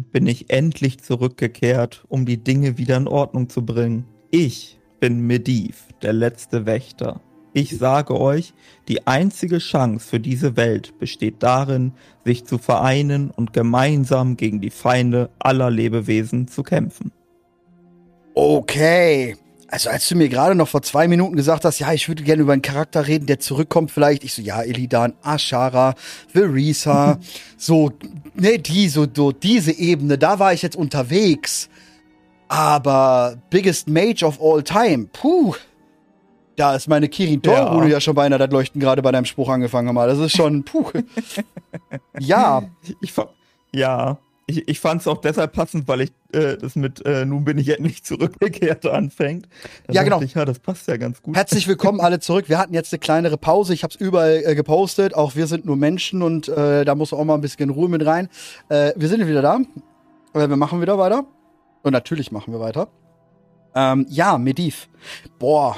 bin ich endlich zurückgekehrt, um die Dinge wieder in Ordnung zu bringen. Ich bin Medivh, der letzte Wächter. Ich sage euch, die einzige Chance für diese Welt besteht darin, sich zu vereinen und gemeinsam gegen die Feinde aller Lebewesen zu kämpfen. Okay. Also als du mir gerade noch vor 2 Minuten gesagt hast, ja, ich würde gerne über einen Charakter reden, der zurückkommt vielleicht. Ich so, ja, Illidan, Ashara, Verisa, so, ne, diese Ebene, da war ich jetzt unterwegs. Aber Biggest Mage of All Time, puh. Da ist meine Kirin Tor, wo du ja schon beinahe das Leuchten gerade bei deinem Spruch angefangen hast. Das ist schon, puh. Ja. Ich fand es auch deshalb passend, weil ich das mit nun bin ich endlich zurückgekehrt anfängt. Ja, genau. Ja, das passt ja ganz gut. Herzlich willkommen alle zurück. Wir hatten jetzt eine kleinere Pause. Ich habe es überall gepostet. Auch wir sind nur Menschen und da muss auch mal ein bisschen Ruhe mit rein. Wir sind wieder da. Wir machen wieder weiter. Und natürlich machen wir weiter. Ja, Medivh. Boah.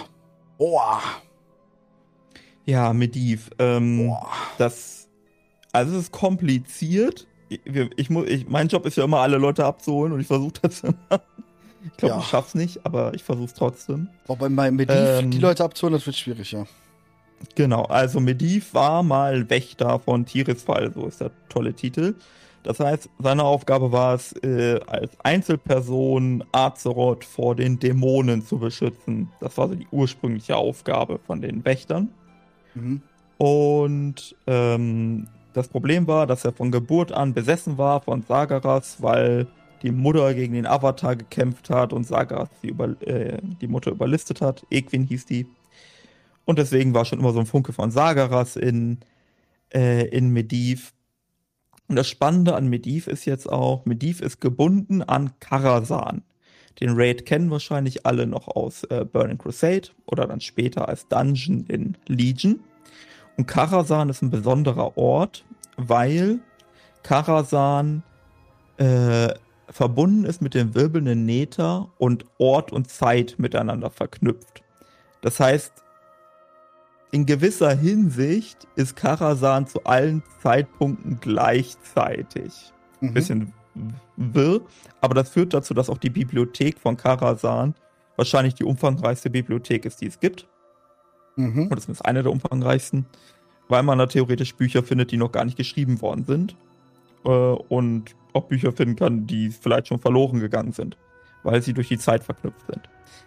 Ja, Medivh. Es ist kompliziert. Mein Job ist ja immer, alle Leute abzuholen und ich versuche das immer. Ich glaube, ich schaff's nicht, aber ich versuche es trotzdem. Wobei bei Medivh die Leute abzuholen, das wird schwierig, ja. Genau, also Medivh war mal Wächter von Tirisfal, so ist der tolle Titel. Das heißt, seine Aufgabe war es, als Einzelperson Azeroth vor den Dämonen zu beschützen. Das war so die ursprüngliche Aufgabe von den Wächtern. Mhm. Und das Problem war, dass er von Geburt an besessen war von Sargeras, weil die Mutter gegen den Avatar gekämpft hat und Sargeras die Mutter überlistet hat. Egwin hieß die. Und deswegen war schon immer so ein Funke von Sargeras in Medivh. Und das Spannende an Medivh ist jetzt auch, Medivh ist gebunden an Karazhan. Den Raid kennen wahrscheinlich alle noch aus Burning Crusade oder dann später als Dungeon in Legion. Und Karazhan ist ein besonderer Ort, weil Karazhan verbunden ist mit dem wirbelnden Nether und Ort und Zeit miteinander verknüpft. Das heißt, in gewisser Hinsicht ist Karazhan zu allen Zeitpunkten gleichzeitig. Ein bisschen wirr, aber das führt dazu, dass auch die Bibliothek von Karazhan wahrscheinlich die umfangreichste Bibliothek ist, die es gibt. Und das ist eine der umfangreichsten, weil man da theoretisch Bücher findet, die noch gar nicht geschrieben worden sind. Und auch Bücher finden kann, die vielleicht schon verloren gegangen sind, weil sie durch die Zeit verknüpft sind.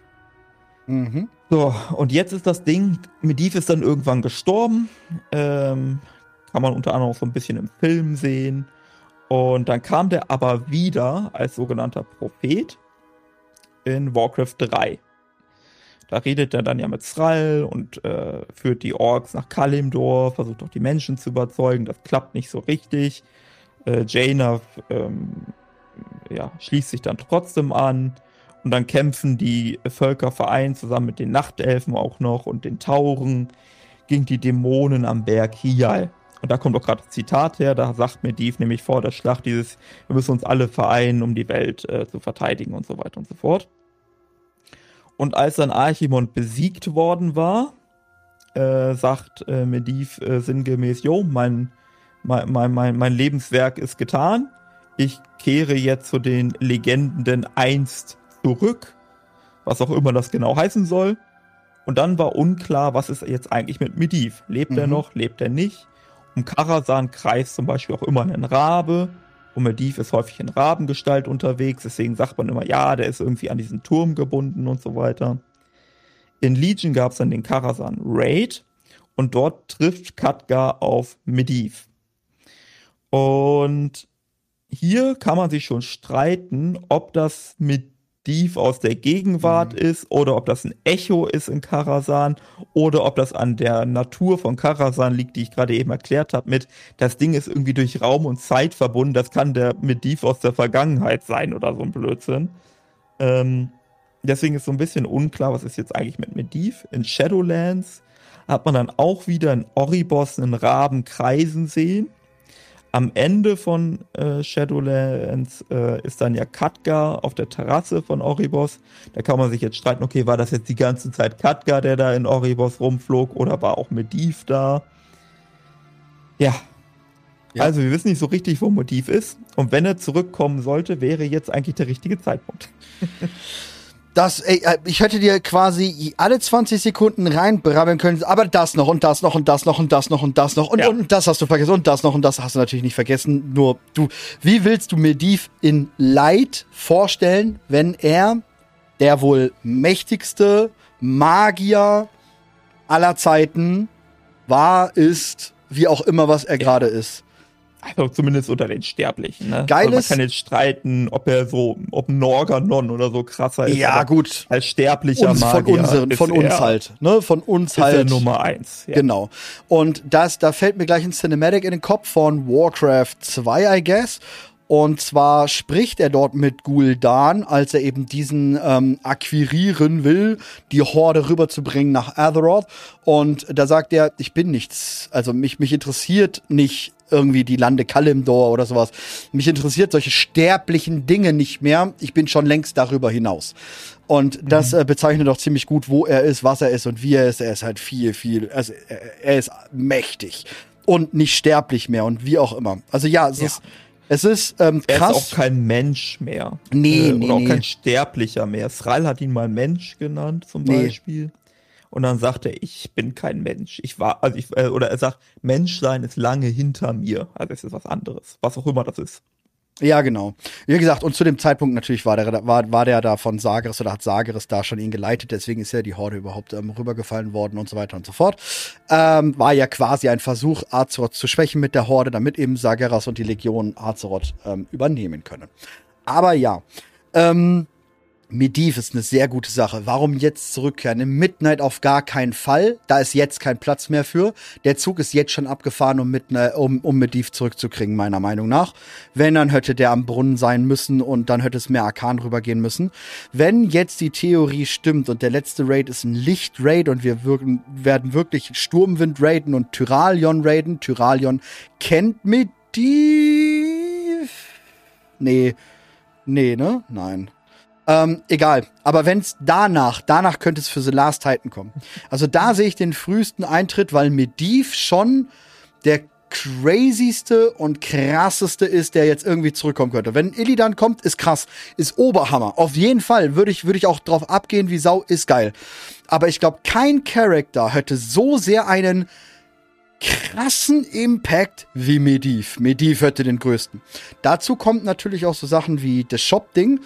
So, und jetzt ist das Ding, Medivh ist dann irgendwann gestorben, kann man unter anderem auch so ein bisschen im Film sehen, und dann kam der aber wieder als sogenannter Prophet in Warcraft 3. Da redet er dann ja mit Thrall und führt die Orks nach Kalimdor, versucht auch die Menschen zu überzeugen, das klappt nicht so richtig. Jaina schließt sich dann trotzdem an. Und dann kämpfen die Völker vereint zusammen mit den Nachtelfen auch noch und den Tauren gegen die Dämonen am Berg Hyjal. Und da kommt auch gerade das Zitat her, da sagt Medivh nämlich vor der Schlacht wir müssen uns alle vereinen, um die Welt zu verteidigen und so weiter und so fort. Und als dann Archimonde besiegt worden war, sagt Medivh sinngemäß, mein Lebenswerk ist getan, ich kehre jetzt zu den Legenden einst zurück, was auch immer das genau heißen soll. Und dann war unklar, was ist jetzt eigentlich mit Medivh? Lebt er noch, lebt er nicht? Um Karazhan kreist zum Beispiel auch immer ein Rabe. Und Medivh ist häufig in Rabengestalt unterwegs. Deswegen sagt man immer, ja, der ist irgendwie an diesen Turm gebunden und so weiter. In Legion gab es dann den Karazhan Raid. Und dort trifft Khadgar auf Medivh. Und hier kann man sich schon streiten, ob das Medivh aus der Gegenwart ist oder ob das ein Echo ist in Karazhan oder ob das an der Natur von Karazhan liegt, die ich gerade eben erklärt habe mit, das Ding ist irgendwie durch Raum und Zeit verbunden, das kann der Medivh aus der Vergangenheit sein oder so ein Blödsinn. Deswegen ist so ein bisschen unklar, was ist jetzt eigentlich mit Medivh. In Shadowlands hat man dann auch wieder in Oribos einen Raben kreisen sehen. Am Ende von Shadowlands ist dann ja Khadgar auf der Terrasse von Oribos. Da kann man sich jetzt streiten, okay, war das jetzt die ganze Zeit Khadgar, der da in Oribos rumflog, oder war auch Medivh da? Ja, Ja. Also wir wissen nicht so richtig, wo Medivh ist. Und wenn er zurückkommen sollte, wäre jetzt eigentlich der richtige Zeitpunkt. Ich hätte dir quasi alle 20 Sekunden reinbrabbeln können, aber das noch und das noch und das noch und das noch und das noch und das hast du vergessen und das noch und das hast du natürlich nicht vergessen. Nur wie willst du Medivh in Light vorstellen, wenn er der wohl mächtigste Magier aller Zeiten war, ist, wie auch immer, was er gerade ist? Also zumindest unter den Sterblichen, ne? Geil also man ist, kann jetzt streiten, ob Norganon oder so krasser ist. ja gut, als sterblicher Magier von uns halt, ne? Von uns ist halt. Er Nummer 1. Ja. Genau. Und da fällt mir gleich ein Cinematic in den Kopf von Warcraft 2, I guess. Und zwar spricht er dort mit Gul'dan, als er eben diesen akquirieren will, die Horde rüberzubringen nach Azeroth. Und da sagt er, ich bin nichts, also mich interessiert nicht irgendwie die Lande Kalimdor oder sowas. Mich interessiert solche sterblichen Dinge nicht mehr. Ich bin schon längst darüber hinaus. Und das bezeichnet doch ziemlich gut, wo er ist, was er ist und wie er ist. Er ist halt viel, also er ist mächtig und nicht sterblich mehr und wie auch immer. Also ja, es ist krass. Er ist auch kein Mensch mehr. Oder auch kein Sterblicher mehr. Thrall hat ihn mal Mensch genannt, zum Beispiel. Und dann sagt er, ich bin kein Mensch. Oder er sagt, Menschsein ist lange hinter mir. Also es ist was anderes. Was auch immer das ist. Ja, genau. Wie gesagt, und zu dem Zeitpunkt natürlich war der da von Sargeras oder hat Sargeras da schon ihn geleitet, deswegen ist ja die Horde überhaupt rübergefallen worden und so weiter und so fort. War ja quasi ein Versuch, Azeroth zu schwächen mit der Horde, damit eben Sargeras und die Legion Azeroth übernehmen können. Aber ja, Medivh ist eine sehr gute Sache. Warum jetzt zurückkehren? Im Midnight auf gar keinen Fall. Da ist jetzt kein Platz mehr für. Der Zug ist jetzt schon abgefahren, um Medivh zurückzukriegen, meiner Meinung nach. Wenn, dann hätte der am Brunnen sein müssen und dann hätte es mehr Arkan rübergehen müssen. Wenn jetzt die Theorie stimmt und der letzte Raid ist ein Licht-Raid und wir werden wirklich Sturmwind raiden und Tyralion raiden. Tyralion kennt Medivh? Nee, ne? Nein. Egal. Aber wenn's danach könnte es für The Last Titan kommen. Also da sehe ich den frühesten Eintritt, weil Medivh schon der crazyste und krasseste ist, der jetzt irgendwie zurückkommen könnte. Wenn Illidan kommt, ist krass. Ist Oberhammer. Auf jeden Fall würde ich auch drauf abgehen wie Sau, ist geil. Aber ich glaube, kein Charakter hätte so sehr einen krassen Impact wie Medivh. Medivh hätte den größten. Dazu kommt natürlich auch so Sachen wie das Shop-Ding.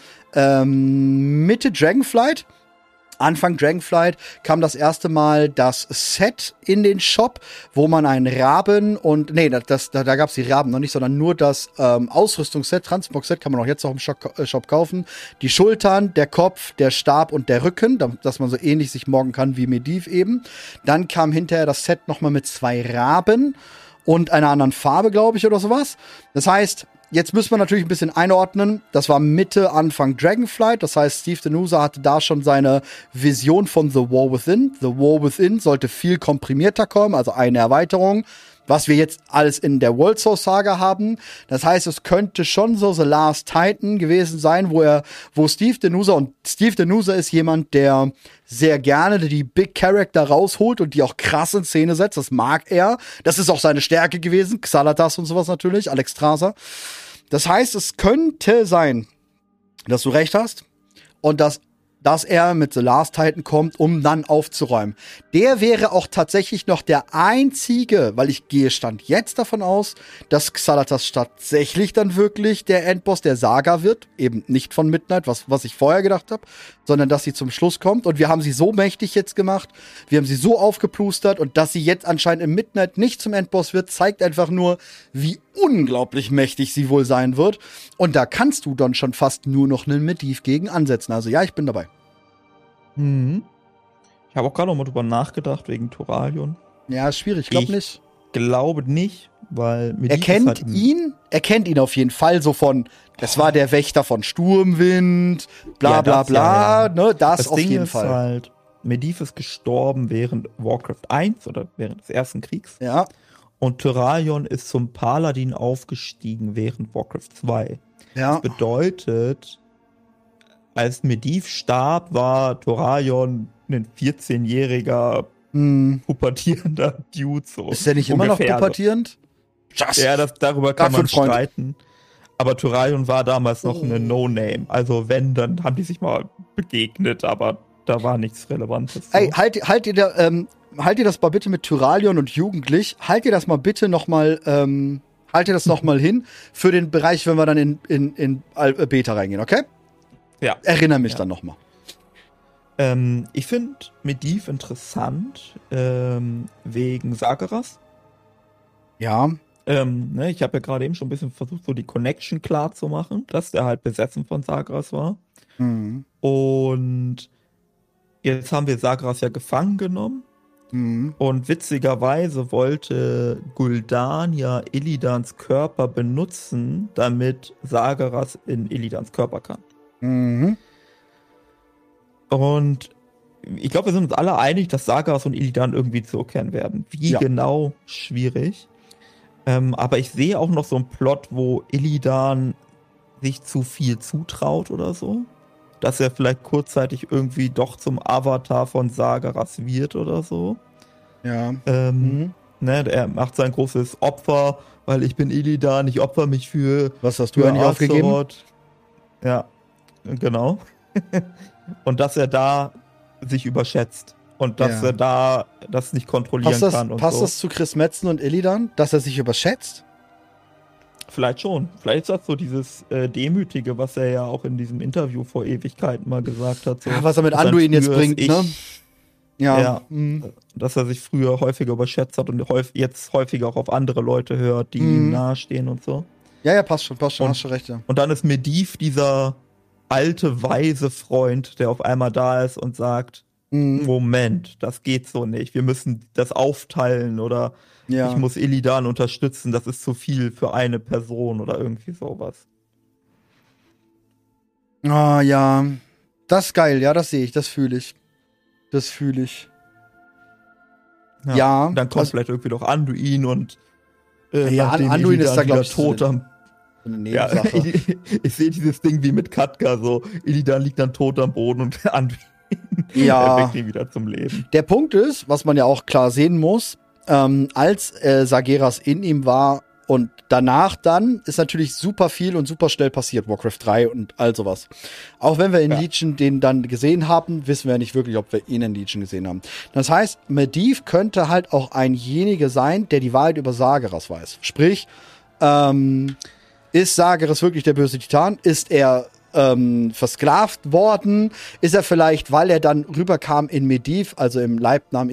Mitte Dragonflight, Anfang Dragonflight kam das erste Mal das Set in den Shop, wo man einen Raben und, da gab's die Raben noch nicht, sondern nur das Ausrüstungsset, Transmog-Set kann man auch jetzt noch im Shop kaufen. Die Schultern, der Kopf, der Stab und der Rücken, dass man so ähnlich sich morgen kann wie Medivh eben. Dann kam hinterher das Set nochmal mit 2 Raben und einer anderen Farbe, glaube ich, oder sowas. Das heißt, jetzt müssen wir natürlich ein bisschen einordnen. Das war Mitte, Anfang Dragonflight. Das heißt, Steve Denusa hatte da schon seine Vision von The War Within. The War Within sollte viel komprimierter kommen, also eine Erweiterung, was wir jetzt alles in der World Source Saga haben. Das heißt, es könnte schon so The Last Titan gewesen sein, wo Steve Denusa, und Steve Denusa ist jemand, der sehr gerne die Big Character rausholt und die auch krass in Szene setzt. Das mag er. Das ist auch seine Stärke gewesen. Xalatas und sowas natürlich. Alexstrasza. Das heißt, es könnte sein, dass du recht hast und dass er mit The Last Titan kommt, um dann aufzuräumen. Der wäre auch tatsächlich noch der einzige, weil ich gehe Stand jetzt davon aus, dass Xalatas tatsächlich dann wirklich der Endboss der Saga wird. Eben nicht von Midnight, was ich vorher gedacht habe, sondern dass sie zum Schluss kommt. Und wir haben sie so mächtig jetzt gemacht, wir haben sie so aufgeplustert und dass sie jetzt anscheinend im Midnight nicht zum Endboss wird, zeigt einfach nur, wie unglaublich mächtig sie wohl sein wird. Und da kannst du dann schon fast nur noch einen Medivh gegen ansetzen. Also ja, ich bin dabei. Ich habe auch gerade noch mal drüber nachgedacht, wegen Tyralion. Ja, ist schwierig, glaube nicht. Glaube nicht, weil Medivh er kennt ihn auf jeden Fall so von, das war der Wächter von Sturmwind, bla bla bla, ja. Ne, das auf Ding jeden ist Fall. Halt, Medivh ist gestorben während Warcraft 1 oder während des ersten Kriegs. Ja. Und Tyralion ist zum Paladin aufgestiegen während Warcraft 2. Ja. Das bedeutet, als Medivh starb, war Tyralion ein 14-jähriger pubertierender Dude. So ist der nicht immer noch pubertierend? Ja, darüber kann man Freund. streiten. Aber Turalyon war damals noch eine No-Name. Also wenn, dann haben die sich mal begegnet, aber da war nichts Relevantes. So. Ey, halt ihr das mal bitte mit Turalyon und Jugendlich, halt ihr das mal bitte nochmal, halt ihr das nochmal hin für den Bereich, wenn wir dann in Beta reingehen, okay? Ja. Erinnere mich dann nochmal. Ich finde Medivh interessant, wegen Sargeras. Ja. Ich habe ja gerade eben schon ein bisschen versucht, so die Connection klar zu machen, dass der halt besessen von Sargeras war. Mhm. Und jetzt haben wir Sargeras ja gefangen genommen. Mhm. Und witzigerweise wollte Gul'dan ja Illidans Körper benutzen, damit Sargeras in Illidans Körper kann. Mhm. Und ich glaube, wir sind uns alle einig, dass Sargeras und Illidan irgendwie zurückkehren werden. Wie genau, schwierig. Aber ich sehe auch noch so einen Plot, wo Illidan sich zu viel zutraut oder so. Dass er vielleicht kurzzeitig irgendwie doch zum Avatar von Sargeras wird oder so. Ja. Er macht sein großes Opfer, weil ich bin Illidan, ich opfer mich für... Was hast du eigentlich aufgegeben? Ja, genau. Und dass er da sich überschätzt. Und dass er da das nicht kontrollieren kann. Passt das zu Chris Metzen und Illidan, dass er sich überschätzt? Vielleicht schon. Vielleicht ist das so dieses Demütige, was er ja auch in diesem Interview vor Ewigkeiten mal gesagt hat. So, was er mit Anduin jetzt bringt, ne? Ja. Dass er sich früher häufiger überschätzt hat und jetzt häufiger auch auf andere Leute hört, die ihm nahestehen und so. Ja, passt schon, hast schon recht, ja. Und dann ist Medivh dieser alte, weise Freund, der auf einmal da ist und sagt, Moment, das geht so nicht. Wir müssen das aufteilen oder ich muss Illidan unterstützen. Das ist zu viel für eine Person oder irgendwie sowas. Ah, ja. Das ist geil, ja, das sehe ich, das fühle ich. Ja. Dann kommt vielleicht irgendwie noch Anduin und Anduin ist da, glaube ich, tot am... Ja, ich sehe dieses Ding wie mit Katka, so Illidan liegt dann tot am Boden und Anduin erweckt ihn wieder zum Leben. Der Punkt ist, was man ja auch klar sehen muss, als Sargeras in ihm war und danach dann ist natürlich super viel und super schnell passiert, Warcraft 3 und all sowas. Auch wenn wir in Legion den dann gesehen haben, wissen wir ja nicht wirklich, ob wir ihn in Legion gesehen haben. Das heißt, Medivh könnte halt auch einjenige sein, der die Wahrheit über Sargeras weiß. Sprich, ist Sargeras wirklich der böse Titan? Ist er versklavt worden? Ist er vielleicht, weil er dann rüberkam in Medivh, also im Leibnamen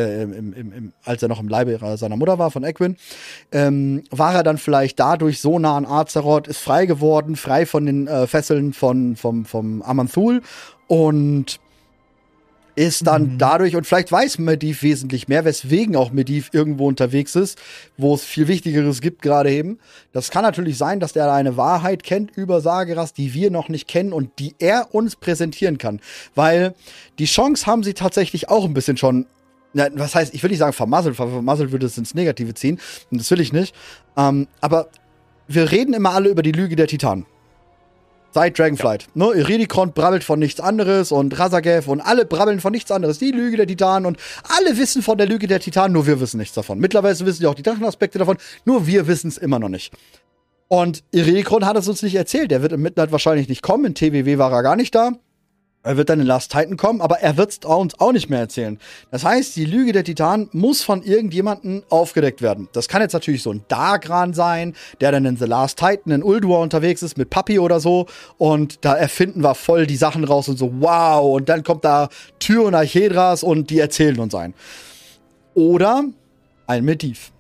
als er noch im Leibe seiner Mutter war, von Equin, war er dann vielleicht dadurch so nah an Azeroth, ist frei geworden, frei von den Fesseln vom Aman'Thul und ist dann dadurch, und vielleicht weiß Medivh wesentlich mehr, weswegen auch Medivh irgendwo unterwegs ist, wo es viel Wichtigeres gibt gerade eben. Das kann natürlich sein, dass der eine Wahrheit kennt über Sargeras, die wir noch nicht kennen und die er uns präsentieren kann. Weil die Chance haben sie tatsächlich auch ein bisschen schon, was heißt, ich will nicht sagen vermasselt, weil vermasselt würde es ins Negative ziehen, und das will ich nicht. Aber wir reden immer alle über die Lüge der Titanen. Seit Dragonflight. Ja. Ne? Iridikron brabbelt von nichts anderes und Raszageth und alle brabbeln von nichts anderes. Die Lüge der Titanen und alle wissen von der Lüge der Titanen, nur wir wissen nichts davon. Mittlerweile wissen ja auch die Drachenaspekte davon, nur wir wissen es immer noch nicht. Und Iridikron hat es uns nicht erzählt. Der wird im Midnight wahrscheinlich nicht kommen. In TWW war er gar nicht da. Er wird dann in Last Titan kommen, aber er wird es uns auch nicht mehr erzählen. Das heißt, die Lüge der Titanen muss von irgendjemandem aufgedeckt werden. Das kann jetzt natürlich so ein Dagran sein, der dann in The Last Titan in Ulduar unterwegs ist mit Papi oder so. Und da erfinden wir voll die Sachen raus und so, wow. Und dann kommt da Tyr und Archedras und die erzählen uns ein. Oder ein Medivh.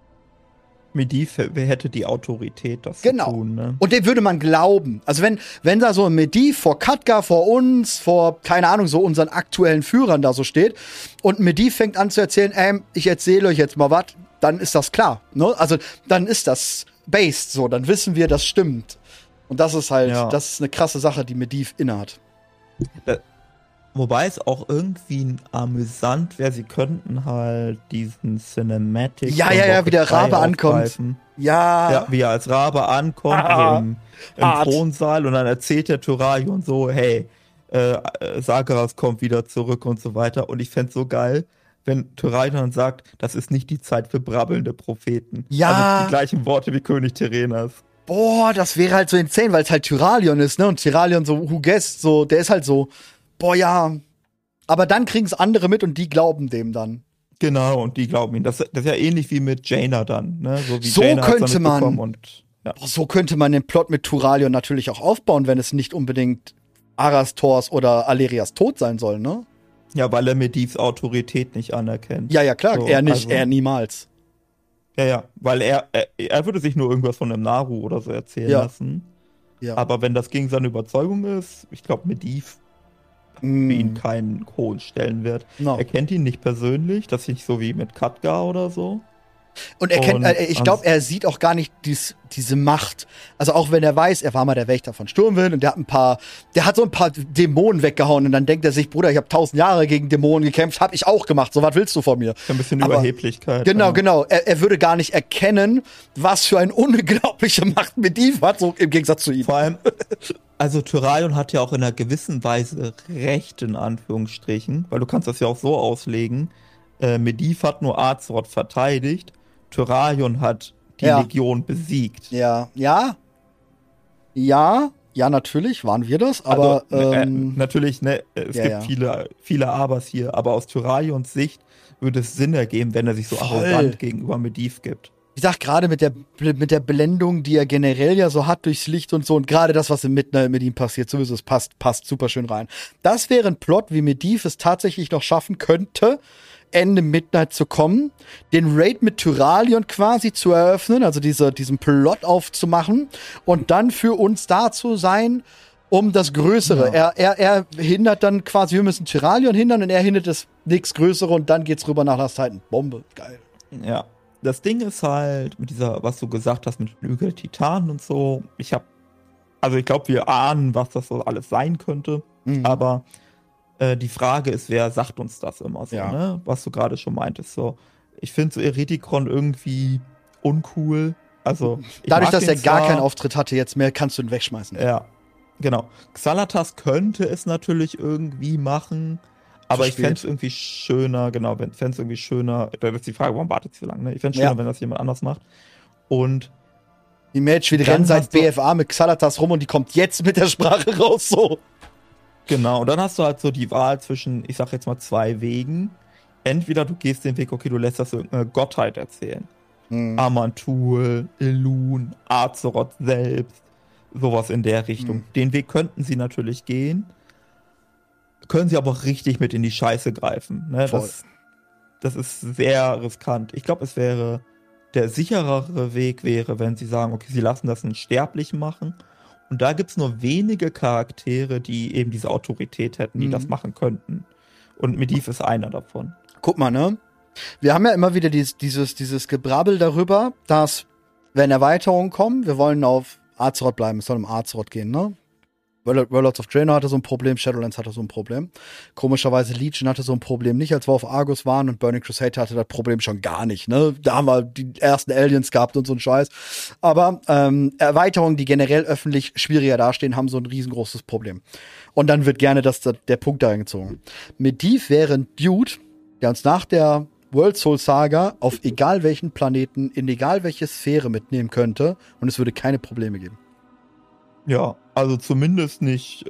Medivh hätte die Autorität, das zu tun. Ne? Und dem würde man glauben. Also wenn da so ein Medivh vor Khadgar, vor uns, vor, keine Ahnung, so unseren aktuellen Führern da so steht und Medivh fängt an zu erzählen, ich erzähle euch jetzt mal was, dann ist das klar. Ne? Also dann ist das based so, dann wissen wir, das stimmt. Und das ist halt, das ist eine krasse Sache, die Medivh innehat. Wobei es auch irgendwie amüsant wäre, sie könnten halt diesen Cinematic wie der Rabe ankommt. Ja, wie er als Rabe ankommt im Thronsaal und dann erzählt der Turalyon so, hey, Sargeras kommt wieder zurück und so weiter. Und ich fänd's so geil, wenn Tyrion sagt, das ist nicht die Zeit für brabbelnde Propheten. Ja. Also die gleichen Worte wie König Terenas. Boah, das wäre halt so insane, weil es halt Tyrion ist, ne? Und Tyrion so, who guessed, so, der ist halt so, boah, ja. Aber dann kriegen es andere mit und die glauben dem dann. Genau, und die glauben ihm. Das ist ja ähnlich wie mit Jaina dann, ne? So, wie So Jaina hat's könnte dann man- mitbekommen und, ja. So könnte man den Plot mit Turalion natürlich auch aufbauen, wenn es nicht unbedingt Arastors oder Alerias Tod sein soll, ne? Ja, weil er Medivhs Autorität nicht anerkennt. Ja, klar, So, er nicht, also- er niemals. Ja, weil er würde sich nur irgendwas von einem Naru oder so erzählen Ja. lassen. Ja. Aber wenn das gegen seine Überzeugung ist, ich glaube, Medivh für ihn keinen hohen Stellenwert. No. Er kennt ihn nicht persönlich, das ist nicht so wie mit Khadgar oder so. Und er kennt, Und ich glaube, er sieht auch gar nicht diese Macht. Also auch wenn er weiß, er war mal der Wächter von Sturmwind und der hat so ein paar Dämonen weggehauen und dann denkt er sich, Bruder, ich habe 1000 Jahre gegen Dämonen gekämpft, hab ich auch gemacht. So, was willst du von mir? Ein bisschen Aber- Überheblichkeit. Genau, ja. genau. Er würde gar nicht erkennen, was für eine unglaubliche Macht Medivh hat, so im Gegensatz zu ihm. Vor allem, also Tyrion hat ja auch in einer gewissen Weise Recht, in Anführungsstrichen, weil du kannst das ja auch so auslegen, Medivh hat nur Azeroth verteidigt, Tyrion hat die Ja. Legion besiegt. Ja, natürlich waren wir das, aber Natürlich, ne, es ja, gibt ja. viele Abers hier, aber aus Tyrions Sicht würde es Sinn ergeben, wenn er sich so Voll. arrogant gegenüber Medivh gibt. ich sag gerade mit der Blendung, die er generell ja so hat durchs Licht und so und gerade das, was im Midnight mit ihm passiert, sowieso, es passt super schön rein. Das wäre ein Plot, wie Medivh es tatsächlich noch schaffen könnte, Ende Midnight zu kommen, den Raid mit Tyrion quasi zu eröffnen, also diesen Plot aufzumachen und dann für uns da zu sein, um das Größere. Ja. Er hindert dann quasi, wir müssen Tyrion hindern und er hindert das nichts Größere und dann geht's rüber nach Last Titan. Bombe, geil. Ja. Das Ding ist halt, mit dieser, was du gesagt hast, mit Flügel Titanen und so, ich glaube, wir ahnen, was das so alles sein könnte, aber die Frage ist, wer sagt uns das immer so, Ja. ne? Was du gerade schon meintest, so. Ich finde so Eridikon irgendwie uncool, also ich Dadurch, mag dass den er gar zwar, keinen Auftritt hatte jetzt mehr, kannst du ihn wegschmeißen. Ja, genau. Xalatas könnte es natürlich irgendwie machen, aber ich spät. fände es irgendwie schöner, genau, da ist die Frage, warum wartet sie so lange, ne? Ich fände es Ja. schöner, wenn das jemand anders macht. Und Die Match, wir Dann rennen seit hast du- BFA mit Xalatas rum und die kommt jetzt mit der Sprache raus, so. genau, und dann hast du halt so die Wahl zwischen, ich sag jetzt mal, zwei Wegen. Entweder du gehst den Weg, okay, du lässt das irgendeine Gottheit erzählen. Amantul, Elun, Azeroth selbst, sowas in der Richtung. Den Weg könnten sie natürlich gehen, können sie aber auch richtig mit in die Scheiße greifen. Ne? Voll. Das ist sehr riskant. Ich glaube, der sicherere Weg wäre, wenn sie sagen, okay, sie lassen das einen Sterblichen machen. Und da gibt es nur wenige Charaktere, die eben diese Autorität hätten, die das machen könnten. Und Medivh ist einer davon. Guck mal, ne? Wir haben ja immer wieder dieses Gebrabbel darüber, dass, wenn Erweiterungen kommen, wir wollen auf Azeroth bleiben, es soll um Azeroth gehen, ne? Warlords of Draenor hatte so ein Problem, Shadowlands hatte so ein Problem. Komischerweise Legion hatte so ein Problem nicht, als wir auf Argus waren und Burning Crusade hatte das Problem schon gar nicht, ne? Da haben wir die ersten Aliens gehabt und so ein Scheiß. Aber Erweiterungen, die generell öffentlich schwieriger dastehen, haben so ein riesengroßes Problem. Und dann wird gerne der Punkt da gezogen. Medivh wäre ein Dude, der uns nach der World Soul Saga auf egal welchen Planeten, in egal welche Sphäre mitnehmen könnte und es würde keine Probleme geben. Ja, also zumindest nicht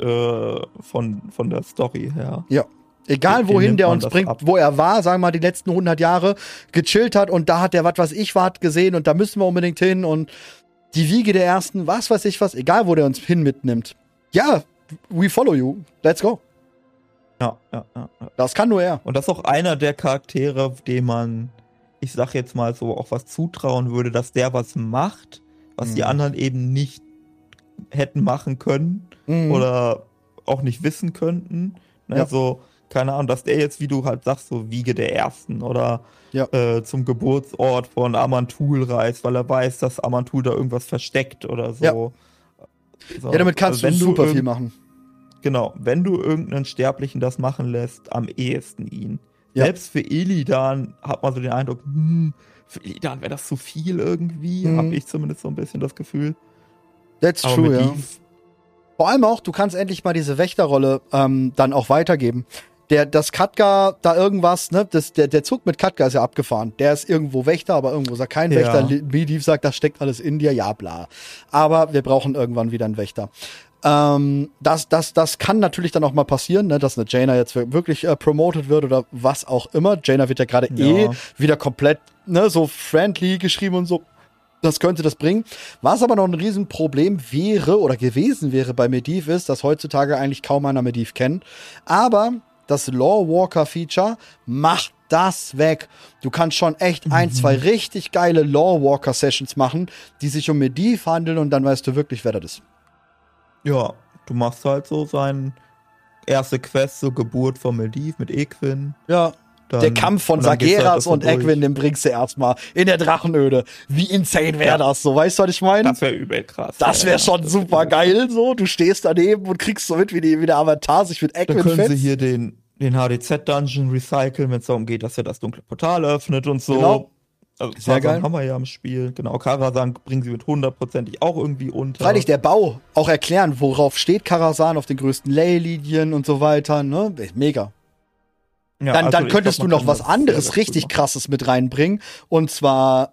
von der Story her. Ja. Egal Den wohin nimmt der man uns das bringt, ab. wo er war, sagen wir mal die letzten 100 Jahre, gechillt hat und da hat der was weiß ich was gesehen und da müssen wir unbedingt hin und die Wiege der Ersten, was weiß ich was, egal wo der uns hin mitnimmt. Ja, we follow you, let's go. Ja. Das kann nur er. Und das ist auch einer der Charaktere, dem man, ich sag jetzt mal so, auch was zutrauen würde, dass der was macht, was die anderen eben nicht hätten machen können oder auch nicht wissen könnten. Ne? Ja. So, keine Ahnung, dass der jetzt, wie du halt sagst, so Wiege der Ersten oder zum Geburtsort von Amantul reist, weil er weiß, dass Amantul da irgendwas versteckt oder so. Ja. So, Ja, damit kannst also du super viel machen. Genau, wenn du irgendeinen Sterblichen das machen lässt, am ehesten ihn. Ja. Selbst für Illidan hat man so den Eindruck, für Illidan wäre das zu viel irgendwie, habe ich zumindest so ein bisschen das Gefühl. That's Aber true, mit ja. Eve, Vor allem auch, du kannst endlich mal diese Wächterrolle dann auch weitergeben. dass Khadgar da irgendwas, ne, der Zug mit Khadgar ist ja abgefahren. Der ist irgendwo Wächter, aber irgendwo ist er kein Wächter. Medivh sagt, das steckt alles in dir, ja, bla. Aber wir brauchen irgendwann wieder einen Wächter. Das kann natürlich dann auch mal passieren, ne, dass eine Jaina jetzt wirklich promoted wird oder was auch immer. Jaina wird ja gerade wieder komplett, ne, so friendly geschrieben und so. Das könnte das bringen. Was aber noch ein Riesenproblem wäre oder gewesen wäre bei Medivh ist, dass heutzutage eigentlich kaum einer Medivh kennt. Aber das Lorewalker-Feature macht das weg. Du kannst schon echt 2 richtig geile Lorewalker-Sessions machen, die sich um Medivh handeln und dann weißt du wirklich, wer das ist. Ja, du machst halt so seine erste Quest, so Geburt von Medivh mit Equin. Ja. Der Kampf von Sargeras und Equin, den bringst du erstmal in der Drachenöde. Wie insane wäre das so? Weißt du, was ich meine? Das wäre übel krass. Das wäre schon super geil so. Du stehst daneben und kriegst so mit, wie der Avatar sich mit Equin fetzt. Da können sie hier den HDZ-Dungeon recyceln, wenn es darum geht, dass er das dunkle Portal öffnet und so. Genau. Also sehr geil. Haben wir ja im Spiel. Genau, Karazhan bringen sie mit 100%ig auch irgendwie unter. Freilich der Bau auch erklären, worauf steht Karazhan auf den größten Ley-Linien und so weiter. Ne? Mega. Ja, dann könntest du noch was anderes richtig krasses mit reinbringen. Und zwar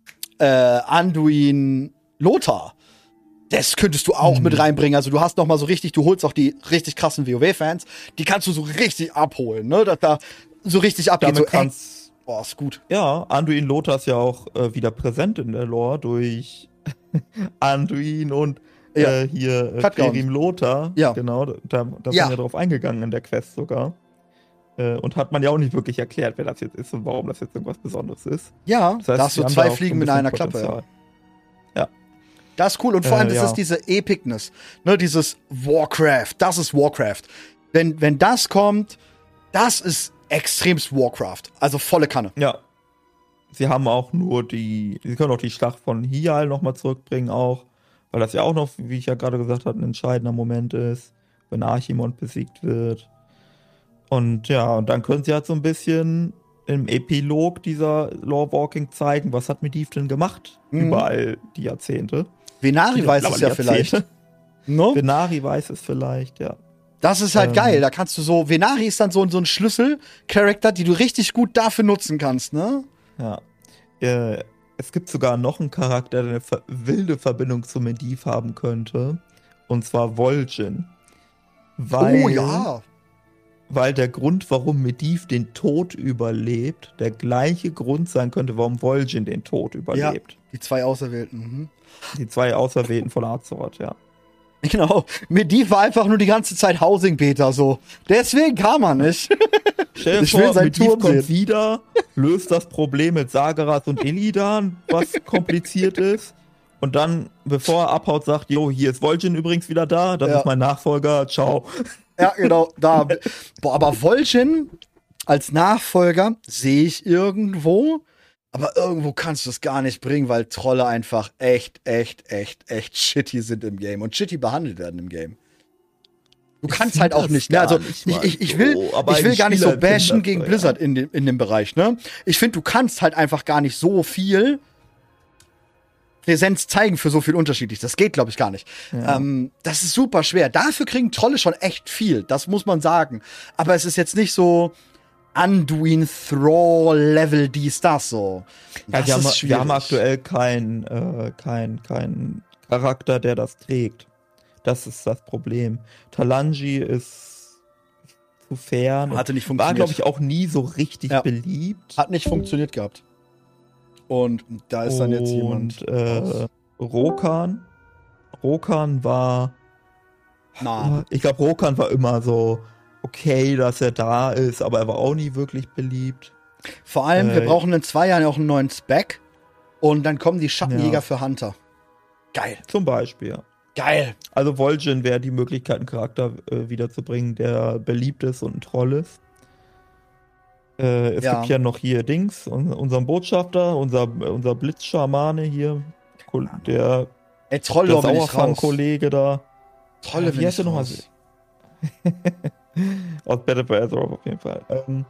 Anduin Lothar. Das könntest du auch mit reinbringen. Also du hast noch mal so richtig, du holst auch die richtig krassen WoW-Fans. Die kannst du so richtig abholen, ne? Dass da so richtig abgeht. Damit so, boah, ist gut. Ja, Anduin Lothar ist ja auch wieder präsent in der Lore durch Anduin und hier Kerim Lothar. Ja. Genau, da sind wir drauf eingegangen in der Quest sogar. Und hat man ja auch nicht wirklich erklärt, wer das jetzt ist und warum das jetzt irgendwas Besonderes ist. Ja, das heißt, da hast du 2 Fliegen mit einer Klappe. Ja. Das ist cool. Und vor allem, das ist diese Epicness. Ne, dieses Warcraft. Das ist Warcraft. Wenn das kommt, das ist extremst Warcraft. Also volle Kanne. Ja. Sie haben auch sie können auch die Schlacht von Hial nochmal zurückbringen auch. Weil das ja auch noch, wie ich ja gerade gesagt habe, ein entscheidender Moment ist, wenn Archimond besiegt wird. Und ja, und dann können sie halt so ein bisschen im Epilog dieser Lorewalking zeigen, was hat Medivh denn gemacht über all die Jahrzehnte. Venari weiß es ja vielleicht. No? Venari weiß es vielleicht, ja. Das ist halt geil, da kannst du so, Venari ist dann so ein Schlüssel-Charakter, die du richtig gut dafür nutzen kannst, ne? Ja. Es gibt sogar noch einen Charakter, der eine wilde Verbindung zu Medivh haben könnte. Und zwar Vol'jin. Oh ja! Weil der Grund, warum Medivh den Tod überlebt, der gleiche Grund sein könnte, warum Vol'jin den Tod überlebt. Ja, die 2 Auserwählten. Die 2 Auserwählten von Azeroth, ja. Genau. Medivh war einfach nur die ganze Zeit Housing-Beta, so. Deswegen kam er nicht. Stell dir vor, Medivh kommt wieder, löst das Problem mit Sargeras und Illidan, was kompliziert ist. Und dann, bevor er abhaut, sagt, jo, hier ist Vol'jin übrigens wieder da, das ist mein Nachfolger, ciao. Ja, genau, da. Boah, aber Vol'jin als Nachfolger sehe ich irgendwo, aber irgendwo kannst du es gar nicht bringen, weil Trolle einfach echt shitty sind im Game und shitty behandelt werden im Game. Du kannst halt auch nicht, ne? Also ich will gar nicht so bashen gegen Blizzard in dem Bereich, ne? Ich finde, du kannst halt einfach gar nicht so viel Präsenz zeigen für so viel Unterschiedliches. Das geht, glaube ich, gar nicht. Ja. Das ist super schwer. Dafür kriegen Trolle schon echt viel. Das muss man sagen. Aber es ist jetzt nicht so Anduin Thrall Level das so. Das wir haben aktuell keinen Charakter, der das trägt. Das ist das Problem. Talanji ist zu fern. Hatte nicht funktioniert. War, glaube ich, auch nie so richtig beliebt. Hat nicht funktioniert gehabt. Und da ist dann jetzt jemand. Rokan war. Ich glaube, Rokan war immer so okay, dass er da ist, aber er war auch nie wirklich beliebt. Vor allem, wir brauchen in 2 Jahren auch einen neuen Spec. Und dann kommen die Schattenjäger für Hunter. Geil. Zum Beispiel, ja. Geil. Also Vol'jin wäre die Möglichkeit, einen Charakter wiederzubringen, der beliebt ist und ein Troll ist. Es gibt ja noch hier unseren Botschafter, unser Blitzschamane hier, der Sauerfang-Kollege da. Trolle, wie heißt der nochmal? Aus Battle for Azeroth auf jeden Fall.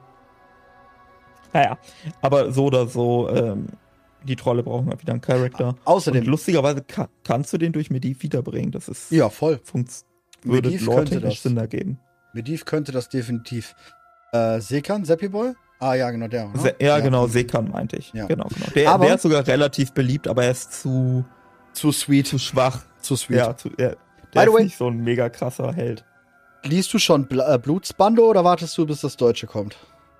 Naja, aber so oder so, die Trolle brauchen halt wieder einen Charakter. Außerdem. Und lustigerweise kannst du den durch Medivh wiederbringen. Das ist. Ja, voll. Würde lore-technisch Sinn ergeben. Medivh könnte das definitiv. Sekan, Seppi-Boy? Ah, ja, genau, der. Ne? Genau, Sekan meinte ich. Ja. Genau. Der ist sogar relativ beliebt, aber er ist zu sweet. Zu schwach. Zu sweet. Ja, der By the ist way, nicht so ein mega krasser Held. Liest du schon Blutsbando oder wartest du, bis das Deutsche kommt?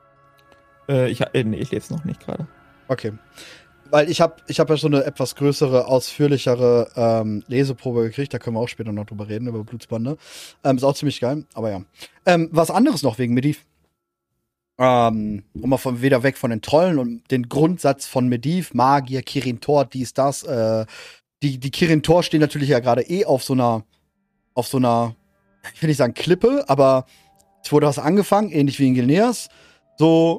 Ich lese noch nicht gerade. Okay. Weil ich hab ja so eine etwas größere, ausführlichere Leseprobe gekriegt. Da können wir auch später noch drüber reden, über Blutsbande. Ist auch ziemlich geil, aber ja. Was anderes noch wegen Medivh. Um mal wieder weg von den Trollen und den Grundsatz von Medivh, Magier, Kirin Tor, dies, das. Die Kirin Tor stehen natürlich ja gerade auf so einer, ich will nicht sagen Klippe, aber es wurde was angefangen, ähnlich wie in Gilneas. So.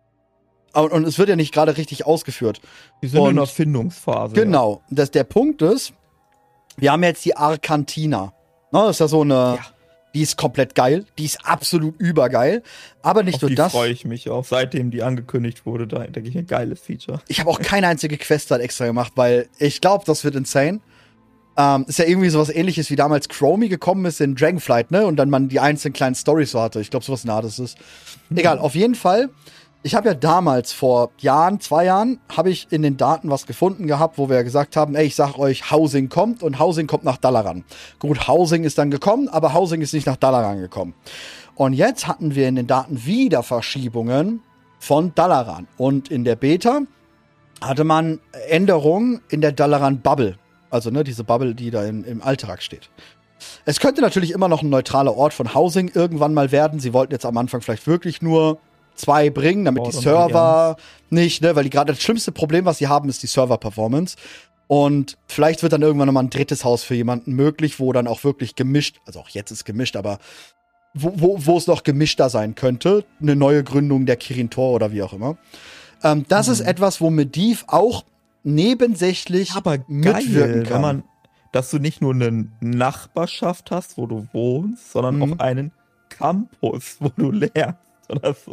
Und es wird ja nicht gerade richtig ausgeführt. Die sind in der Findungsphase. Genau. Ja. Der Punkt ist, wir haben jetzt die Arkantina. Das ist ja so eine, die ist komplett geil. Die ist absolut übergeil. Aber nicht nur das. Da freue ich mich auch. Seitdem die angekündigt wurde, da denke ich, ein geiles Feature. Ich habe auch keine einzige Quest halt extra gemacht, weil ich glaube, das wird insane. Ist ja irgendwie sowas ähnliches, wie damals Chromie gekommen ist in Dragonflight, ne? Und dann man die einzelnen kleinen Storys so hatte. Ich glaube, sowas nah das ist. Egal, auf jeden Fall. Ich habe ja damals vor 2 Jahren, habe ich in den Daten was gefunden gehabt, wo wir gesagt haben, ey, ich sag euch, Housing kommt und Housing kommt nach Dalaran. Gut, Housing ist dann gekommen, aber Housing ist nicht nach Dalaran gekommen. Und jetzt hatten wir in den Daten wieder Verschiebungen von Dalaran. Und in der Beta hatte man Änderungen in der Dalaran-Bubble. Also, ne, diese Bubble, die da im Alterak steht. Es könnte natürlich immer noch ein neutraler Ort von Housing irgendwann mal werden. Sie wollten jetzt am Anfang vielleicht wirklich nur 2 bringen, damit die Server nicht, ne, weil gerade das schlimmste Problem, was sie haben, ist die Server-Performance. Und vielleicht wird dann irgendwann nochmal ein drittes Haus für jemanden möglich, wo dann auch wirklich gemischt, also auch jetzt ist gemischt, aber wo es noch gemischter sein könnte. Eine neue Gründung der Kirin Tor oder wie auch immer. Das ist etwas, wo Medivh auch nebensächlich mitwirken kann. Dass du nicht nur eine Nachbarschaft hast, wo du wohnst, sondern auch einen Campus, wo du lernst. Oder so.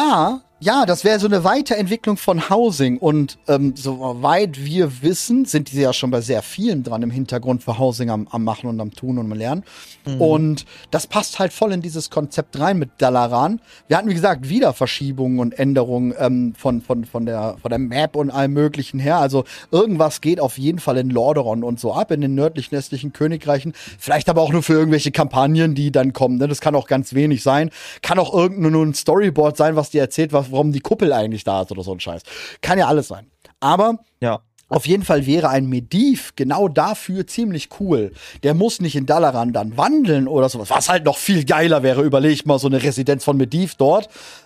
Ja, das wäre so eine Weiterentwicklung von Housing. Und soweit wir wissen, sind die ja schon bei sehr vielen dran im Hintergrund für Housing am Machen und am Tun und am Lernen. Und das passt halt voll in dieses Konzept rein mit Dalaran. Wir hatten, wie gesagt, wieder Verschiebungen und Änderungen von der Map und allem Möglichen her. Also irgendwas geht auf jeden Fall in Lordaeron und so ab, in den nördlichen, östlichen Königreichen. Vielleicht aber auch nur für irgendwelche Kampagnen, die dann kommen. Ne? Das kann auch ganz wenig sein. Kann auch nur ein Storyboard sein, was dir erzählt, warum die Kuppel eigentlich da ist oder so ein Scheiß. Kann ja alles sein. Aber auf jeden Fall wäre ein Medivh genau dafür ziemlich cool. Der muss nicht in Dalaran dann wandeln oder sowas. Was halt noch viel geiler wäre, überleg mal, so eine Residenz von Medivh dort.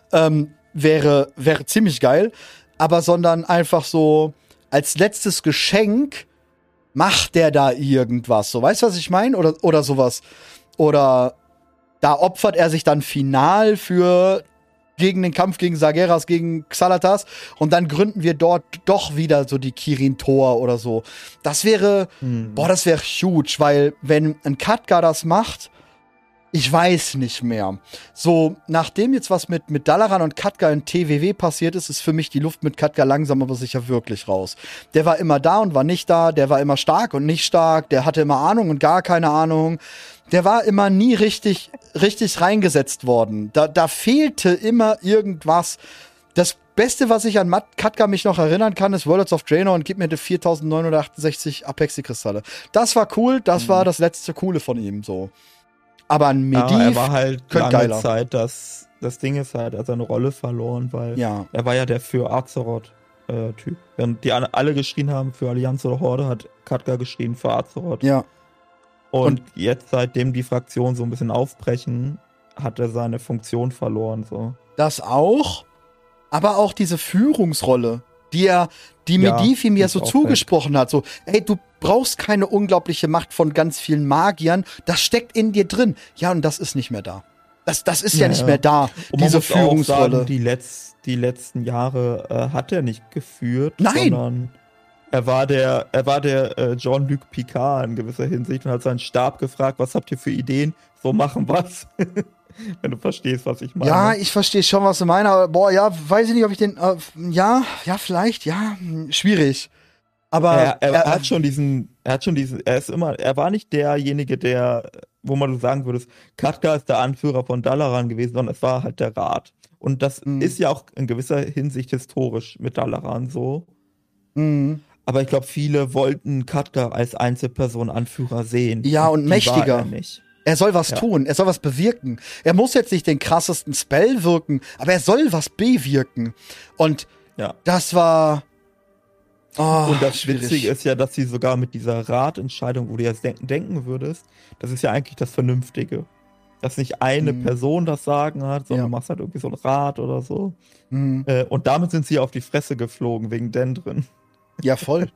Wäre ziemlich geil. Aber sondern einfach so als letztes Geschenk macht der da irgendwas. So, weißt du, was ich meine? Oder sowas. Oder da opfert er sich dann final gegen den Kampf gegen Sargeras, gegen Xalatas und dann gründen wir dort doch wieder so die Kirin Tor oder so. Das wäre, das wäre huge, weil wenn ein Khadgar das macht, ich weiß nicht mehr. So, nachdem jetzt was mit Dalaran und Khadgar in TWW passiert ist für mich die Luft mit Khadgar langsam aber sicher wirklich raus. Der war immer da und war nicht da, der war immer stark und nicht stark, der hatte immer Ahnung und gar keine Ahnung. Der war immer nie richtig reingesetzt worden. Da fehlte immer irgendwas. Das Beste, was ich an Khadgar mich noch erinnern kann, ist Worlds of Draenor und gib mir die 4968 Apexi-Kristalle. Das war cool, das war das letzte Coole von ihm, so. Aber ein Medivh er war halt lange geiler. Zeit, das Ding ist halt, er hat seine Rolle verloren, weil er war ja der für Azeroth-Typ. Während die alle geschrien haben für Allianz oder Horde, hat Khadgar geschrien für Azeroth. Ja. Und jetzt, seitdem die Fraktionen so ein bisschen aufbrechen, hat er seine Funktion verloren. So. Das auch, aber auch diese Führungsrolle, die Medivh ihm ja so zugesprochen hat. So, ey, du brauchst keine unglaubliche Macht von ganz vielen Magiern, das steckt in dir drin. Ja, und das ist nicht mehr da. Das ist ja nicht mehr da, und diese Führungsrolle. Sagen, die letzten Jahre hat er nicht geführt, Nein. Sondern er war der Jean-Luc Picard in gewisser Hinsicht und hat seinen Stab gefragt, was habt ihr für Ideen? So machen was. Wenn du verstehst, was ich meine. Ja, ich verstehe schon, was du meinst, aber weiß ich nicht, ob ich den, vielleicht, schwierig. Aber er war nicht derjenige, der wo man so sagen würdest, Khadgar ist der Anführer von Dalaran gewesen, sondern es war halt der Rat. Und das ist ja auch in gewisser Hinsicht historisch mit Dalaran so. Mhm. Aber ich glaube, viele wollten Khadgar als Einzelperson Anführer sehen. Ja, und Die mächtiger. war er nicht. Er soll was tun, er soll was bewirken. Er muss jetzt nicht den krassesten Spell wirken, aber er soll was bewirken. Und das war... Oh, und das schwierig. Witzige ist ja, dass sie sogar mit dieser Ratentscheidung, wo du jetzt denken würdest, das ist ja eigentlich das Vernünftige. Dass nicht eine Person das Sagen hat, sondern du machst halt irgendwie so einen Rat oder so. Und damit sind sie auf die Fresse geflogen, wegen Dendrin. Ja, voll.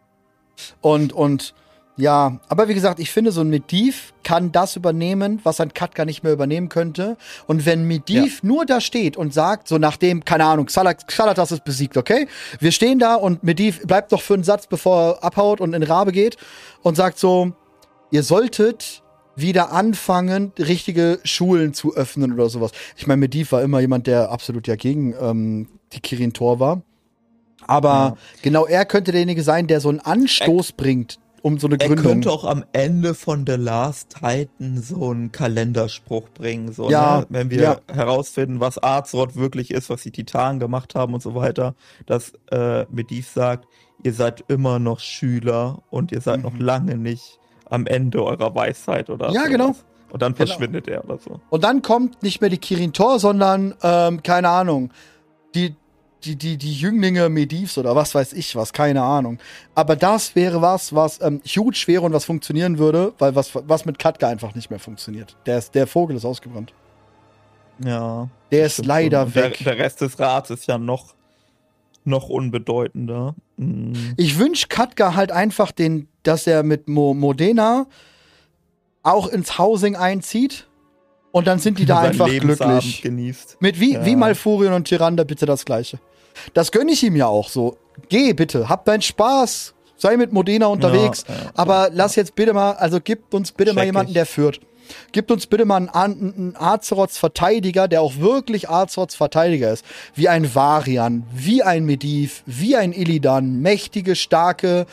Und ja, aber wie gesagt, ich finde, so ein Medivh kann das übernehmen, was ein Khadgar nicht mehr übernehmen könnte. Und wenn Medivh nur da steht und sagt, so nachdem, keine Ahnung, Xalatas ist besiegt, okay? Wir stehen da und Medivh bleibt noch für einen Satz, bevor er abhaut und in Rabe geht und sagt so, ihr solltet wieder anfangen, richtige Schulen zu öffnen oder sowas. Ich meine, Medivh war immer jemand, der absolut ja gegen die Kirin Tor war. Aber genau er könnte derjenige sein, der so einen Anstoß bringt, um so eine Gründung. Er könnte auch am Ende von The Last Titan so einen Kalenderspruch bringen. So, ne? Wenn wir herausfinden, was Azeroth wirklich ist, was die Titanen gemacht haben und so weiter, dass Medivh sagt, ihr seid immer noch Schüler und ihr seid noch lange nicht am Ende eurer Weisheit oder so. Ja, genau. Und dann verschwindet er oder so. Und dann kommt nicht mehr die Kirin Tor, sondern, keine Ahnung, die Jünglinge Medivhs oder was weiß ich was, keine Ahnung. Aber das wäre was huge wäre und was funktionieren würde, weil was mit Khadgar einfach nicht mehr funktioniert. Der Vogel ist ausgebrannt. Ja. Der ist leider weg. Der Rest des Rats ist ja noch unbedeutender. Ich wünsche Khadgar halt einfach dass er mit Modena auch ins Housing einzieht. Und dann sind die da einfach glücklich. Genießt. Mit wie Malfurion und Tyrande bitte das Gleiche. Das gönne ich ihm ja auch so. Geh bitte, hab deinen Spaß, sei mit Modena unterwegs, aber lass jetzt bitte mal, also gib uns bitte mal jemanden, der führt. Gibt uns bitte mal einen Azeroths Verteidiger, der auch wirklich Azeroths Verteidiger ist. Wie ein Varian, wie ein Medivh, wie ein Illidan. Mächtige, starke,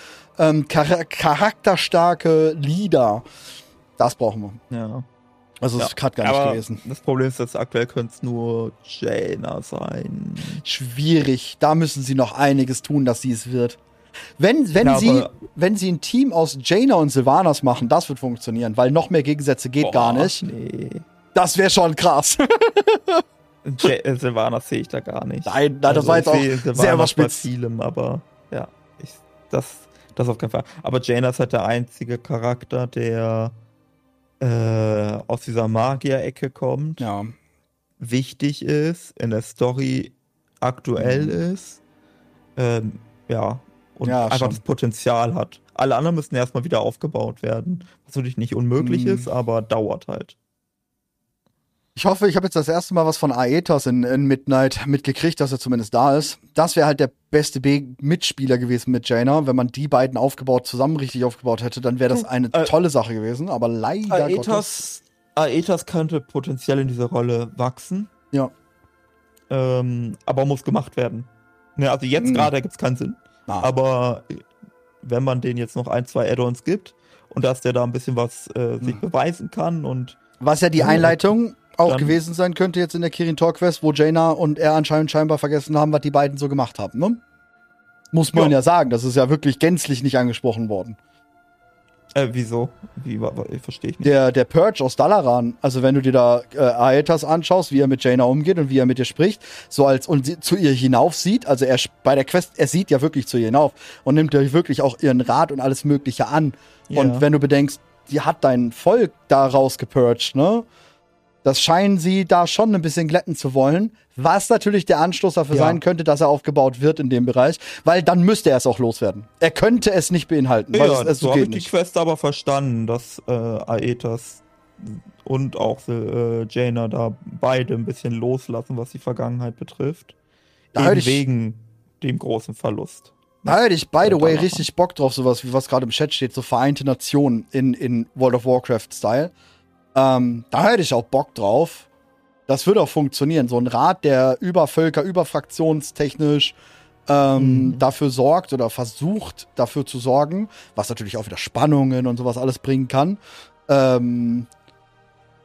charakterstarke Leader. Das brauchen wir. Ja. Also es hat gar nicht gewesen. Das Problem ist, dass aktuell könnte es nur Jaina sein. Schwierig. Da müssen sie noch einiges tun, dass sie es wird. Wenn sie ein Team aus Jaina und Sylvanas machen, das wird funktionieren, weil noch mehr Gegensätze geht gar nicht. Nee. Das wäre schon krass. Sylvanas sehe ich da gar nicht. Nein, das war jetzt auch sehr überspitzt. Bei vielem, aber ja, das auf keinen Fall. Aber Jaina ist halt der einzige Charakter, der aus dieser Magier-Ecke kommt, wichtig ist, in der Story aktuell ist, und einfach schon. das Potenzial hat. Alle anderen müssen erstmal wieder aufgebaut werden, was natürlich nicht unmöglich ist, aber dauert halt. Ich hoffe, ich habe jetzt das erste Mal was von Aetas in Midnight mitgekriegt, dass er zumindest da ist. Das wäre halt der beste Mitspieler gewesen mit Jaina. Wenn man die beiden zusammen richtig aufgebaut hätte, dann wäre das eine tolle Sache gewesen. Aber leider Aetas könnte potenziell in dieser Rolle wachsen. Ja. Aber muss gemacht werden. Ja, also jetzt gerade gibt es keinen Sinn. Aber wenn man denen jetzt noch 1, 2 Add-ons gibt und dass der da ein bisschen was sich beweisen kann und was ja die Einleitung auch gewesen sein könnte jetzt in der Kirin Tor Quest, wo Jaina und er anscheinend scheinbar vergessen haben, was die beiden so gemacht haben, ne? Muss man ja sagen, das ist ja wirklich gänzlich nicht angesprochen worden. Wieso? Verstehe ich nicht. Der Purge aus Dalaran, also wenn du dir da Aetas anschaust, wie er mit Jaina umgeht und wie er mit ihr spricht, und sie zu ihr hinauf sieht, also bei der Quest, er sieht ja wirklich zu ihr hinauf und nimmt ja wirklich auch ihren Rat und alles Mögliche an. Ja. Und wenn du bedenkst, die hat dein Volk da rausgepurged, ne? Das scheinen sie da schon ein bisschen glätten zu wollen, was natürlich der Anstoß dafür sein könnte, dass er aufgebaut wird in dem Bereich, weil dann müsste er es auch loswerden. Er könnte es nicht beinhalten, weil es so habe geht ich nicht. Die Quest aber verstanden, dass Aetas und auch Jaina da beide ein bisschen loslassen, was die Vergangenheit betrifft. Wegen dem großen Verlust. Da hätte ich, by the way, richtig Bock drauf, sowas wie was gerade im Chat steht, so Vereinte Nationen in World of Warcraft-Style. Da hätte ich auch Bock drauf. Das würde auch funktionieren. So ein Rat, der über Völker, über fraktionstechnisch dafür sorgt oder versucht, dafür zu sorgen, was natürlich auch wieder Spannungen und sowas alles bringen kann.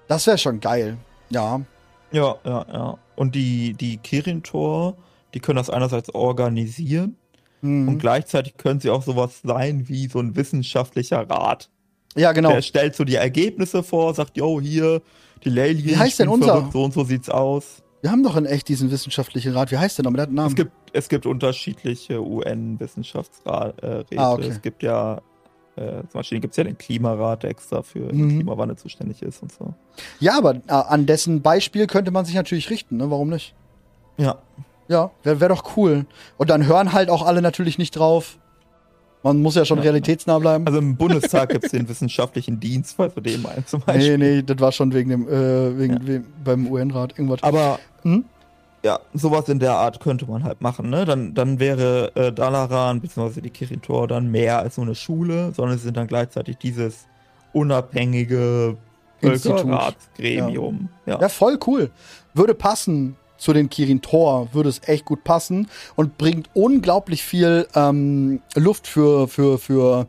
Das wäre schon geil. Ja. Ja, ja, ja. Und die Kirin-Tor, die können das einerseits organisieren und Mhm. gleichzeitig können sie auch sowas sein wie so ein wissenschaftlicher Rat. Ja, genau. Der stellt so die Ergebnisse vor, sagt, yo, hier, die Wie Laliens heißt denn spielen unser? verrückt, so und so sieht's aus. Wir haben doch in echt diesen wissenschaftlichen Rat. Wie heißt der nochmal? Der hat einen Namen. Es gibt unterschiedliche UN-Wissenschaftsräte. Okay. Es gibt ja, zum Beispiel gibt es ja den Klimarat, der extra für den Mhm. Klimawandel zuständig ist und so. Ja, aber an dessen Beispiel könnte man sich natürlich richten, ne? Warum nicht? Ja, Ja, wär doch cool. Und dann hören halt auch alle natürlich nicht drauf. Man muss ja schon Ja. realitätsnah bleiben. also im Bundestag gibt es den wissenschaftlichen Dienst, falls du den meinst zum Beispiel. Nee, das war schon wegen dem, beim UN-Rat irgendwas. Aber Hm? ja, sowas in der Art könnte man halt machen, ne? Dann wäre Dalaran bzw. die Kirin-Tor dann mehr als nur eine Schule, sondern sie sind dann gleichzeitig dieses unabhängige Institut. Völkerratsgremium. Ja. Ja, voll cool. Würde passen zu den Kirin Tor, würde es echt gut passen und bringt unglaublich viel Luft für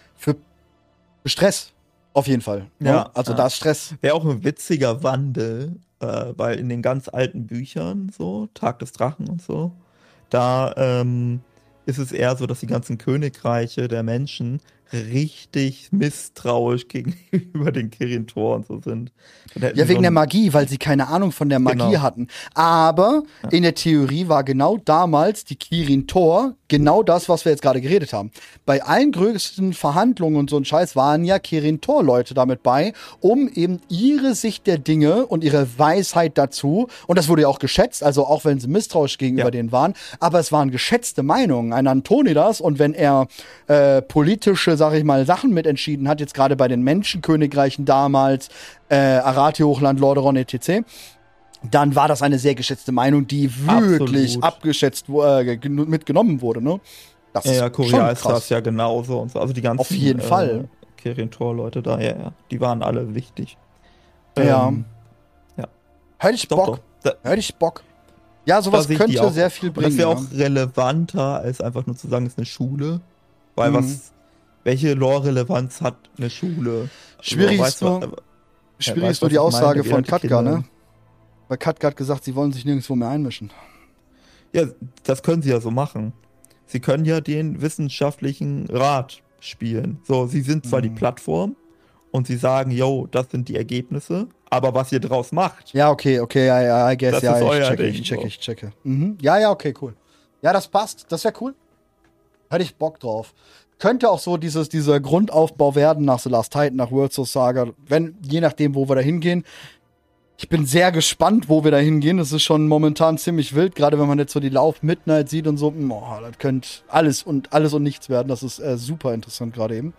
Stress. Auf jeden Fall. Ne? Ja, Also ja. da ist Stress. Wäre auch ein witziger Wandel, weil in den ganz alten Büchern, so, Tag des Drachen und so, da ist es eher so, dass die ganzen Königreiche der Menschen richtig misstrauisch gegenüber den Kirin-Tor und so sind. Ja, wegen der Magie, weil sie keine Ahnung von der Magie Genau. hatten. Aber in der Theorie war genau damals die Kirin Tor genau das, was wir jetzt gerade geredet haben. Bei allen größten Verhandlungen und so ein Scheiß waren ja Kirin Tor Leute damit bei, um eben ihre Sicht der Dinge und ihre Weisheit dazu, und das wurde ja auch geschätzt, also auch wenn sie misstrauisch gegenüber Ja. denen waren, aber es waren geschätzte Meinungen. Ein Antonidas, und wenn er politische, sag ich mal, Sachen mitentschieden hat, jetzt gerade bei den Menschenkönigreichen damals, Arati-Hochland, Lordaeron etc., dann war das eine sehr geschätzte Meinung, die wirklich Absolut. abgeschätzt mitgenommen wurde. Ne? Das Ja, schon Korea ist krass. das ja genauso und so. Also die ganzen Auf jeden Fall. Kirin-Tor-Leute da, ja, die waren alle wichtig. Ja. Ja. Hätte ich Doch, Bock. doch. Da, Hätte ich Bock. Ja, da sowas sehe ich die könnte auch. sehr viel Und das bringen. wäre Ja. auch relevanter, als einfach nur zu sagen, es ist eine Schule. Weil Mhm. welche Lore-Relevanz hat eine Schule? Schwierig weißt ist nur, du, schwierig weißt ist nur was die ich Aussage meine? von Wie halt die Katka, Kinder- ne? Weil Katka hat gesagt, sie wollen sich nirgendwo mehr einmischen. Ja, das können sie ja so machen. Sie können ja den wissenschaftlichen Rat spielen. So, sie sind zwar die Plattform und sie sagen, yo, das sind die Ergebnisse, aber was ihr draus macht, Ja, okay, ja, I guess, Das ja, ist ich euer checke, Ding, ich checke, so. ich checke. Mhm. Ja, okay, cool. Ja, das passt, das wäre cool. Hätte ich Bock drauf. Könnte auch so dieser Grundaufbau werden nach The Last Titan, nach Worlds of Saga, je nachdem, wo wir da hingehen. Ich bin sehr gespannt, wo wir da hingehen. Das ist schon momentan ziemlich wild, gerade wenn man jetzt so die Lauf Midnight sieht und so. Boah, das könnte alles und nichts werden. Das ist super interessant gerade eben.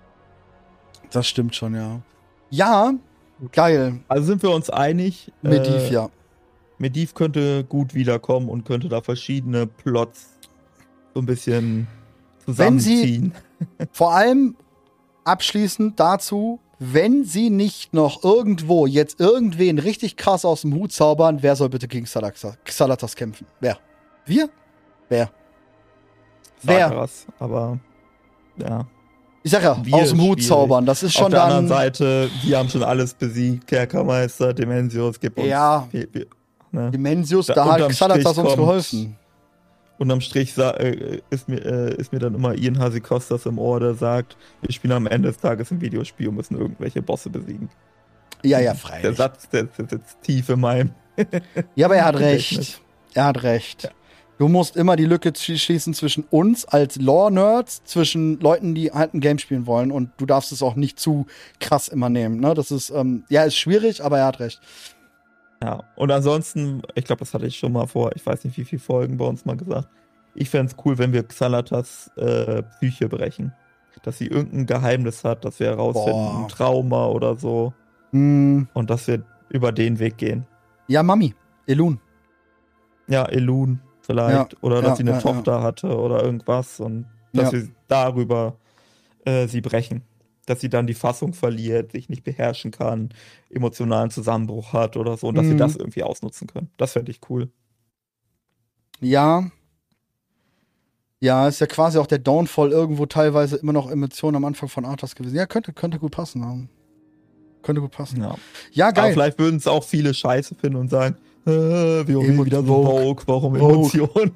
Das stimmt schon, ja. Ja, geil. also sind wir uns einig, Mediv, ja. Mediv könnte gut wiederkommen und könnte da verschiedene Plots so ein bisschen Wenn sie- zusammenziehen. Vor allem abschließend dazu, wenn sie nicht noch irgendwo jetzt irgendwen richtig krass aus dem Hut zaubern, wer soll bitte gegen Xalatas kämpfen? Wer? Wir? Wer? Wer? Sakaras, aber ja. Ich sag ja, Wir aus dem Hut schwierig. zaubern. Das ist Auf schon der anderen dann. Seite, wir haben schon alles besiegt. Kerkermeister, Dimensios, gibt uns. Ja. Ne? Dimensius, Da da hat unterm Xalatas Strich uns kommt- geholfen. Unterm Strich ist mir dann immer Ian Hasikostas im Ohr, der sagt, wir spielen am Ende des Tages ein Videospiel und müssen irgendwelche Bosse besiegen. Ja, Der freilich. Satz, der sitzt tief in meinem. Ja, aber er hat Gedächtnis. recht. Er hat recht. Du musst immer die Lücke schließen zwischen uns als Lore-Nerds, zwischen Leuten, die halt ein Game spielen wollen, und du darfst es auch nicht zu krass immer nehmen. Ne? Das ist, ist schwierig, aber er hat recht. Ja, und ansonsten, ich glaube, das hatte ich schon mal vor, ich weiß nicht, wie viele Folgen bei uns mal gesagt. Ich fände es cool, wenn wir Xalatas Psyche brechen. Dass sie irgendein Geheimnis hat, dass wir herausfinden, Boah. ein Trauma oder so. Hm, Und dass wir über den Weg gehen. ja, Mami, Elun. Ja, Elun vielleicht. Oder dass ja, sie eine ja, Tochter hatte oder irgendwas. Und dass Ja. wir darüber sie brechen. Dass sie dann die Fassung verliert, sich nicht beherrschen kann, emotionalen Zusammenbruch hat oder so. Und dass wir Mhm. das irgendwie ausnutzen können. Das fände ich cool. Ja. Ja, ist ja quasi auch der Downfall irgendwo teilweise immer noch Emotionen am Anfang von Arthas gewesen. Ja, könnte gut passen. Ja. Könnte gut passen. Ja, Ja, aber geil. vielleicht würden es auch viele scheiße finden und sagen, WoW wieder so Vogue, warum Vogue. Emotionen?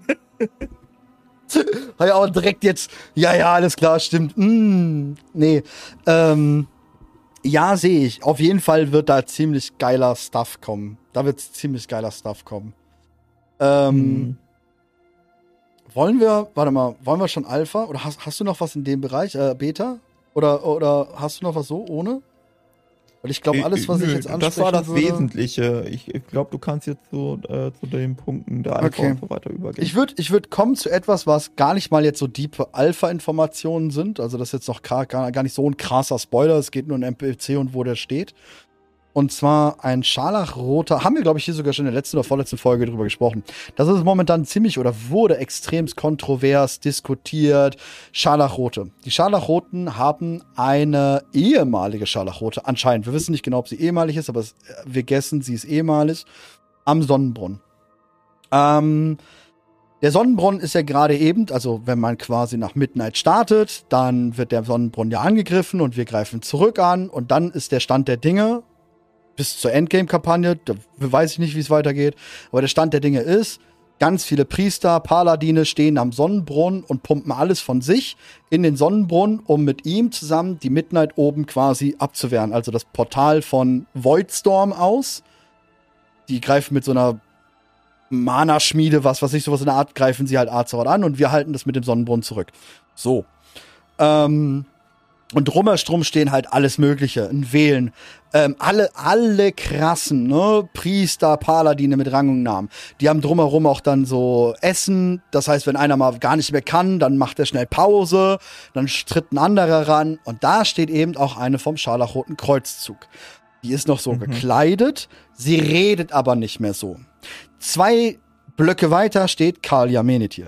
Ja, aber direkt jetzt, ja, alles klar, stimmt. Nee. Ja, sehe ich. Auf jeden Fall wird da ziemlich geiler Stuff kommen. Wollen wir schon Alpha? Oder hast du noch was in dem Bereich? Beta? Oder hast du noch was so ohne? Weil ich glaube, alles, was ich jetzt ansprechen das war das würde, Wesentliche. Ich glaube, du kannst jetzt zu den Punkten der Alpha Okay. und so weiter übergehen. Ich würd kommen zu etwas, was gar nicht mal jetzt so diepe Alpha-Informationen sind. Also das ist jetzt noch gar nicht so ein krasser Spoiler. Es geht nur um NPC und wo der steht. Und zwar ein scharlachroter, haben wir, glaube ich, hier sogar schon in der letzten oder vorletzten Folge drüber gesprochen. Das ist momentan ziemlich oder wurde extremst kontrovers diskutiert. Scharlachrote. Die Scharlachroten haben eine ehemalige Scharlachrote, anscheinend. Wir wissen nicht genau, ob sie ehemalig ist, aber wir guessen, sie ist ehemalig, am Sonnenbrunnen. Der Sonnenbrunnen ist ja gerade eben, also wenn man quasi nach Midnight startet, dann wird der Sonnenbrunnen ja angegriffen und wir greifen zurück an und dann ist der Stand der Dinge bis zur Endgame-Kampagne, da weiß ich nicht, wie es weitergeht, aber der Stand der Dinge ist, ganz viele Priester, Paladine stehen am Sonnenbrunnen und pumpen alles von sich in den Sonnenbrunnen, um mit ihm zusammen die Midnight oben quasi abzuwehren. Also das Portal von Voidstorm aus. Die greifen mit so einer Mana-Schmiede, was weiß ich, sowas in der Art, greifen sie halt Azeroth an und wir halten das mit dem Sonnenbrunnen zurück. So. Und drumherum stehen halt alles Mögliche, ein Wählen, alle krassen, ne, Priester, Paladine mit Rang und Namen. Die haben drumherum auch dann so Essen, das heißt, wenn einer mal gar nicht mehr kann, dann macht er schnell Pause, dann tritt ein anderer ran und da steht eben auch eine vom Scharlachroten Kreuzzug. Die ist noch so gekleidet, sie redet aber nicht mehr so. 2 Blöcke weiter steht Kalia Menethil.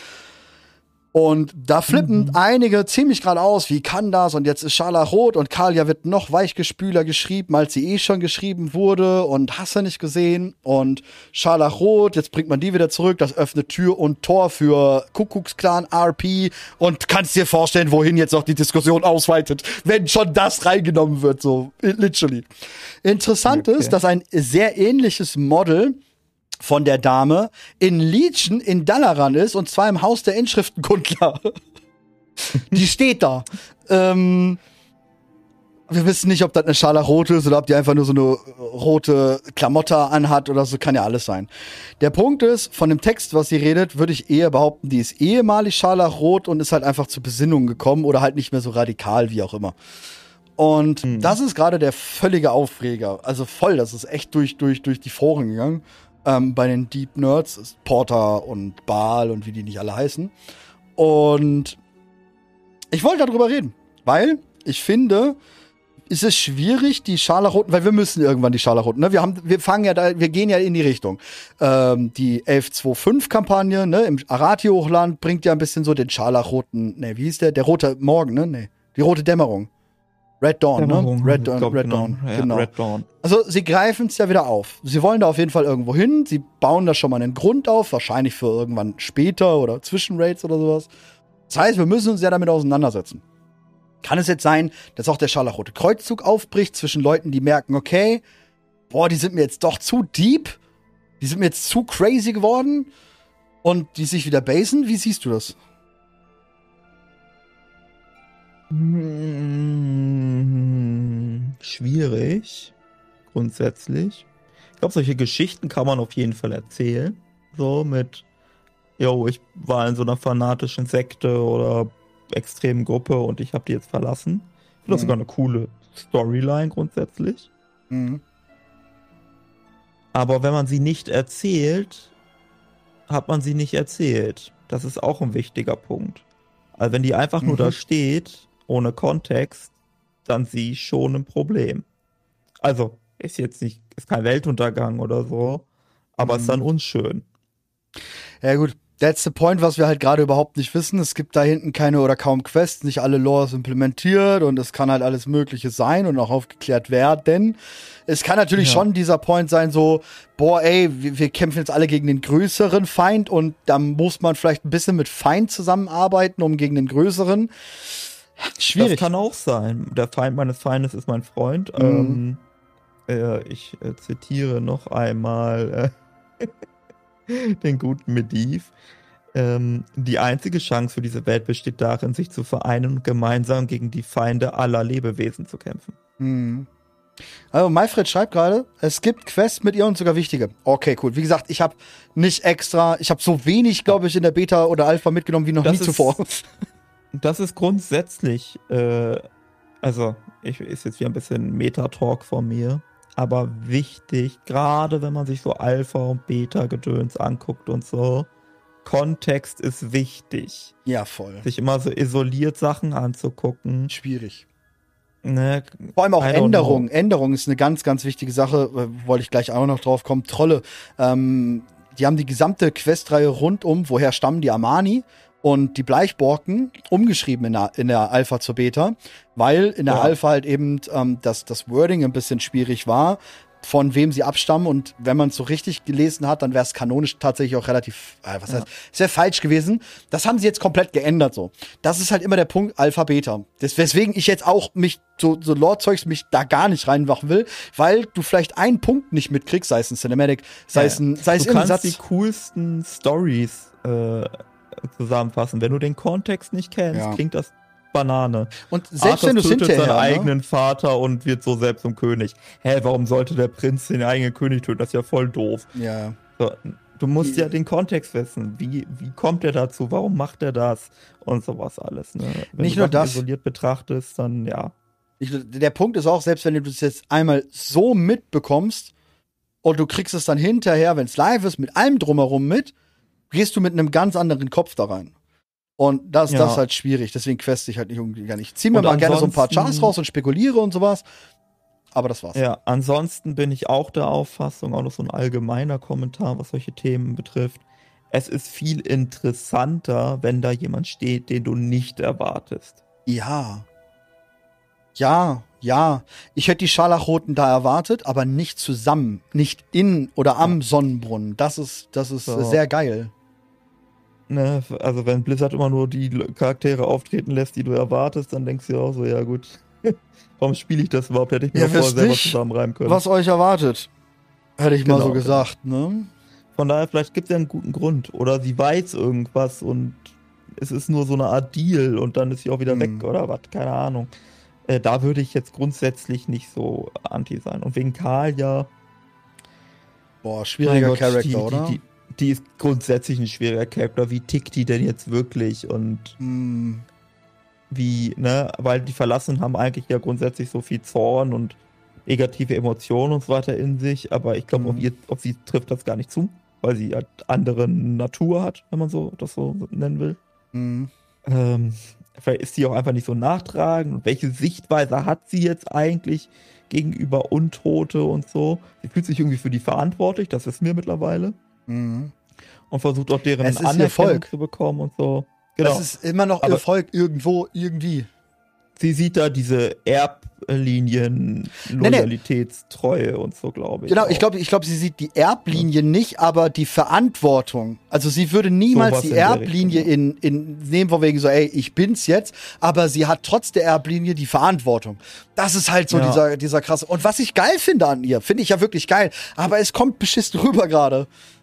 Und da flippen einige ziemlich gerade aus, wie kann das? Und jetzt ist Scharlachrot und Kalia wird noch weichgespüler geschrieben, als sie schon geschrieben wurde und hast du nicht gesehen. Und Scharlachrot, jetzt bringt man die wieder zurück, das öffnet Tür und Tor für Kuckucksklan RP und kannst dir vorstellen, wohin jetzt noch die Diskussion ausweitet, wenn schon das reingenommen wird, so literally. Interessant ist, dass ein sehr ähnliches Model von der Dame in Legion in Dalaran ist, und zwar im Haus der Inschriftenkundler. Die steht da. Wir wissen nicht, ob das eine Scharlachrote ist oder ob die einfach nur so eine rote Klamotte anhat oder so, kann ja alles sein. Der Punkt ist, von dem Text, was sie redet, würde ich eher behaupten, die ist ehemalig scharlachrot und ist halt einfach zur Besinnung gekommen oder halt nicht mehr so radikal, wie auch immer. Und das ist gerade der völlige Aufreger. Also voll, das ist echt durch die Foren gegangen. Bei den Deep Nerds ist Porter und Baal und wie die nicht alle heißen. Und ich wollte darüber reden, weil ich finde, es ist schwierig, die Scharlachroten, weil wir müssen irgendwann die Scharlachroten, ne? Wir gehen ja in die Richtung. Die 11.2.5-Kampagne, ne, im Arathi-Hochland bringt ja ein bisschen so den Scharlachroten, ne, wie hieß der? Der rote Morgen, ne? Ne, die rote Dämmerung. Red Dawn, Dämmerung, ne? Red Dawn. Also sie greifen es ja wieder auf. Sie wollen da auf jeden Fall irgendwo hin. Sie bauen da schon mal einen Grund auf, wahrscheinlich für irgendwann später oder Zwischenraids oder sowas. Das heißt, wir müssen uns ja damit auseinandersetzen. Kann es jetzt sein, dass auch der Scharlachrote Kreuzzug aufbricht zwischen Leuten, die merken, okay, boah, die sind mir jetzt doch zu deep, die sind mir jetzt zu crazy geworden und die sich wieder basen? Wie siehst du das? Schwierig, grundsätzlich. Ich glaube, solche Geschichten kann man auf jeden Fall erzählen. So mit, ich war in so einer fanatischen Sekte oder extremen Gruppe und ich habe die jetzt verlassen. Ich finde das sogar eine coole Storyline grundsätzlich. Aber wenn man sie nicht erzählt, hat man sie nicht erzählt. Das ist auch ein wichtiger Punkt. Also wenn die einfach nur da steht, ohne Kontext, dann sehe ich schon ein Problem. Also, ist kein Weltuntergang oder so, aber ist dann unschön. Ja gut, that's the point, was wir halt gerade überhaupt nicht wissen. Es gibt da hinten keine oder kaum Quests, nicht alle Lores implementiert und es kann halt alles Mögliche sein und auch aufgeklärt werden. Es kann natürlich schon dieser Point sein, so, boah, ey, wir kämpfen jetzt alle gegen den größeren Feind und da muss man vielleicht ein bisschen mit Feind zusammenarbeiten, um gegen den größeren. Schwierig. Das kann auch sein. Der Feind meines Feindes ist mein Freund. Ich zitiere noch einmal den guten Medivh. Die einzige Chance für diese Welt besteht darin, sich zu vereinen und gemeinsam gegen die Feinde aller Lebewesen zu kämpfen. Also Malfred schreibt gerade, es gibt Quests mit ihr und sogar wichtige. Okay, cool. Wie gesagt, ich habe so wenig, glaube ich, in der Beta oder Alpha mitgenommen wie noch nie zuvor. Das ist grundsätzlich, ist jetzt wieder ein bisschen Meta-Talk von mir, aber wichtig, gerade wenn man sich so Alpha und Beta-Gedöns anguckt und so, Kontext ist wichtig. Ja, voll. Sich immer so isoliert Sachen anzugucken. Schwierig. Ne, vor allem auch Änderung. Änderung ist eine ganz, ganz wichtige Sache, wollte ich gleich auch noch drauf kommen. Trolle, die haben die gesamte Questreihe rundum, woher stammen die Amani und die Bleichborken, umgeschrieben in der Alpha zur Beta, weil in der Alpha halt eben das Wording ein bisschen schwierig war, von wem sie abstammen, und wenn man es so richtig gelesen hat, dann wäre es kanonisch tatsächlich auch relativ, es wäre falsch gewesen. Das haben sie jetzt komplett geändert so. Das ist halt immer der Punkt Alpha Beta. Weswegen ich jetzt auch mich so Lore-Zeugs mich da gar nicht reinmachen will, weil du vielleicht einen Punkt nicht mitkriegst, sei es ein Cinematic, sei es du kannst die coolsten Stories zusammenfassen. Wenn du den Kontext nicht kennst, klingt das Banane. Und selbst wenn du es hinterher seinen eigenen Vater und wird so selbst zum König. Warum sollte der Prinz den eigenen König töten? Das ist ja voll doof. Ja. So, du musst ja den Kontext wissen. Wie kommt er dazu? Warum macht er das? Und sowas alles. Ne? Wenn nicht du nur das isoliert betrachtest, dann ja. Der Punkt ist auch, selbst wenn du das jetzt einmal so mitbekommst und du kriegst es dann hinterher, wenn es live ist, mit allem drumherum mit, gehst du mit einem ganz anderen Kopf da rein. Und das ist halt schwierig, deswegen quest ich halt nicht irgendwie gar nicht. Ich zieh mir mal gerne so ein paar Chars raus und spekuliere und sowas, aber das war's. Ja, ansonsten bin ich auch der Auffassung, auch noch so ein allgemeiner Kommentar, was solche Themen betrifft. Es ist viel interessanter, wenn da jemand steht, den du nicht erwartest. Ja. Ich hätte die Scharlachroten da erwartet, aber nicht zusammen, nicht in oder am Sonnenbrunnen. Das ist so sehr geil. Ne, also wenn Blizzard immer nur die Charaktere auftreten lässt, die du erwartest, dann denkst du ja auch so, ja gut, warum spiele ich das überhaupt? Hätte ich mir vorher selber zusammenreimen können. Was euch erwartet, hätte ich mal so gesagt, ne? Von daher, vielleicht gibt es ja einen guten Grund. Oder sie weiß irgendwas und es ist nur so eine Art Deal und dann ist sie auch wieder weg oder was, keine Ahnung. Da würde ich jetzt grundsätzlich nicht so anti sein. Und wegen Karl ja. Boah, schwieriger Charakter, oder? Die ist grundsätzlich ein schwieriger Charakter. Wie tickt die denn jetzt wirklich? Und wie, ne? Weil die Verlassenen haben eigentlich ja grundsätzlich so viel Zorn und negative Emotionen und so weiter in sich. Aber ich glaube, auf sie trifft das gar nicht zu, weil sie halt andere Natur hat, wenn man das so nennen will. Vielleicht ist sie auch einfach nicht so nachtragend. Und welche Sichtweise hat sie jetzt eigentlich gegenüber Untote und so? Sie fühlt sich irgendwie für die verantwortlich, das ist mir mittlerweile. Und versucht auch deren Anerkennung zu bekommen und so. Genau. Das ist immer noch Erfolg irgendwo, irgendwie. Sie sieht da diese Erblinien, Loyalitätstreue und so, glaube ich. Genau, ich glaube, sie sieht die Erblinie nicht, aber die Verantwortung. Also sie würde niemals die Erblinie nehmen, von wegen so, ey, ich bin's jetzt, aber sie hat trotz der Erblinie die Verantwortung. Das ist halt so dieser krasse. Und was ich geil finde an ihr, finde ich ja wirklich geil, aber es kommt beschissen rüber gerade.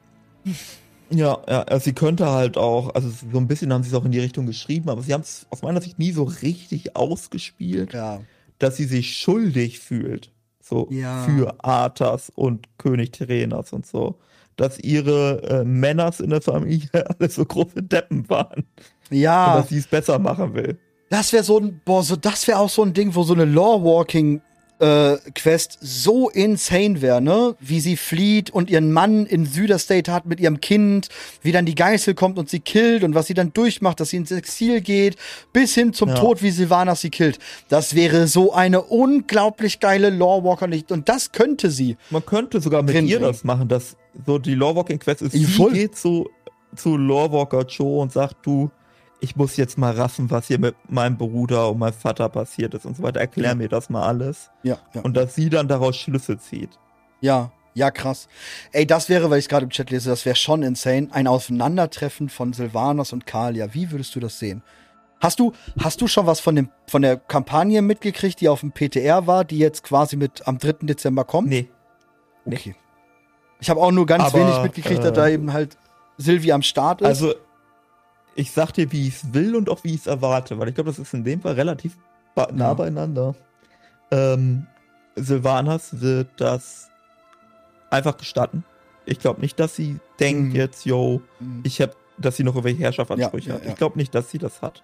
Ja, also sie könnte halt auch, also so ein bisschen haben sie es auch in die Richtung geschrieben, aber sie haben es aus meiner Sicht nie so richtig ausgespielt, dass sie sich schuldig fühlt, so für Arthas und König Terenas und so, dass ihre Männers in der Familie alle so große Deppen waren. Ja. Und dass sie es besser machen will. Das wäre das wäre auch so ein Ding, wo so eine Lore-Walking Quest so insane wäre, ne? Wie sie flieht und ihren Mann in Süderstate hat mit ihrem Kind, wie dann die Geißel kommt und sie killt und was sie dann durchmacht, dass sie ins Exil geht, bis hin zum Tod, wie Sylvanas sie killt. Das wäre so eine unglaublich geile Lorewalker und das könnte sie. Man könnte sogar mit ihr das machen, dass so die Lorewalking Quest ist, sie geht zu Lorewalker Joe und sagt, du, ich muss jetzt mal raffen, was hier mit meinem Bruder und meinem Vater passiert ist und so weiter. Erklär mir das mal alles. Ja. Und dass sie dann daraus Schlüsse zieht. Ja, krass. Ey, das wäre, weil ich es gerade im Chat lese, das wäre schon insane. Ein Aufeinandertreffen von Sylvanas und Kalia. Wie würdest du das sehen? Hast du schon was von der Kampagne mitgekriegt, die auf dem PTR war, die jetzt quasi am 3. Dezember kommt? Nee. Okay. Ich habe auch nur ganz wenig mitgekriegt, dass da eben halt Sylvie am Start ist. Also, ich sag dir, wie ich es will und auch wie ich es erwarte, weil ich glaube, das ist in dem Fall relativ nah beieinander. Sylvanas wird das einfach gestatten. Ich glaube nicht, dass sie denkt jetzt, dass sie noch irgendwelche Herrschaftsansprüche hat. Ich glaube nicht, dass sie das hat.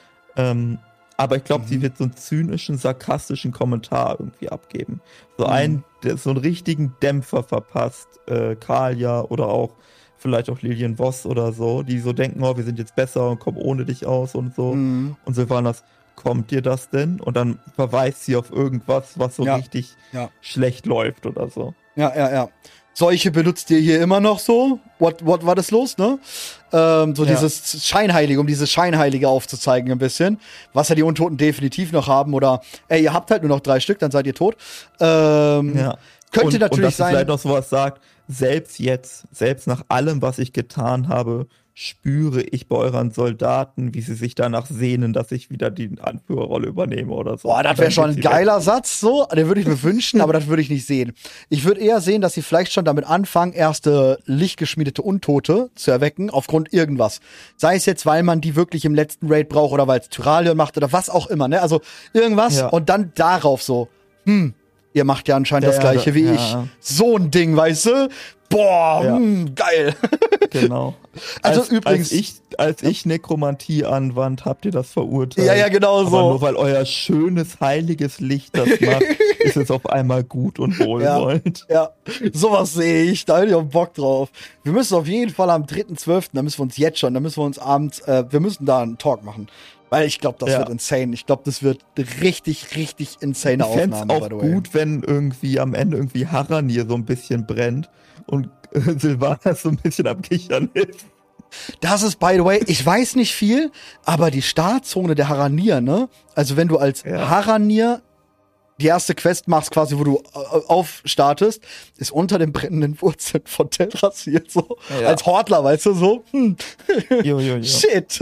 Aber ich glaube, sie wird so einen zynischen, sarkastischen Kommentar irgendwie abgeben. So so einen richtigen Dämpfer verpasst, Kalia oder auch vielleicht auch Lillian Voss oder so, die so denken, wir sind jetzt besser und kommen ohne dich aus und so. Und Sylvanas, kommt dir das denn? Und dann verweist sie auf irgendwas, was so richtig schlecht läuft oder so. Ja. Solche benutzt ihr hier immer noch so? What war das los, ne? Dieses Scheinheilige, um dieses Scheinheilige aufzuzeigen ein bisschen. Was ja die Untoten definitiv noch haben. Oder, ihr habt halt nur noch 3 Stück, dann seid ihr tot. Könnte natürlich und dass sein. Vielleicht noch sowas sagt, selbst nach allem, was ich getan habe, spüre ich bei euren Soldaten, wie sie sich danach sehnen, dass ich wieder die Anführerrolle übernehme oder so. Boah, das wäre schon ein geiler Satz, so. Den würde ich mir wünschen, aber das würde ich nicht sehen. Ich würde eher sehen, dass sie vielleicht schon damit anfangen, erste lichtgeschmiedete Untote zu erwecken, aufgrund irgendwas. Sei es jetzt, weil man die wirklich im letzten Raid braucht oder weil es Tyralion macht oder was auch immer, ne? Also irgendwas und dann darauf so, ihr macht ja anscheinend das Gleiche wie ich. So ein Ding, weißt du? Boah, geil. Genau. Also übrigens. Als ich Nekromantie anwand, habt ihr das verurteilt. Ja, genau so. Aber nur weil euer schönes, heiliges Licht das macht, ist es auf einmal gut und wohlwollend. Ja, sowas sehe ich. Da hätte ich auch Bock drauf. Wir müssen auf jeden Fall am 3.12., da müssen wir uns abends, wir müssen da einen Talk machen. Weil ich glaube, das wird insane. Ich glaube, das wird richtig, richtig insane Aufnahme. Ich fänd's auch gut, wenn irgendwie am Ende irgendwie Haranir so ein bisschen brennt und Sylvanas so ein bisschen am Kichern ist. Das ist, by the way, ich weiß nicht viel, aber die Startzone der Haranir, ne? Also wenn du als Haranir die erste Quest machst, quasi, wo du aufstartest, ist unter den brennenden Wurzeln von Teldrassil so. Ja. Als Hortler, weißt du, so. Jo. Shit.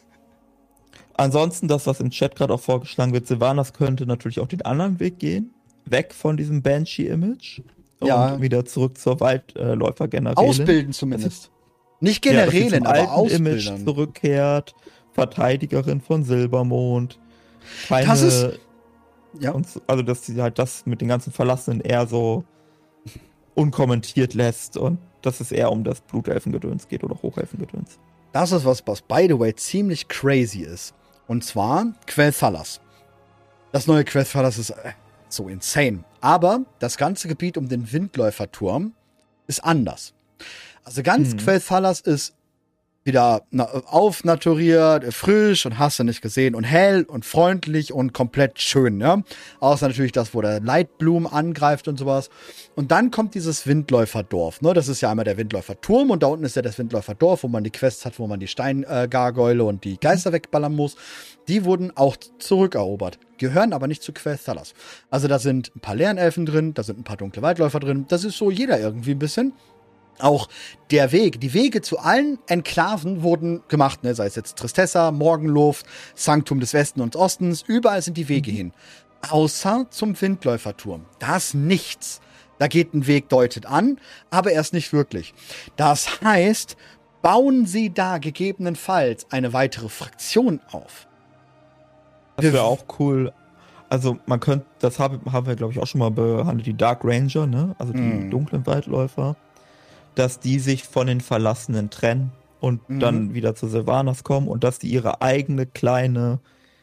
Ansonsten, das, was im Chat gerade auch vorgeschlagen wird, Sylvanas könnte natürlich auch den anderen Weg gehen. Weg von diesem Banshee-Image. Und wieder zurück zur Waldläufer-Generälin. Ausbilden zumindest. Nicht Generälin, aber ausbilden. Image zurückkehrt. Verteidigerin von Silbermond. Das ist... Also, dass sie halt das mit den ganzen Verlassenen eher so unkommentiert lässt und dass es eher um das Blutelfengedöns geht oder Hochelfengedöns. Das ist was by the way ziemlich crazy ist. Und zwar Quel'Thalas. Das neue Quel'Thalas ist so insane. Aber das ganze Gebiet um den Windläuferturm ist anders. Also ganz Quel'Thalas ist wieder aufnaturiert, frisch und hast du nicht gesehen und hell und freundlich und komplett schön, ja. Außer natürlich das, wo der Lightbloom angreift und sowas. Und dann kommt dieses Windläuferdorf, ne. Das ist ja einmal der Windläuferturm und da unten ist ja das Windläuferdorf, wo man die Quests hat, wo man die Steingargoyle und die Geister wegballern muss. Die wurden auch zurückerobert, gehören aber nicht zu Quel'Thalas. Also da sind ein paar Lernelfen drin, da sind ein paar dunkle Waldläufer drin. Das ist so jeder irgendwie ein bisschen. Auch die Wege zu allen Enklaven wurden gemacht, ne? Sei es jetzt Tristessa, Morgenluft, Sanctum des Westen und Ostens, überall sind die Wege hin. Außer zum Windläuferturm. Da ist nichts. Da geht ein Weg deutet an, aber erst nicht wirklich. Das heißt, bauen sie da gegebenenfalls eine weitere Fraktion auf. Das wäre auch cool. Also man könnte, das haben wir glaube ich auch schon mal behandelt, die Dark Ranger, ne? Also die dunklen Waldläufer. Dass die sich von den Verlassenen trennen und dann wieder zu Sylvanas kommen und dass die ihre eigene kleine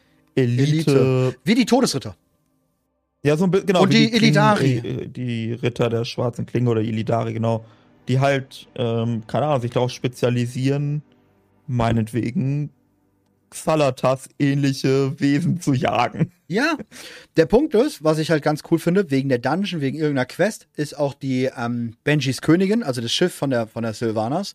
Elite. Wie die Todesritter. Ja, so ein bisschen, genau. Und die Illidari. Die Ritter der schwarzen Klinge oder Illidari, genau. Die halt, keine Ahnung, sich darauf spezialisieren, meinetwegen Xalatas ähnliche Wesen zu jagen. Ja, der Punkt ist, was ich halt ganz cool finde, wegen der Dungeon, wegen irgendeiner Quest, ist auch die Benjis Königin, also das Schiff von der Sylvanas.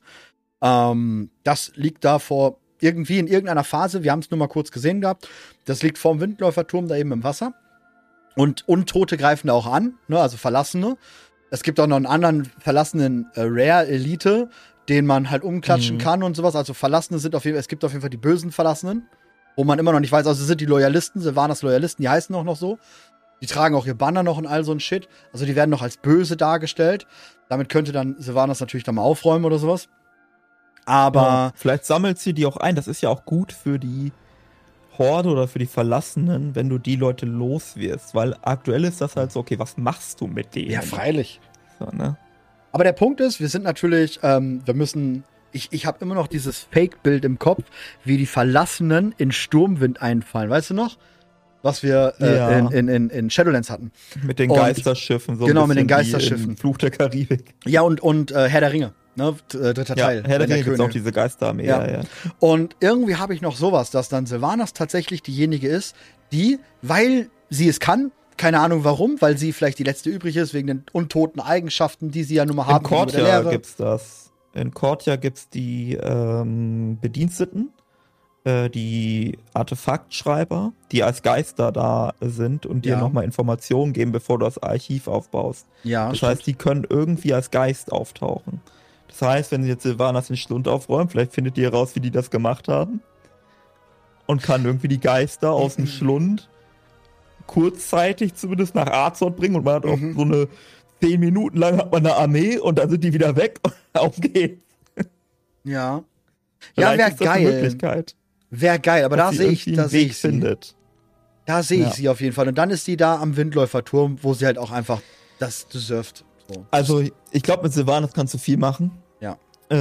Das liegt da irgendwie in irgendeiner Phase, wir haben es nur mal kurz gesehen gehabt, das liegt vorm Windläuferturm da eben im Wasser. Und Untote greifen da auch an, ne, also Verlassene. Es gibt auch noch einen anderen verlassenen Rare Elite, den man halt umklatschen kann und sowas. Also Verlassene sind es gibt auf jeden Fall die bösen Verlassenen. wo man immer noch nicht weiß, also sind die Loyalisten, Sylvanas Loyalisten, die heißen auch noch so. Die tragen auch ihr Banner noch und all so ein Shit. Also die werden noch als böse dargestellt. Damit könnte dann Sylvanas natürlich dann mal aufräumen oder sowas. Aber Ja, vielleicht sammelt sie die auch ein. Das ist ja auch gut für die Horde oder für die Verlassenen, wenn du die Leute los wirst. Weil aktuell ist das halt so, okay, was machst du mit denen? ja, freilich. So, ne? Aber der Punkt ist, wir sind natürlich, wir müssen, ich habe immer noch dieses Fake-Bild im Kopf, wie die Verlassenen in Sturmwind einfallen. Weißt du noch? Was wir Ja. in Shadowlands hatten. Mit den Und- Geisterschiffen. So ein genau, mit den bisschen wie Geisterschiffen. in Fluch der Karibik. Ja, und Herr der Ringe, ne? Dritter Ja, Teil. Herr der der Ringe gibt auch König. diese Geisterarmee. Ja. Ja. Und irgendwie habe ich noch sowas, dass dann Sylvanas tatsächlich diejenige ist, die, weil sie es kann, keine Ahnung warum, weil sie vielleicht die letzte übrig ist, wegen den untoten Eigenschaften, die sie ja nun mal In haben. gegenüber der Kortia Lehre. gibt's das. In Kortia gibt's die Bediensteten, die Artefaktschreiber, die als Geister da sind und dir Ja. nochmal Informationen geben, bevor du das Archiv aufbaust. Ja, Das heißt, die können irgendwie als Geist auftauchen. Das heißt, wenn jetzt Sylvanas den Schlund aufräumt, vielleicht findet ihr heraus, wie die das gemacht haben. Und kann irgendwie die Geister aus dem Schlund kurzzeitig zumindest nach Azeroth bringen. Und man hat auch so eine 10 Minuten lang hat man eine Armee und dann sind die wieder weg und auf geht's. ja. Ja, Vielleicht wäre ist das eine geil. Möglichkeit, Wäre geil, aber da dass sie sehe ich, irgendwie da einen sehe Weg ich sie. findet. Da sehe ich Ja. sie auf jeden Fall. Und dann ist die da am Windläuferturm, wo sie halt auch einfach das deserved. So. Also, ich glaube, mit Sylvanas kannst du viel machen. Ja.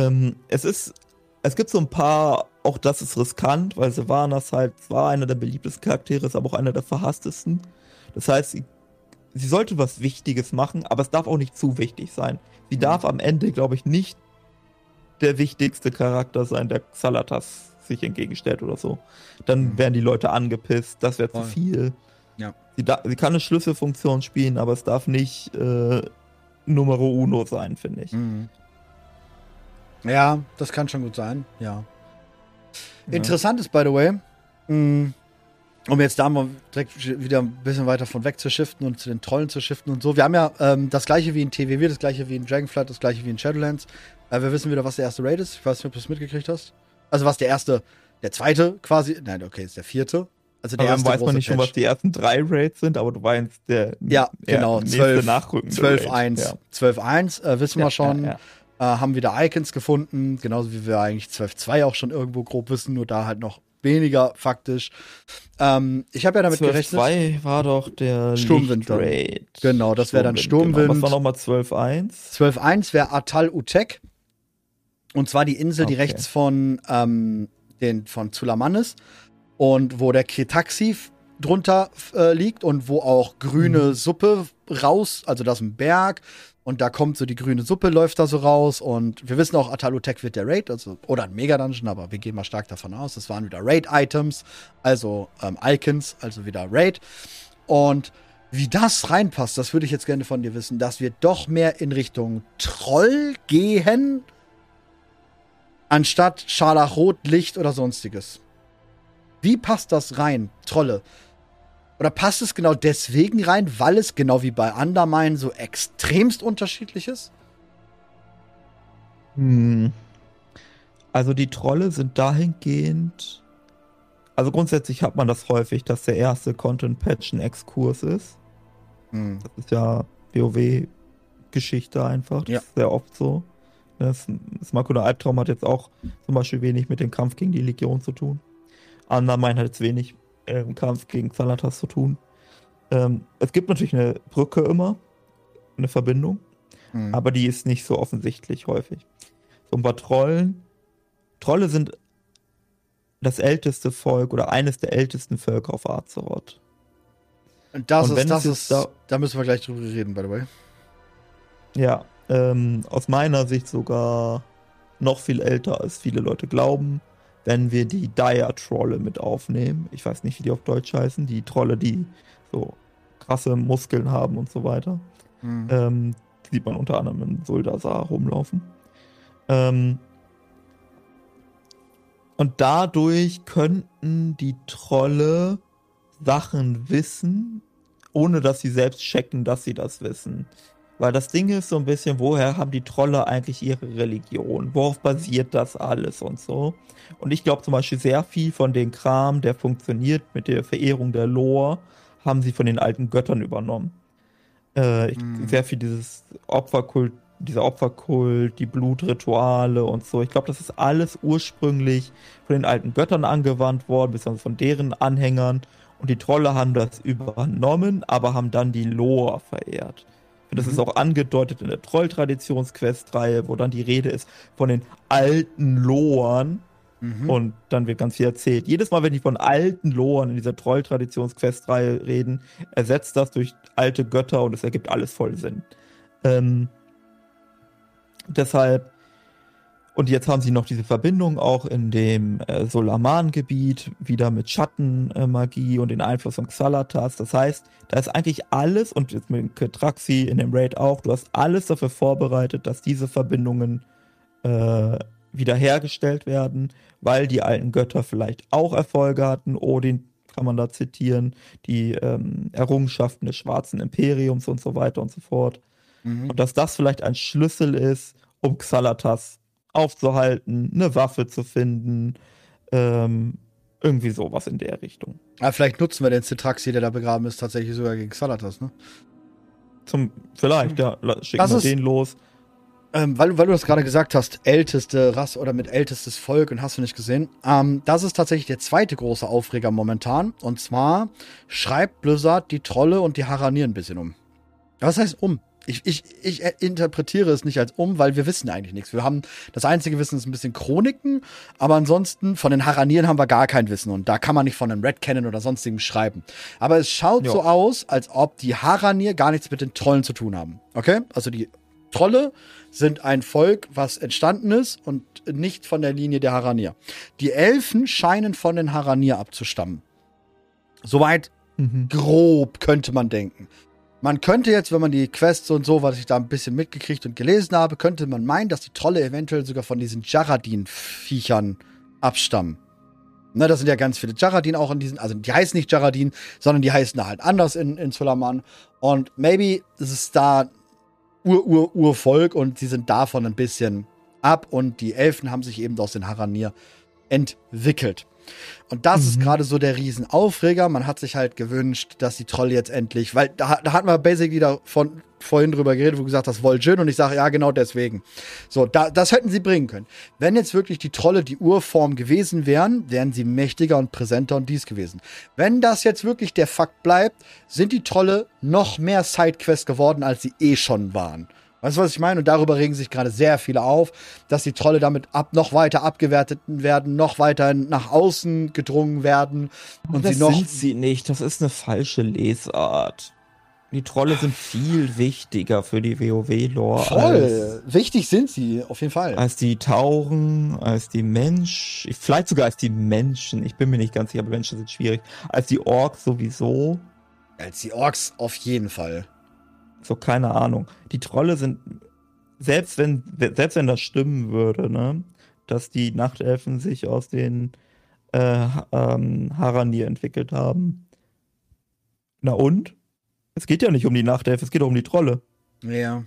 Es gibt so ein paar, auch das ist riskant, weil Sylvanas halt zwar einer der beliebtesten Charaktere ist, aber auch einer der verhasstesten. Das heißt, sie sollte was Wichtiges machen, aber es darf auch nicht zu wichtig sein. Sie darf am Ende, glaube ich, nicht der wichtigste Charakter sein, der Xalatas sich entgegenstellt oder so. Dann werden die Leute angepisst, das wäre zu Voll. viel. Ja. Sie kann eine Schlüsselfunktion spielen, aber es darf nicht Numero Uno sein, finde ich. Mhm. Ja, das kann schon gut sein, ja. Interessant ist, by the way, um jetzt da mal direkt wieder ein bisschen weiter von weg zu shiften und zu den Trollen zu shiften und so. Wir haben ja das gleiche wie in TWW, das gleiche wie in Dragonflight, das gleiche wie in Shadowlands. Wir wissen wieder, was der erste Raid ist. Ich weiß nicht, ob du es mitgekriegt hast. Also was der zweite quasi, nein, okay, ist der vierte. Also der Aber erste dann weiß man große nicht schon, Patch. was die ersten 3 Raids sind, aber du weißt, der Ja, genau, nächste 12, nachrückende 12.1. Raid. 12.1 wissen wir schon. Ja. Haben wieder Icons gefunden, genauso wie wir eigentlich 12.2 auch schon irgendwo grob wissen, nur da halt noch weniger faktisch. Ich habe ja damit gerechnet. 12.2 war doch der Sturmwind dann. Lichtraid. Genau, das wäre dann Sturmwind. Genau. Was war nochmal 12.1? 12.1 wäre Atal Utek. Und zwar die Insel, die Okay. rechts von Zulamannis und wo der Kretaxi drunter liegt und wo auch grüne Suppe raus, also das ist ein Berg und da kommt so die grüne Suppe, läuft da so raus und wir wissen auch, Atal Utek wird der Raid, also, oder ein Mega-Dungeon, aber wir gehen mal stark davon aus, das waren wieder Raid-Items, also Icons, also wieder Raid. Und wie das reinpasst, das würde ich jetzt gerne von dir wissen, dass wir doch mehr in Richtung Troll gehen, anstatt Scharlachrot, Licht oder sonstiges. Wie passt das rein, Trolle? Oder passt es genau deswegen rein, weil es genau wie bei Undermine so extremst unterschiedlich ist? Also die Trolle sind dahingehend. Also grundsätzlich hat man das häufig, dass der erste Content-Patch ein Exkurs ist. Das ist ja WoW-Geschichte einfach. Das Ja. ist sehr oft so. Das Marco der Albtraum hat jetzt auch zum Beispiel wenig mit dem Kampf gegen die Legion zu tun. Undermine hat jetzt wenig im Kampf gegen Xalatas zu tun. Es gibt natürlich eine Brücke immer, eine Verbindung, aber die ist nicht so offensichtlich häufig. So ein paar Trollen. Trolle sind das älteste Volk oder eines der ältesten Völker auf Azeroth. Und das Und wenn ist, es jetzt da müssen wir gleich drüber reden, by the way. Ja, aus meiner Sicht sogar noch viel älter, als viele Leute glauben, wenn wir die Dire-Trolle mit aufnehmen. Ich weiß nicht, wie die auf Deutsch heißen. Die Trolle, die so krasse Muskeln haben und so weiter. Sieht man unter anderem in Zuldasar rumlaufen. Und dadurch könnten die Trolle Sachen wissen, ohne dass sie selbst checken, dass sie das wissen. Weil das Ding ist so ein bisschen, woher haben die Trolle eigentlich ihre Religion? Worauf basiert das alles und so? Und ich glaube zum Beispiel sehr viel von dem Kram, der funktioniert mit der Verehrung der Lore, haben sie von den alten Göttern übernommen. Sehr viel dieser Opferkult, die Blutrituale und so. Ich glaube, das ist alles ursprünglich von den alten Göttern angewandt worden, beziehungsweise von deren Anhängern. Und die Trolle haben das übernommen, aber haben dann die Lore verehrt. Und das ist auch angedeutet in der Troll-Traditions-Quest-Reihe, wo dann die Rede ist von den alten Loren. Und dann wird ganz viel erzählt. Jedes Mal, wenn die von alten Loren in dieser Troll-Traditions-Quest-Reihe reden, ersetzt das durch alte Götter und es ergibt alles voll Sinn. Deshalb, und jetzt haben sie noch diese Verbindung auch in dem Solaman-Gebiet, wieder mit Schattenmagie und den Einfluss von Xalatas. Das heißt, da ist eigentlich alles, und jetzt mit Ketraxi in dem Raid auch, du hast alles dafür vorbereitet, dass diese Verbindungen wiederhergestellt werden, weil die alten Götter vielleicht auch Erfolge hatten. Odin kann man da zitieren, die Errungenschaften des Schwarzen Imperiums und so weiter und so fort. Und dass das vielleicht ein Schlüssel ist, um Xalatas aufzuhalten, eine Waffe zu finden, irgendwie sowas in der Richtung. Ja, vielleicht nutzen wir den Citraxi, der da begraben ist, tatsächlich sogar gegen Xalatas, ne? Vielleicht, ja, schicken wir den los. Weil du das gerade gesagt hast, älteste Rasse oder mit ältestes Volk und hast du nicht gesehen. Das ist tatsächlich der zweite große Aufreger momentan. Und zwar schreibt Blizzard die Trolle und die Haranier ein bisschen um. Was heißt um? Ich interpretiere es nicht als um, weil wir wissen eigentlich nichts. Wir haben, das einzige Wissen ist ein bisschen Chroniken, aber ansonsten von den Haranieren haben wir gar kein Wissen und da kann man nicht von einem Red Cannon oder sonstigem schreiben. Aber es schaut so aus, als ob die Haranier gar nichts mit den Trollen zu tun haben. Okay? Also die Trolle sind ein Volk, was entstanden ist und nicht von der Linie der Haranier. Die Elfen scheinen von den Haranier abzustammen. Soweit grob könnte man denken. Man könnte jetzt, wenn man die Quests und so, was ich da ein bisschen mitgekriegt und gelesen habe, könnte man meinen, dass die Trolle eventuell sogar von diesen Jaradin-Viechern abstammen. Ne, das sind ja ganz viele Jaradin auch in diesen, also die heißen nicht Jaradin, sondern die heißen da halt anders in Sulaman. Und maybe ist es da Urvolk und sie sind davon ein bisschen ab und die Elfen haben sich eben aus den Haranier entwickelt. Und das ist gerade so der Riesenaufreger. Man hat sich halt gewünscht, dass die Trolle jetzt endlich, weil da hatten wir basically vorhin drüber geredet, wo du gesagt hast, Vol'jin, und ich sage, ja, genau deswegen. So, das hätten sie bringen können. Wenn jetzt wirklich die Trolle die Urform gewesen wären, wären sie mächtiger und präsenter und dies gewesen. Wenn das jetzt wirklich der Fakt bleibt, sind die Trolle noch mehr Sidequests geworden, als sie eh schon waren. Weißt du, was ich meine? Und darüber regen sich gerade sehr viele auf, dass die Trolle damit noch weiter abgewertet werden, noch weiter nach außen gedrungen werden. Und das sind sie nicht. Das ist eine falsche Lesart. Die Trolle sind viel wichtiger für die WoW-Lore. Voll. Wichtig sind sie, auf jeden Fall. Als die Tauren, als die Menschen, vielleicht sogar als die Menschen. Ich bin mir nicht ganz sicher, aber Menschen sind schwierig. Als die Orks sowieso. Als die Orks auf jeden Fall. So, keine Ahnung. Die Trolle sind, selbst wenn das stimmen würde, ne, dass die Nachtelfen sich aus den Haranier entwickelt haben. Na und? Es geht ja nicht um die Nachtelfen, es geht um die Trolle. Ja.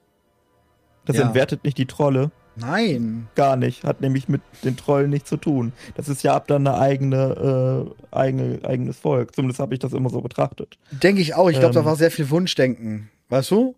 Das entwertet nicht die Trolle. Nein. Gar nicht. Hat nämlich mit den Trollen nichts zu tun. Das ist ja ab dann eine eigenes Volk. Zumindest habe ich das immer so betrachtet. Denke ich auch. Ich glaube, da war sehr viel Wunschdenken. Weißt du?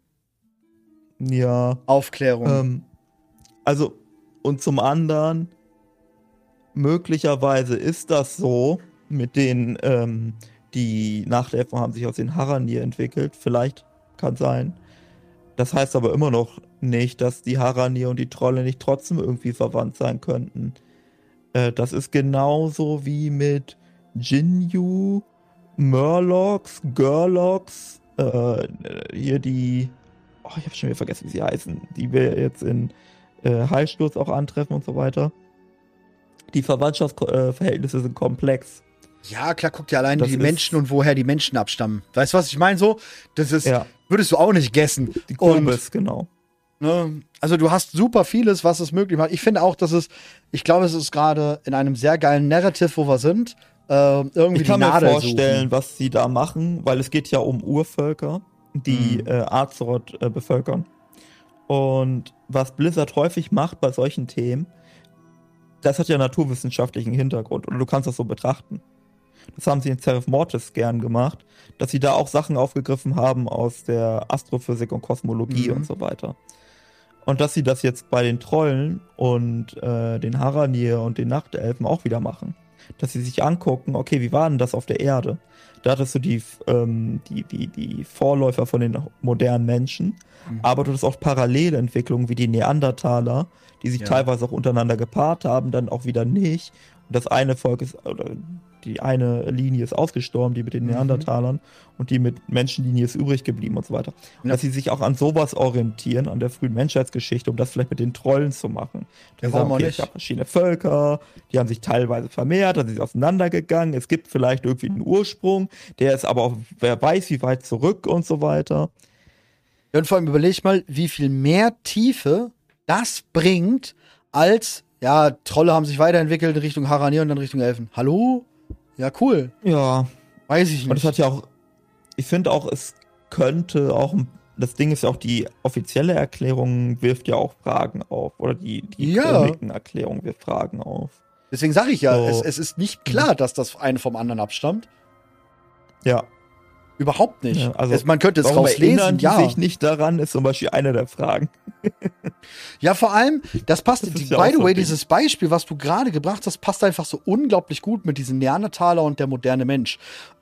Ja. Aufklärung. Also, und zum anderen, möglicherweise ist das so, mit den, die Nachtelfen haben sich aus den Haranier entwickelt. Vielleicht, kann sein. Das heißt aber immer noch nicht, dass die Haranier und die Trolle nicht trotzdem irgendwie verwandt sein könnten. Das ist genauso wie mit Jinyu, Murlocs, Gurlocs, hier die, ich habe schon wieder vergessen, wie sie heißen, die wir jetzt in Heilsturz auch antreffen und so weiter. Die Verwandtschaftsverhältnisse sind komplex. Ja, klar, guck dir allein die Menschen und woher die Menschen abstammen. Weißt du, was ich meine? So, das ist, würdest du auch nicht guessen. Die Kurbis, genau. Ne, also du hast super vieles, was es möglich macht. Ich finde auch, ich glaube, es ist gerade in einem sehr geilen Narrative, wo wir sind, irgendwie ich kann mir vorstellen, was sie da machen, weil es geht ja um Urvölker. die Azeroth bevölkern. Und was Blizzard häufig macht bei solchen Themen, das hat ja naturwissenschaftlichen Hintergrund oder du kannst das so betrachten. Das haben sie in Seraph Mortis gern gemacht, dass sie da auch Sachen aufgegriffen haben aus der Astrophysik und Kosmologie und so weiter. Und dass sie das jetzt bei den Trollen und den Haranir und den Nachtelfen auch wieder machen. Dass sie sich angucken, okay, wie war denn das auf der Erde? Da hattest du die Vorläufer von den modernen Menschen, aber du hattest auch Parallelentwicklungen wie die Neandertaler, die sich teilweise auch untereinander gepaart haben, dann auch wieder nicht. Und das eine Volk ist, oder die eine Linie ist ausgestorben, die mit den Neandertalern, und die mit Menschenlinie ist übrig geblieben und so weiter. Und dass sie sich auch an sowas orientieren, an der frühen Menschheitsgeschichte, um das vielleicht mit den Trollen zu machen. Die sagen, okay, es gab verschiedene Völker, die haben sich teilweise vermehrt, dann sind sie auseinandergegangen, es gibt vielleicht irgendwie einen Ursprung, der ist aber auch, wer weiß, wie weit zurück und so weiter. Ja, und vor allem überleg mal, wie viel mehr Tiefe das bringt, als, ja, Trolle haben sich weiterentwickelt in Richtung Haranir und dann Richtung Elfen. Hallo? Ja, cool. Ja. Weiß ich nicht. Und es hat ja auch, ich finde auch, es könnte auch, das Ding ist ja auch, die offizielle Erklärung wirft ja auch Fragen auf. Oder die Chroniken-Erklärung wirft Fragen auf. Deswegen sage ich ja, so. es ist nicht klar, dass das eine vom anderen abstammt. Ja. Überhaupt nicht. Ja, also man könnte es rauslesen, die sich nicht daran, ist zum Beispiel eine der Fragen. Ja, vor allem, das passt, das by the way, dieses Beispiel, was du gerade gebracht hast, passt einfach so unglaublich gut mit diesem Neandertaler und der moderne Mensch.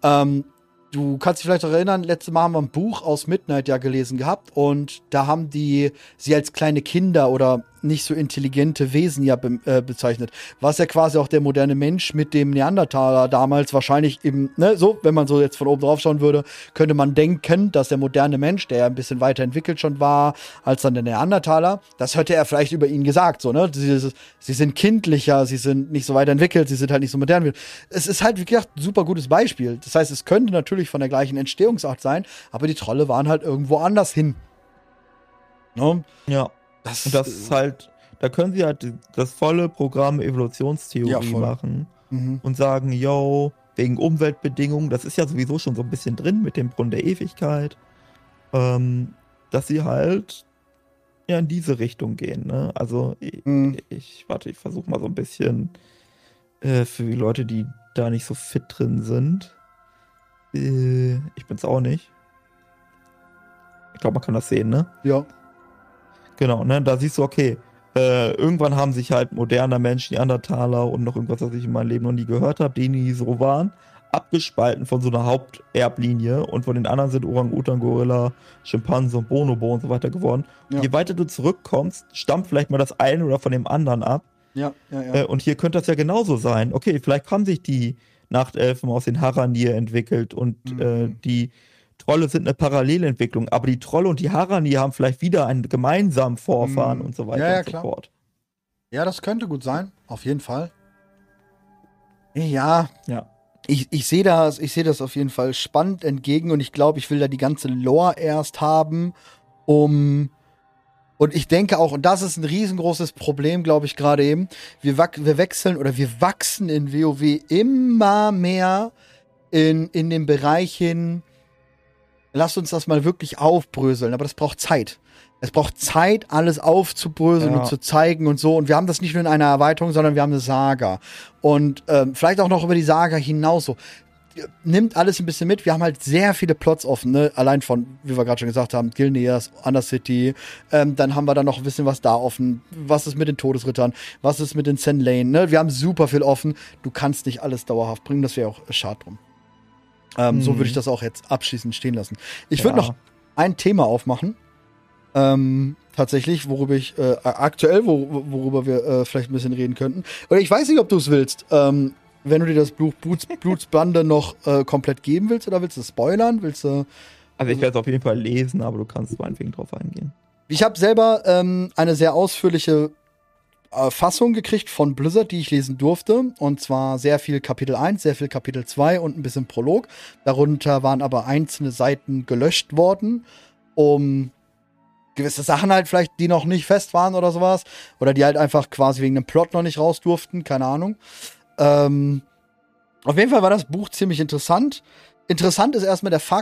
Du kannst dich vielleicht erinnern, letztes Mal haben wir ein Buch aus Midnight ja gelesen gehabt und da haben die sie als kleine Kinder oder nicht so intelligente Wesen ja bezeichnet. Was ja quasi auch der moderne Mensch mit dem Neandertaler damals wahrscheinlich eben, ne, so, wenn man so jetzt von oben drauf schauen würde, könnte man denken, dass der moderne Mensch, der ja ein bisschen weiterentwickelt schon war als dann der Neandertaler, das hätte er vielleicht über ihn gesagt, so, ne, sie sind kindlicher, sie sind nicht so weiterentwickelt, sie sind halt nicht so modern. Es ist halt, wie gesagt, ein super gutes Beispiel. Das heißt, es könnte natürlich von der gleichen Entstehungsart sein, aber die Trolle waren halt irgendwo anders hin. Ne? Ja. Das ist halt, da können sie halt das volle Programm Evolutionstheorie machen und sagen, yo, wegen Umweltbedingungen, das ist ja sowieso schon so ein bisschen drin mit dem Brunnen der Ewigkeit, dass sie halt ja in diese Richtung gehen, ne? Also ich versuche mal so ein bisschen für die Leute, die da nicht so fit drin sind. Ich bin's auch nicht. Ich glaube, man kann das sehen, ne? Ja. Genau, ne, da siehst du, okay, irgendwann haben sich halt moderner Mensch, Neandertaler und noch irgendwas, was ich in meinem Leben noch nie gehört habe, die so waren, abgespalten von so einer Haupterblinie und von den anderen sind Orang-Utan, Gorilla, Schimpanse und Bonobo und so weiter geworden. Ja. Je weiter du zurückkommst, stammt vielleicht mal das eine oder von dem anderen ab. Ja. Und hier könnte das ja genauso sein. Okay, vielleicht haben sich die Nachtelfen aus den Haranir entwickelt und die Trolle sind eine Parallelentwicklung, aber die Trolle und die Haranir haben vielleicht wieder einen gemeinsamen Vorfahren und so weiter und so fort. Ja, das könnte gut sein, auf jeden Fall. Ja. Ich sehe das auf jeden Fall spannend entgegen und ich glaube, ich will da die ganze Lore erst haben, und ich denke auch, und das ist ein riesengroßes Problem, glaube ich, gerade eben, wir wachsen in WoW immer mehr in den Bereich hin. Lasst uns das mal wirklich aufbröseln, aber das braucht Zeit. Es braucht Zeit, alles aufzubröseln und zu zeigen und so. Und wir haben das nicht nur in einer Erweiterung, sondern wir haben eine Saga. Und vielleicht auch noch über die Saga hinaus so. Nimmt alles ein bisschen mit. Wir haben halt sehr viele Plots offen, ne? Allein von, wie wir gerade schon gesagt haben, Gilneas, Undercity. Dann haben wir da noch ein bisschen was da offen. Was ist mit den Todesrittern? Was ist mit den Senlane? Ne? Wir haben super viel offen. Du kannst nicht alles dauerhaft bringen. Das wäre auch schade drum. So würde ich das auch jetzt abschließend stehen lassen. Ich würde noch ein Thema aufmachen. Tatsächlich, worüber ich aktuell, worüber wir vielleicht ein bisschen reden könnten. Oder ich weiß nicht, ob du es willst. Wenn du dir das Blutsbande noch komplett geben willst, oder willst du spoilern? Also ich werde es auf jeden Fall lesen, aber du kannst meinetwegen drauf eingehen. Ich habe selber eine sehr ausführliche Fassung gekriegt von Blizzard, die ich lesen durfte. Und zwar sehr viel Kapitel 1, sehr viel Kapitel 2 und ein bisschen Prolog. Darunter waren aber einzelne Seiten gelöscht worden, um gewisse Sachen halt vielleicht, die noch nicht fest waren oder sowas. Oder die halt einfach quasi wegen dem Plot noch nicht raus durften, keine Ahnung. Auf jeden Fall war das Buch ziemlich interessant. Interessant ist erstmal der Fakt,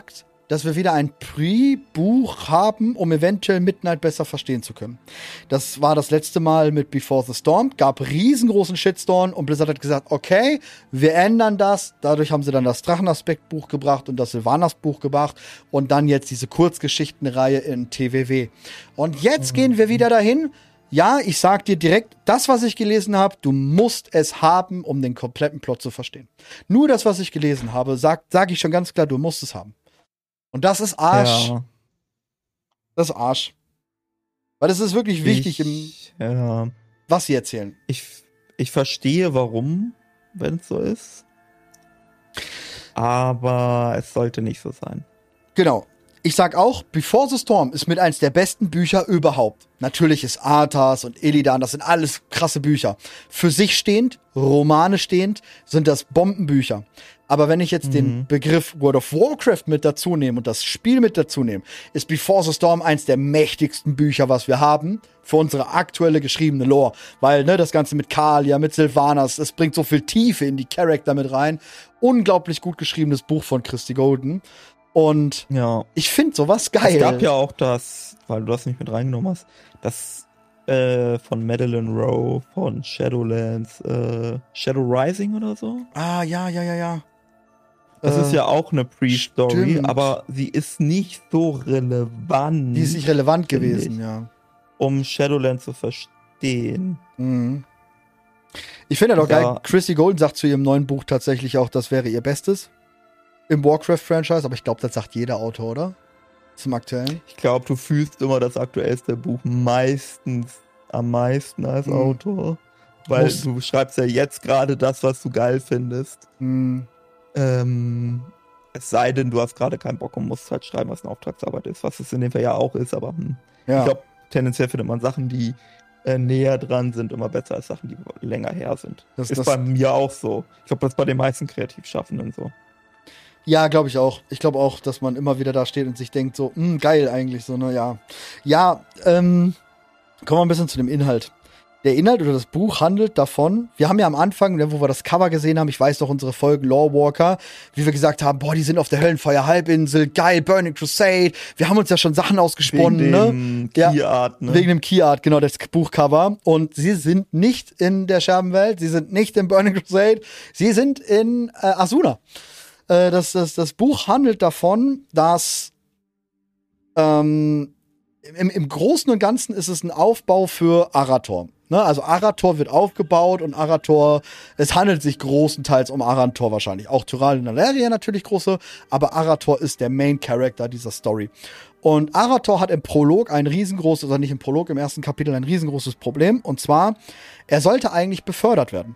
dass wir wieder ein Pre-Buch haben, um eventuell Midnight besser verstehen zu können. Das war das letzte Mal mit Before the Storm, gab riesengroßen Shitstorm und Blizzard hat gesagt, okay, wir ändern das. Dadurch haben sie dann das Drachenaspekt-Buch gebracht und das Sylvanas-Buch gebracht und dann jetzt diese Kurzgeschichtenreihe in TWW. Und jetzt gehen wir wieder dahin. Ja, ich sag dir direkt, das, was ich gelesen habe, du musst es haben, um den kompletten Plot zu verstehen. Nur das, was ich gelesen habe, sag ich schon ganz klar, du musst es haben. Und das ist Arsch. Ja. Das ist Arsch. Weil das ist wirklich wichtig, was sie erzählen. Ich verstehe, warum, wenn es so ist. Aber es sollte nicht so sein. Genau. Ich sag auch, Before the Storm ist mit eins der besten Bücher überhaupt. Natürlich ist Arthas und Illidan, das sind alles krasse Bücher. Für sich stehend, Romane stehend, sind das Bombenbücher. Aber wenn ich jetzt den Begriff World of Warcraft mit dazu nehme und das Spiel mit dazu nehme, ist Before the Storm eins der mächtigsten Bücher, was wir haben, für unsere aktuelle geschriebene Lore. Weil, ne, das Ganze mit Kalia, mit Sylvanas, es bringt so viel Tiefe in die Charakter mit rein. Unglaublich gut geschriebenes Buch von Christy Golden. Und ich finde sowas geil. Es gab ja auch das, weil du das nicht mit reingenommen hast, das von Madeline Rowe, von Shadowlands, Shadow Rising oder so. Ah, ja. Das ist ja auch eine Pre-Story, stimmt. aber sie ist nicht so relevant. Die ist nicht relevant gewesen, ja. Um Shadowlands zu verstehen. Mhm. Ich finde ja doch geil, Chrissy Golden sagt zu ihrem neuen Buch tatsächlich auch, das wäre ihr Bestes im Warcraft-Franchise, aber ich glaube, das sagt jeder Autor, oder? Zum Aktuellen. Ich glaube, du fühlst immer das aktuellste Buch meistens am meisten als Autor. Weil du schreibst ja jetzt gerade das, was du geil findest. Es sei denn, du hast gerade keinen Bock und musst halt schreiben, was eine Auftragsarbeit ist, was es in dem Fall ja auch ist, aber ich glaube, tendenziell findet man Sachen, die näher dran sind, immer besser als Sachen, die länger her sind. Das ist bei mir auch so. Ich glaube, das ist bei den meisten Kreativschaffenden so. Ja, glaube ich auch. Ich glaube auch, dass man immer wieder da steht und sich denkt so, geil eigentlich, so, ne, ja. Ja, kommen wir ein bisschen zu dem Inhalt. Der Inhalt oder das Buch handelt davon, wir haben ja am Anfang, wo wir das Cover gesehen haben, ich weiß noch, unsere Folgen Lorewalker, wie wir gesagt haben, boah, die sind auf der Höllenfeuer-Halbinsel, geil, Burning Crusade, wir haben uns ja schon Sachen ausgesponnen, wegen dem Keyart, ne? Wegen dem Keyart, genau, das Buchcover. Und sie sind nicht in der Scherbenwelt, sie sind nicht in Burning Crusade, sie sind in Asuna. Das Buch handelt davon, dass im Großen und Ganzen ist es ein Aufbau für Arator. Ne? Also Arator wird aufgebaut und Arator, es handelt sich großenteils um Arator wahrscheinlich. Auch Tyral und Naleria natürlich große, aber Arator ist der Main Character dieser Story. Und Arator hat im Prolog ein riesengroßes, also nicht im Prolog, im ersten Kapitel ein riesengroßes Problem. Und zwar, er sollte eigentlich befördert werden.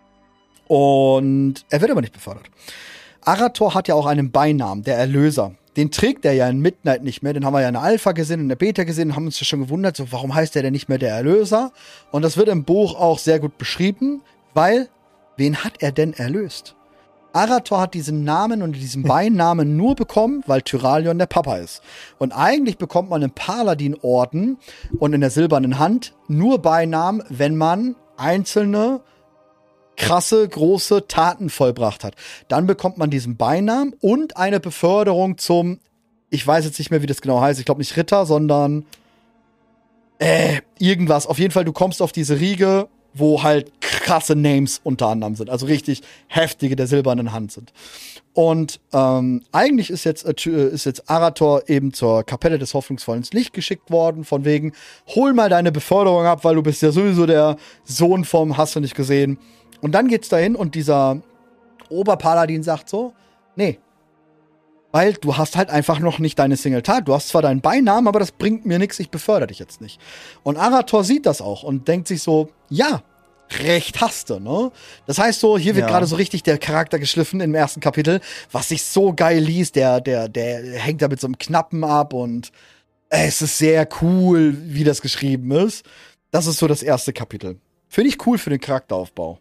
Und er wird aber nicht befördert. Arator hat ja auch einen Beinamen, der Erlöser. Den trägt er ja in Midnight nicht mehr. Den haben wir ja in der Alpha gesehen, in der Beta gesehen und haben uns ja schon gewundert, so, warum heißt der denn nicht mehr der Erlöser? Und das wird im Buch auch sehr gut beschrieben, weil, wen hat er denn erlöst? Arator hat diesen Namen und diesen Beinamen nur bekommen, weil Tyralion der Papa ist. Und eigentlich bekommt man im Paladin-Orden und in der silbernen Hand nur Beinamen, wenn man einzelne krasse, große Taten vollbracht hat. Dann bekommt man diesen Beinamen und eine Beförderung zum, ich weiß jetzt nicht mehr, wie das genau heißt, ich glaube nicht Ritter, sondern irgendwas. Auf jeden Fall, du kommst auf diese Riege, wo halt krasse Names unter anderem sind, also richtig heftige der silbernen Hand sind. Und eigentlich ist jetzt Arator eben zur Kapelle des hoffnungsvollen Licht geschickt worden, von wegen, hol mal deine Beförderung ab, weil du bist ja sowieso der Sohn vom, hast du nicht gesehen. Und dann geht's dahin und dieser Oberpaladin sagt so, nee, weil du hast halt einfach noch nicht deine Single-Tat. Du hast zwar deinen Beinamen, aber das bringt mir nichts, ich befördere dich jetzt nicht. Und Arator sieht das auch und denkt sich so, ja, recht hast du, ne? Das heißt so, hier wird gerade so richtig der Charakter geschliffen im ersten Kapitel, was sich so geil liest, der hängt da mit so einem Knappen ab und es ist sehr cool, wie das geschrieben ist. Das ist so das erste Kapitel. Finde ich cool für den Charakteraufbau.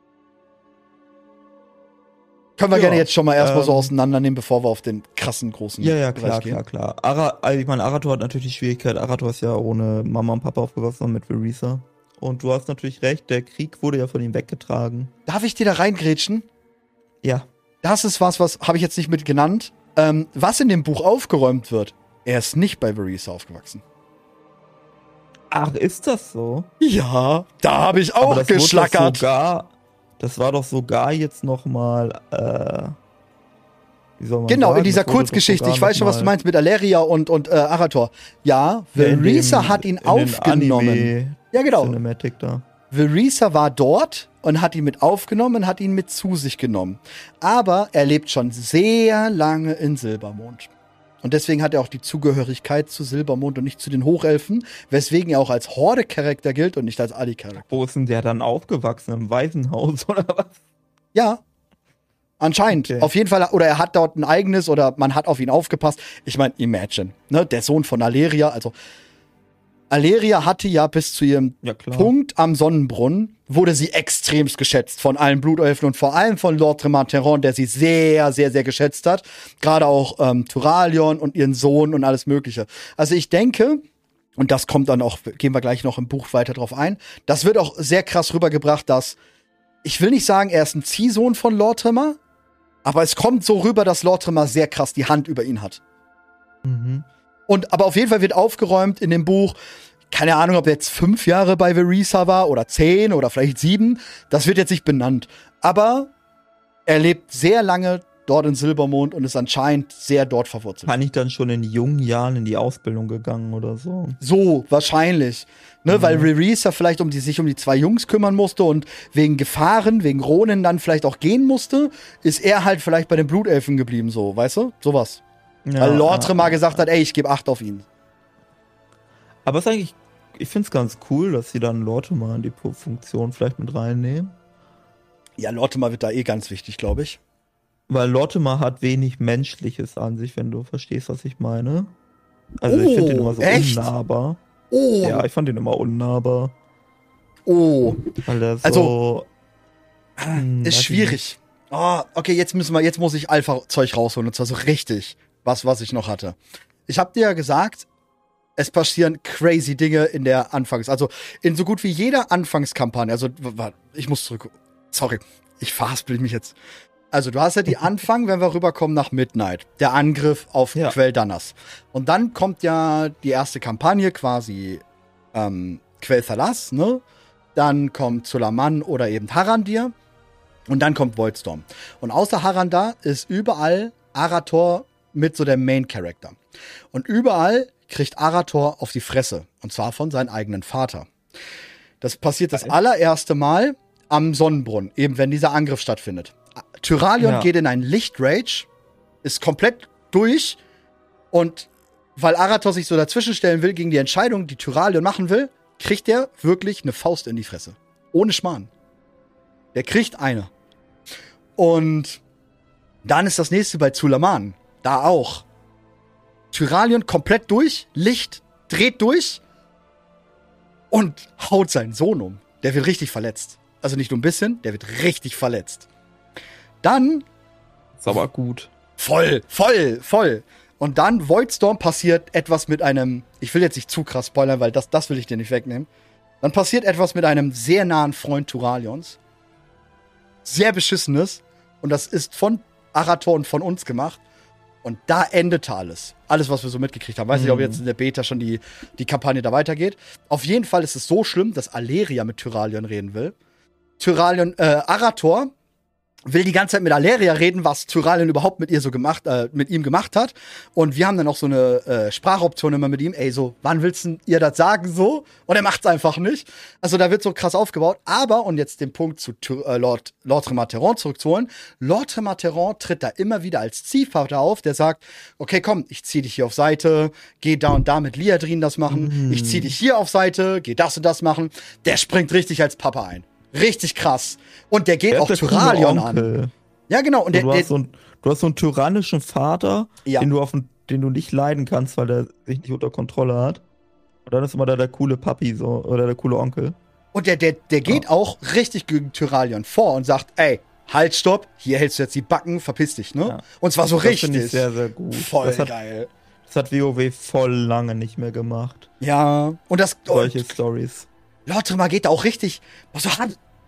Können wir gerne jetzt schon mal erstmal so auseinandernehmen, bevor wir auf den krassen, großen Bereich gehen. Klar. Ich meine, Arator hat natürlich die Schwierigkeit. Arator ist ja ohne Mama und Papa aufgewachsen mit Vereesa. Und du hast natürlich recht, der Krieg wurde ja von ihm weggetragen. Darf ich dir da reingrätschen? Ja. Das ist was habe ich jetzt nicht mit genannt, Was in dem Buch aufgeräumt wird, er ist nicht bei Vereesa aufgewachsen. Ach, ist das so? Ja, da habe ich auch Aber das wurde geschlackert. Das war doch sogar jetzt noch mal, wie soll man Genau, sagen? in dieser Das wurde Kurzgeschichte. doch Ich weiß schon, was du meinst mit Aleria und Arator. Ja, Vereesa hat ihn aufgenommen. Ja, genau. Cinematic da. Vereesa war dort und hat ihn mit aufgenommen und hat ihn mit zu sich genommen. Aber er lebt schon sehr lange in Silbermond. Und deswegen hat er auch die Zugehörigkeit zu Silbermond und nicht zu den Hochelfen, weswegen er auch als Horde-Charakter gilt und nicht als Ali-Charakter. Wo ist denn der dann aufgewachsen? Im Waisenhaus oder was? Ja, anscheinend. Okay. Auf jeden Fall, oder er hat dort ein eigenes oder man hat auf ihn aufgepasst. Ich meine, imagine, ne, der Sohn von Aleria, also Aleria hatte ja bis zu ihrem Punkt am Sonnenbrunnen, wurde sie extremst geschätzt von allen Blutelfen und vor allem von Lord Trematteron, der sie sehr, sehr, sehr geschätzt hat. Gerade auch Turalion und ihren Sohn und alles Mögliche. Also ich denke, und das kommt dann auch, gehen wir gleich noch im Buch weiter drauf ein, das wird auch sehr krass rübergebracht, dass, ich will nicht sagen, er ist ein Ziehsohn von Lord Tremor, aber es kommt so rüber, dass Lord Tremor sehr krass die Hand über ihn hat. Mhm. Aber auf jeden Fall wird aufgeräumt in dem Buch, keine Ahnung, ob er jetzt 5 Jahre bei Vereesa war oder 10 oder vielleicht 7, das wird jetzt nicht benannt. Aber er lebt sehr lange dort in Silbermond und ist anscheinend sehr dort verwurzelt. Kann ich dann schon in jungen Jahren in die Ausbildung gegangen oder so? So, wahrscheinlich. Ne, weil Vereesa vielleicht sich um die 2 Jungs kümmern musste und wegen Gefahren, wegen Ronen dann vielleicht auch gehen musste, ist er halt vielleicht bei den Blutelfen geblieben, so, weißt du? Sowas. Ja, weil Lord Tremor gesagt hat, ey, ich gebe 8 auf ihn. Aber es ist eigentlich, ich finde es ganz cool, dass sie dann Lord Tremor in die Funktion vielleicht mit reinnehmen. Ja, Lord Tremor wird da eh ganz wichtig, glaube ich. Weil Lord Tremor hat wenig Menschliches an sich, wenn du verstehst, was ich meine. Also ich finde den immer so unnahbar. Oh. Ja, ich fand den immer unnahbar. Oh. Weil der so... Also, ist schwierig. Oh, okay, jetzt muss ich Alpha-Zeug rausholen, und zwar so richtig. Was ich noch hatte. Ich habe dir ja gesagt, es passieren crazy Dinge in der also in so gut wie jeder Anfangskampagne, also ich muss zurück, sorry, ich verhaspel mich jetzt. Also du hast ja die Anfang, wenn wir rüberkommen nach Midnight, der Angriff auf Quel'Danas. Und dann kommt ja die erste Kampagne quasi Quel'Thalas, ne? Dann kommt Sulaman oder eben Harandir und dann kommt Voidstorm. Und außer Harandar ist überall Arator mit so der Main-Character. Und überall kriegt Arator auf die Fresse. Und zwar von seinem eigenen Vater. Das passiert das allererste Mal am Sonnenbrunnen, eben wenn dieser Angriff stattfindet. Turalion geht in einen Lichtrage, ist komplett durch und weil Arator sich so dazwischenstellen will gegen die Entscheidung, die Turalion machen will, kriegt er wirklich eine Faust in die Fresse. Ohne Schmarrn. Der kriegt eine. Und dann ist das nächste bei Sulaman. Da auch. Turalion komplett durch, Licht dreht durch und haut seinen Sohn um. Der wird richtig verletzt. Also nicht nur ein bisschen, der wird richtig verletzt. Dann. Ist aber gut. Voll. Und dann, Voidstorm, passiert etwas mit einem. Ich will jetzt nicht zu krass spoilern, weil das will ich dir nicht wegnehmen. Dann passiert etwas mit einem sehr nahen Freund Turalions. Sehr beschissenes. Und das ist von Arator und von uns gemacht. Und da endete alles. Alles, was wir so mitgekriegt haben. Weiß nicht, ob jetzt in der Beta schon die Kampagne da weitergeht. Auf jeden Fall ist es so schlimm, dass Aleria mit Turalion reden will. Arator will die ganze Zeit mit Aleria reden, was Turalion überhaupt mit ihm gemacht hat. Und wir haben dann auch so eine Sprachoption immer mit ihm. Ey, so, wann willst ihr das sagen, so? Und er macht's einfach nicht. Also da wird so krass aufgebaut. Aber, und jetzt den Punkt zu Lord Trematteron zurückzuholen, Lord Trematteron tritt da immer wieder als Ziehvater auf, der sagt, okay, komm, ich zieh dich hier auf Seite, geh da und da mit Liadrin das machen, ich zieh dich hier auf Seite, geh das und das machen. Der springt richtig als Papa ein. Richtig krass. Und der geht auch Turalion an. Ja, genau. Und du hast so einen tyrannischen Vater, den du nicht leiden kannst, weil der sich nicht unter Kontrolle hat. Und dann ist immer da der coole Papi so, oder der coole Onkel. Und der geht auch richtig gegen Turalion vor und sagt, ey, halt, stopp, hier hältst du jetzt die Backen, verpiss dich, ne? Ja. Und zwar so richtig. Das finde ich sehr, sehr gut. Voll geil. Das hat WoW voll lange nicht mehr gemacht. Ja. Und solche Stories. Lord Tremor geht da auch richtig so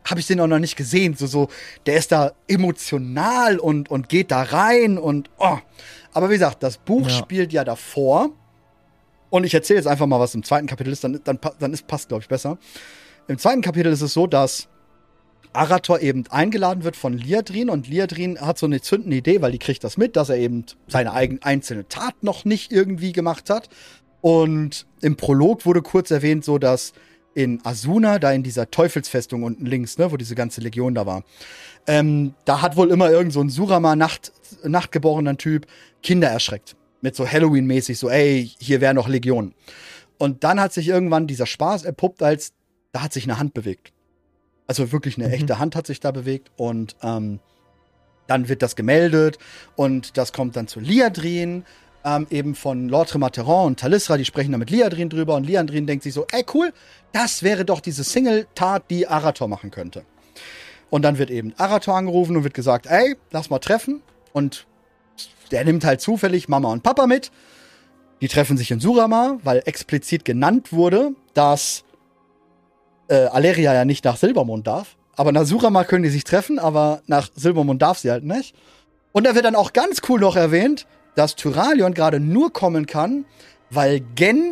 habe ich den auch noch nicht gesehen. Der ist da emotional und geht da rein und Aber wie gesagt, das Buch spielt ja davor. Und ich erzähle jetzt einfach mal, was im zweiten Kapitel ist, passt, glaube ich, besser. Im zweiten Kapitel ist es so, dass Arator eben eingeladen wird von Liadrin und Liadrin hat so eine zündende Idee, weil die kriegt das mit, dass er eben seine eigene einzelne Tat noch nicht irgendwie gemacht hat. Und im Prolog wurde kurz erwähnt, so dass in Asuna, da in dieser Teufelsfestung unten links, ne, wo diese ganze Legion da war, da hat wohl immer irgend so ein Surama-nachtgeborener Typ Kinder erschreckt. Mit so Halloween-mäßig, so, ey, hier wäre noch Legion. Und dann hat sich irgendwann dieser Spaß erpuppt, als da hat sich eine Hand bewegt. Also wirklich eine echte Hand hat sich da bewegt und dann wird das gemeldet und das kommt dann zu Liadrin, eben von Lord Tremateron und Talisra, die sprechen dann mit Liadrin drüber und Liadrin denkt sich so, ey cool, das wäre doch diese Single-Tat, die Arator machen könnte. Und dann wird eben Arator angerufen und wird gesagt, ey, lass mal treffen und der nimmt halt zufällig Mama und Papa mit. Die treffen sich in Surama, weil explizit genannt wurde, dass Aleria ja nicht nach Silbermond darf. Aber nach Surama können die sich treffen, aber nach Silbermond darf sie halt nicht. Und da wird dann auch ganz cool noch erwähnt, dass Tyralion gerade nur kommen kann, weil Gen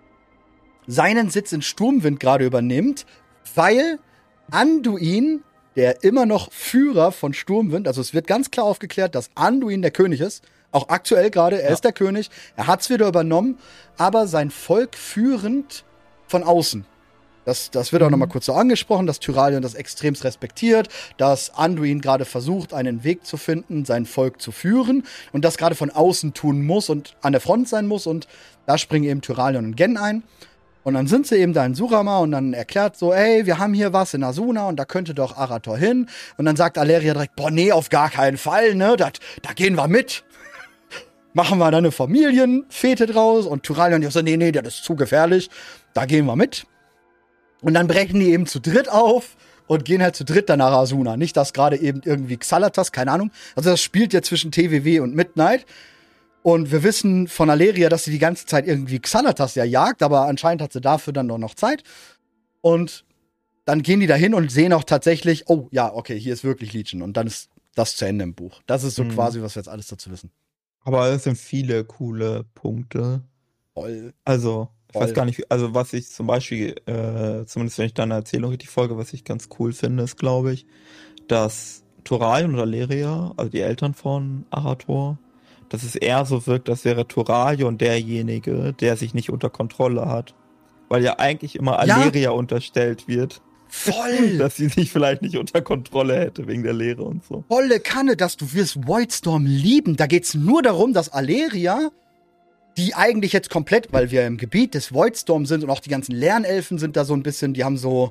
seinen Sitz in Sturmwind gerade übernimmt, weil Anduin, der immer noch Führer von Sturmwind, also es wird ganz klar aufgeklärt, dass Anduin der König ist, auch aktuell gerade, er ist der König, er hat's wieder übernommen, aber sein Volk führend von außen. Das wird auch nochmal kurz so angesprochen, dass Tyralion das extremst respektiert, dass Anduin gerade versucht, einen Weg zu finden, sein Volk zu führen und das gerade von außen tun muss und an der Front sein muss und da springen eben Tyralion und Gen ein. Und dann sind sie eben da in Surama und dann erklärt so, ey, wir haben hier was in Asuna und da könnte doch Arator hin. Und dann sagt Aleria direkt, boah, nee, auf gar keinen Fall, ne, da gehen wir mit. Machen wir da eine Familienfete draus und Tyralion sagt so, nee, das ist zu gefährlich, da gehen wir mit. Und dann brechen die eben zu dritt auf und gehen halt zu dritt dann nach Asuna. Nicht, dass gerade eben irgendwie Xalatas, keine Ahnung. Also das spielt ja zwischen TWW und Midnight. Und wir wissen von Aleria, dass sie die ganze Zeit irgendwie Xalatas ja jagt, aber anscheinend hat sie dafür dann doch noch Zeit. Und dann gehen die da hin und sehen auch tatsächlich, oh ja, okay, hier ist wirklich Legion. Und dann ist das zu Ende im Buch. Das ist so quasi, was wir jetzt alles dazu wissen. Aber es sind viele coole Punkte. Voll. Also, ich weiß gar nicht, also was ich zum Beispiel, zumindest wenn ich deine Erzählung richtig folge, was ich ganz cool finde, ist, glaube ich, dass Tyralion und Aleria, also die Eltern von Arator, dass es eher so wirkt, als wäre Tyralion derjenige, der sich nicht unter Kontrolle hat. Weil ja eigentlich immer Aleria unterstellt wird. Voll! Dass sie sich vielleicht nicht unter Kontrolle hätte wegen der Lehre und so. Volle Kanne, dass du wirst Voidstorm lieben. Da geht's nur darum, dass Aleria, die eigentlich jetzt komplett, weil wir im Gebiet des Voidstorm sind und auch die ganzen Lernelfen sind da so ein bisschen, die haben so,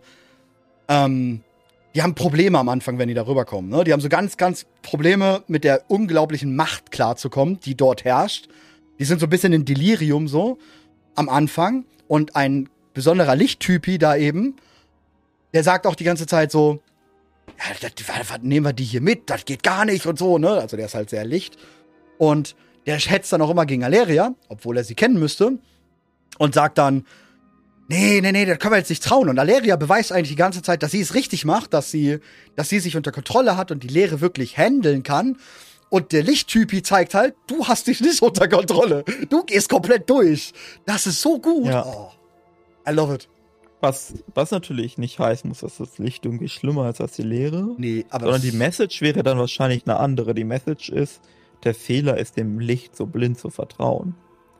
die haben Probleme am Anfang, wenn die da rüberkommen. Ne? Die haben so ganz, ganz Probleme mit der unglaublichen Macht klarzukommen, die dort herrscht. Die sind so ein bisschen in Delirium so am Anfang. Und ein besonderer Lichttypi da eben, der sagt auch die ganze Zeit so, ja, was nehmen wir die hier mit? Das geht gar nicht und so, ne? Also der ist halt sehr licht. Und der hetzt dann auch immer gegen Aleria, obwohl er sie kennen müsste. Und sagt dann, nee, das können wir jetzt nicht trauen. Und Aleria beweist eigentlich die ganze Zeit, dass sie es richtig macht, dass sie sich unter Kontrolle hat und die Lehre wirklich handeln kann. Und der Lichttypi zeigt halt, du hast dich nicht unter Kontrolle. Du gehst komplett durch. Das ist so gut. Ja. Oh, I love it. Was natürlich nicht heißen muss, dass das Licht irgendwie schlimmer ist als die Lehre. Nee, aber sondern die Message wäre dann wahrscheinlich eine andere. Die Message ist, der Fehler ist, dem Licht so blind zu vertrauen.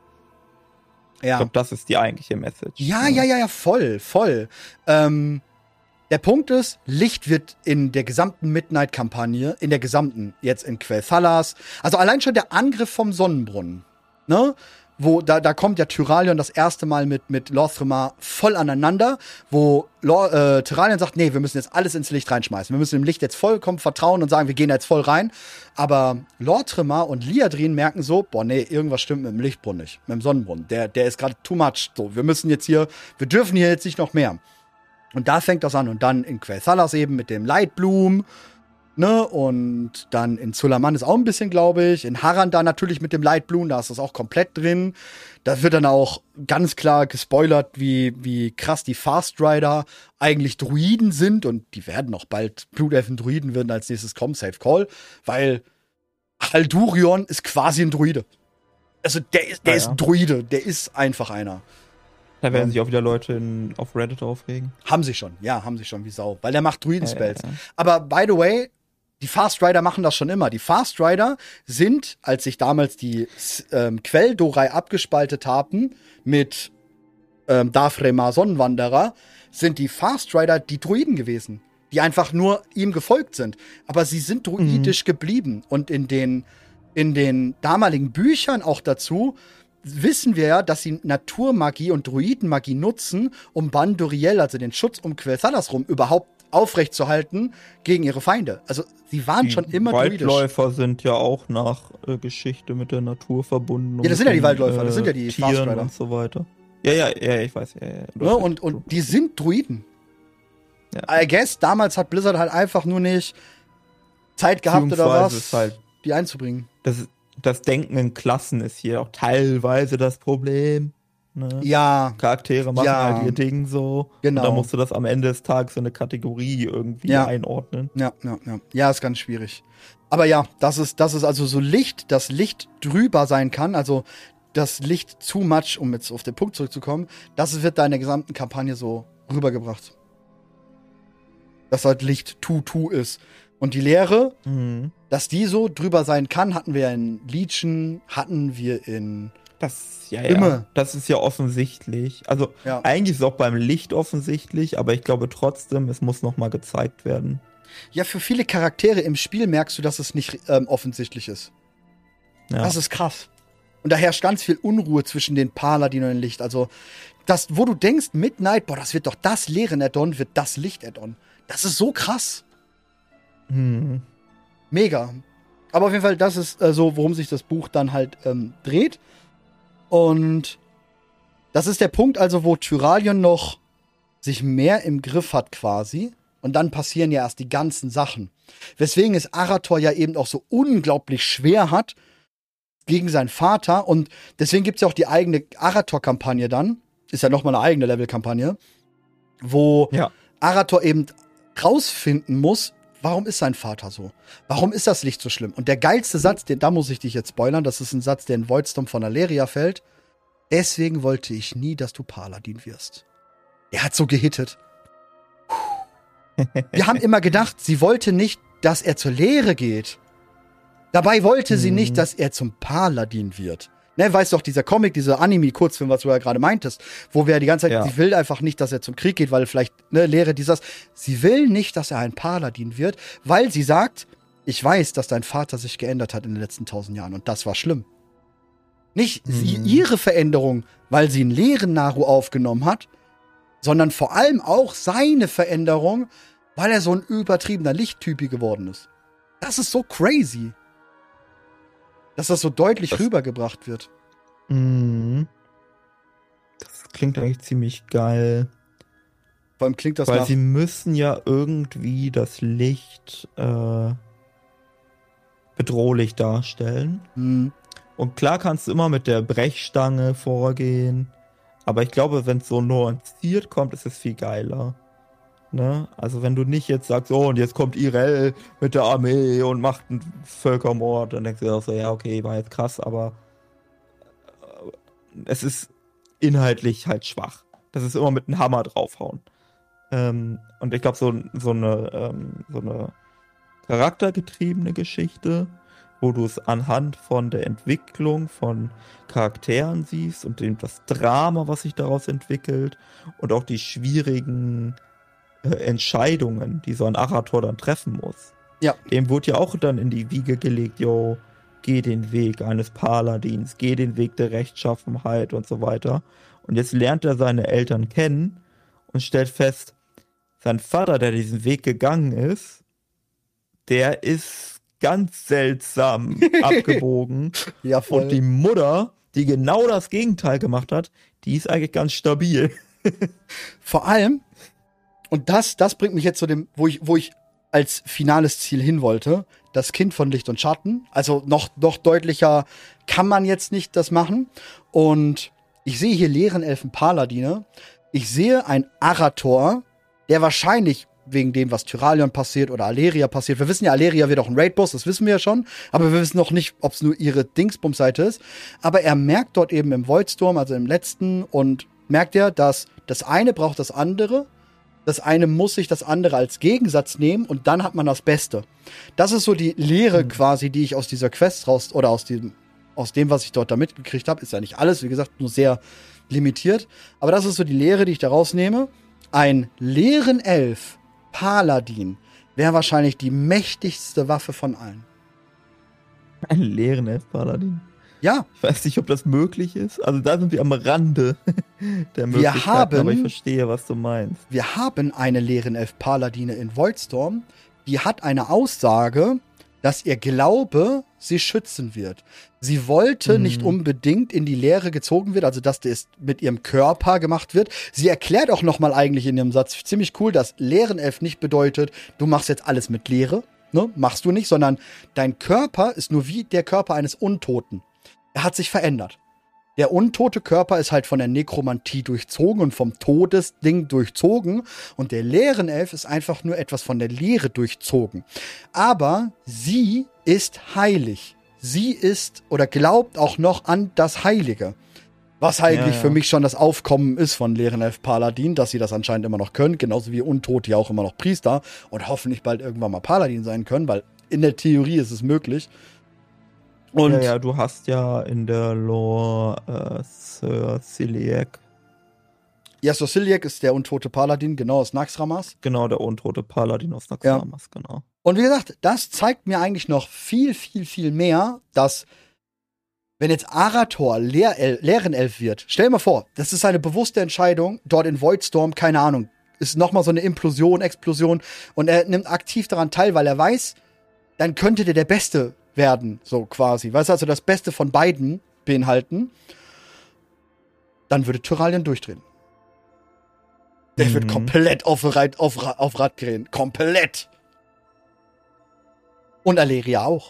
Ja. Ich glaube, das ist die eigentliche Message. Ja, voll. Der Punkt ist, Licht wird in der gesamten Midnight-Kampagne, jetzt in Quel'Thalas, also allein schon der Angriff vom Sonnenbrunnen, ne? Wo, da kommt ja Tyralion das erste Mal mit Lorthramar voll aneinander, wo Tyralion sagt, nee, wir müssen jetzt alles ins Licht reinschmeißen. Wir müssen dem Licht jetzt vollkommen vertrauen und sagen, wir gehen jetzt voll rein. Aber Lorthramar und Liadrin merken so, boah, nee, irgendwas stimmt mit dem Lichtbrunnen nicht, mit dem Sonnenbrunnen. Der ist gerade too much. So, wir dürfen hier jetzt nicht noch mehr. Und da fängt das an. Und dann in Quel'Thalas eben mit dem Lightbloom Ne? Und dann in Zulaman ist auch ein bisschen, glaube ich. In Harran da natürlich mit dem Light Blue, da ist das auch komplett drin. Da wird dann auch ganz klar gespoilert, wie krass die Fast Rider eigentlich Druiden sind. Und die werden auch bald, Blutelfen-Druiden werden als nächstes kommen, Safe Call. Weil Haldurion ist quasi ein Druide. Also der ist ein Druide, der ist einfach einer. Da werden sich auch wieder Leute auf Reddit aufregen. Haben sie schon, wie Sau. Weil der macht Druiden-Spells. Ja. Aber by the way, die Fast Rider machen das schon immer. Die Fast Rider sind, als sich damals die Quelldorei abgespaltet haben mit Dafremar Sonnenwanderer, sind die Fast Rider die Druiden gewesen, die einfach nur ihm gefolgt sind. Aber sie sind druidisch geblieben. Und in den damaligen Büchern auch dazu wissen wir ja, dass sie Naturmagie und Druidenmagie nutzen, um Bandoriel, also den Schutz um Quel'Thalas rum, überhaupt aufrechtzuerhalten gegen ihre Feinde. Also sie waren schon immer druidisch. Die Waldläufer sind ja auch nach Geschichte mit der Natur verbunden. Ja, das sind ja die Waldläufer, das sind ja die Fast Rider und so weiter. Ja, ich weiß. Ja, und die sind Druiden. Ja. I guess, damals hat Blizzard halt einfach nur nicht Zeit gehabt oder was, halt, die einzubringen. Das Denken in Klassen ist hier auch teilweise das Problem. Ne? Ja. Charaktere machen halt ihr Ding so. Genau. Und dann musst du das am Ende des Tages in eine Kategorie irgendwie einordnen. Ja, ist ganz schwierig. Aber ja, das ist also so Licht, das Licht drüber sein kann, also das Licht too much, um jetzt auf den Punkt zurückzukommen, das wird da in der gesamten Kampagne so rübergebracht. Dass halt Licht too ist. Und die Leere, dass die so drüber sein kann, hatten wir in Legion, hatten wir in immer. Das ist ja offensichtlich. Also eigentlich ist es auch beim Licht offensichtlich, aber ich glaube trotzdem, es muss noch mal gezeigt werden. Ja, für viele Charaktere im Spiel merkst du, dass es nicht offensichtlich ist. Ja. Das ist krass. Und da herrscht ganz viel Unruhe zwischen den Paladin und dem Licht. Also, das, wo du denkst, Midnight, boah, das wird doch das Leeren-Add-on, wird das Licht-Add-on. Das ist so krass. Mega. Aber auf jeden Fall, das ist so, worum sich das Buch dann halt dreht. Und das ist der Punkt, also, wo Tyralion noch sich mehr im Griff hat quasi. Und dann passieren ja erst die ganzen Sachen. Weswegen es Arator ja eben auch so unglaublich schwer hat gegen seinen Vater. Und deswegen gibt es ja auch die eigene Arator-Kampagne dann. Ist ja nochmal eine eigene Level-Kampagne. Wo Arator eben rausfinden muss, warum ist sein Vater so? Warum ist das Licht so schlimm? Und der geilste Satz, da muss ich dich jetzt spoilern, das ist ein Satz, der in Voidstorm von Aleria fällt. Deswegen wollte ich nie, dass du Paladin wirst. Er hat so gehittet. Wir haben immer gedacht, sie wollte nicht, dass er zur Lehre geht. Dabei wollte sie nicht, dass er zum Paladin wird. Ne, weißt du doch, dieser Comic, dieser Anime-Kurzfilm, was du ja gerade meintest, wo wir die ganze Zeit, sie will einfach nicht, dass er zum Krieg geht, weil vielleicht, ne, Lehre dieses. Sie will nicht, dass er ein Paladin wird, weil sie sagt, ich weiß, dass dein Vater sich geändert hat in den letzten 1000 Jahren und das war schlimm. Nicht ihre Veränderung, weil sie einen leeren Naru aufgenommen hat, sondern vor allem auch seine Veränderung, weil er so ein übertriebener Lichttypi geworden ist. Das ist so crazy. Dass das so deutlich rübergebracht wird. Das klingt eigentlich ziemlich geil. Vor allem klingt das weil sie müssen ja irgendwie das Licht bedrohlich darstellen. Und klar kannst du immer mit der Brechstange vorgehen. Aber ich glaube, wenn es so nuanciert kommt, ist es viel geiler. Ne? Also wenn du nicht jetzt sagst, oh, und jetzt kommt Irel mit der Armee und macht einen Völkermord, dann denkst du auch so, ja, okay, war jetzt krass, aber es ist inhaltlich halt schwach. Das ist immer mit einem Hammer draufhauen. Und ich glaube, so eine charaktergetriebene Geschichte, wo du es anhand von der Entwicklung von Charakteren siehst und das Drama, was sich daraus entwickelt und auch die schwierigen Entscheidungen, die so ein Arator dann treffen muss. Ja. Dem wurde ja auch dann in die Wiege gelegt, yo, geh den Weg eines Paladins, geh den Weg der Rechtschaffenheit und so weiter. Und jetzt lernt er seine Eltern kennen und stellt fest, sein Vater, der diesen Weg gegangen ist, der ist ganz seltsam abgebogen. Ja, voll. Und die Mutter, die genau das Gegenteil gemacht hat, die ist eigentlich ganz stabil. Vor allem, und das bringt mich jetzt zu dem, wo ich als finales Ziel hin wollte. Das Kind von Licht und Schatten. Also noch deutlicher kann man jetzt nicht das machen. Und ich sehe hier leeren Elfen-Paladine. Ich sehe ein Arator, der wahrscheinlich wegen dem, was Tyralion passiert oder Aleria passiert. Wir wissen ja, Aleria wird auch ein Raid-Boss, das wissen wir ja schon. Aber wir wissen noch nicht, ob es nur ihre Dingsbums-Seite ist. Aber er merkt dort eben im Voidstorm, also im letzten, und merkt er, dass das eine braucht das andere. Das eine muss sich das andere als Gegensatz nehmen und dann hat man das Beste. Das ist so die Lehre quasi, die ich aus dieser Quest raus, oder aus dem, was ich dort da mitgekriegt habe. Ist ja nicht alles, wie gesagt, nur sehr limitiert. Aber das ist so die Lehre, die ich da rausnehme. Ein leeren Elf Paladin wäre wahrscheinlich die mächtigste Waffe von allen. Ein leeren Elf-Paladin? Ja. Ich weiß nicht, ob das möglich ist. Also da sind wir am Rande der Möglichkeiten, aber ich verstehe, was du meinst. Wir haben eine leeren Elf-Paladine in Voidstorm, die hat eine Aussage, dass ihr Glaube sie schützen wird. Sie wollte nicht unbedingt in die Leere gezogen wird, also dass das mit ihrem Körper gemacht wird. Sie erklärt auch nochmal eigentlich in ihrem Satz ziemlich cool, dass leeren Elf nicht bedeutet, du machst jetzt alles mit Leere, ne? Machst du nicht, sondern dein Körper ist nur wie der Körper eines Untoten. Er hat sich verändert. Der untote Körper ist halt von der Nekromantie durchzogen und vom Todesding durchzogen. Und der leeren Elf ist einfach nur etwas von der Leere durchzogen. Aber sie ist heilig. Sie ist oder glaubt auch noch an das Heilige. Was eigentlich für mich schon das Aufkommen ist von leeren Elf Paladin, dass sie das anscheinend immer noch können. Genauso wie Untote ja auch immer noch Priester und hoffentlich bald irgendwann mal Paladin sein können, weil in der Theorie ist es möglich. Und ja, du hast ja in der Lore Sir Celiac. Ja, Sir Celiac ist der untote Paladin, genau, aus Naxxramas. Genau, der untote Paladin aus Naxxramas, genau. Und wie gesagt, das zeigt mir eigentlich noch viel, viel, viel mehr, dass, wenn jetzt Arator leeren Elf wird, stell dir mal vor, das ist eine bewusste Entscheidung, dort in Voidstorm, keine Ahnung, ist nochmal so eine Explosion, und er nimmt aktiv daran teil, weil er weiß, dann könnte der Beste werden, so quasi. Weißt du, also das Beste von beiden beinhalten, dann würde Tyralion durchdrehen. Der wird komplett auf Rad drehen. Komplett. Und Aleria auch.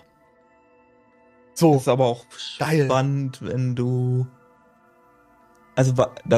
So. Das ist aber auch geil. Spannend, wenn du. Also,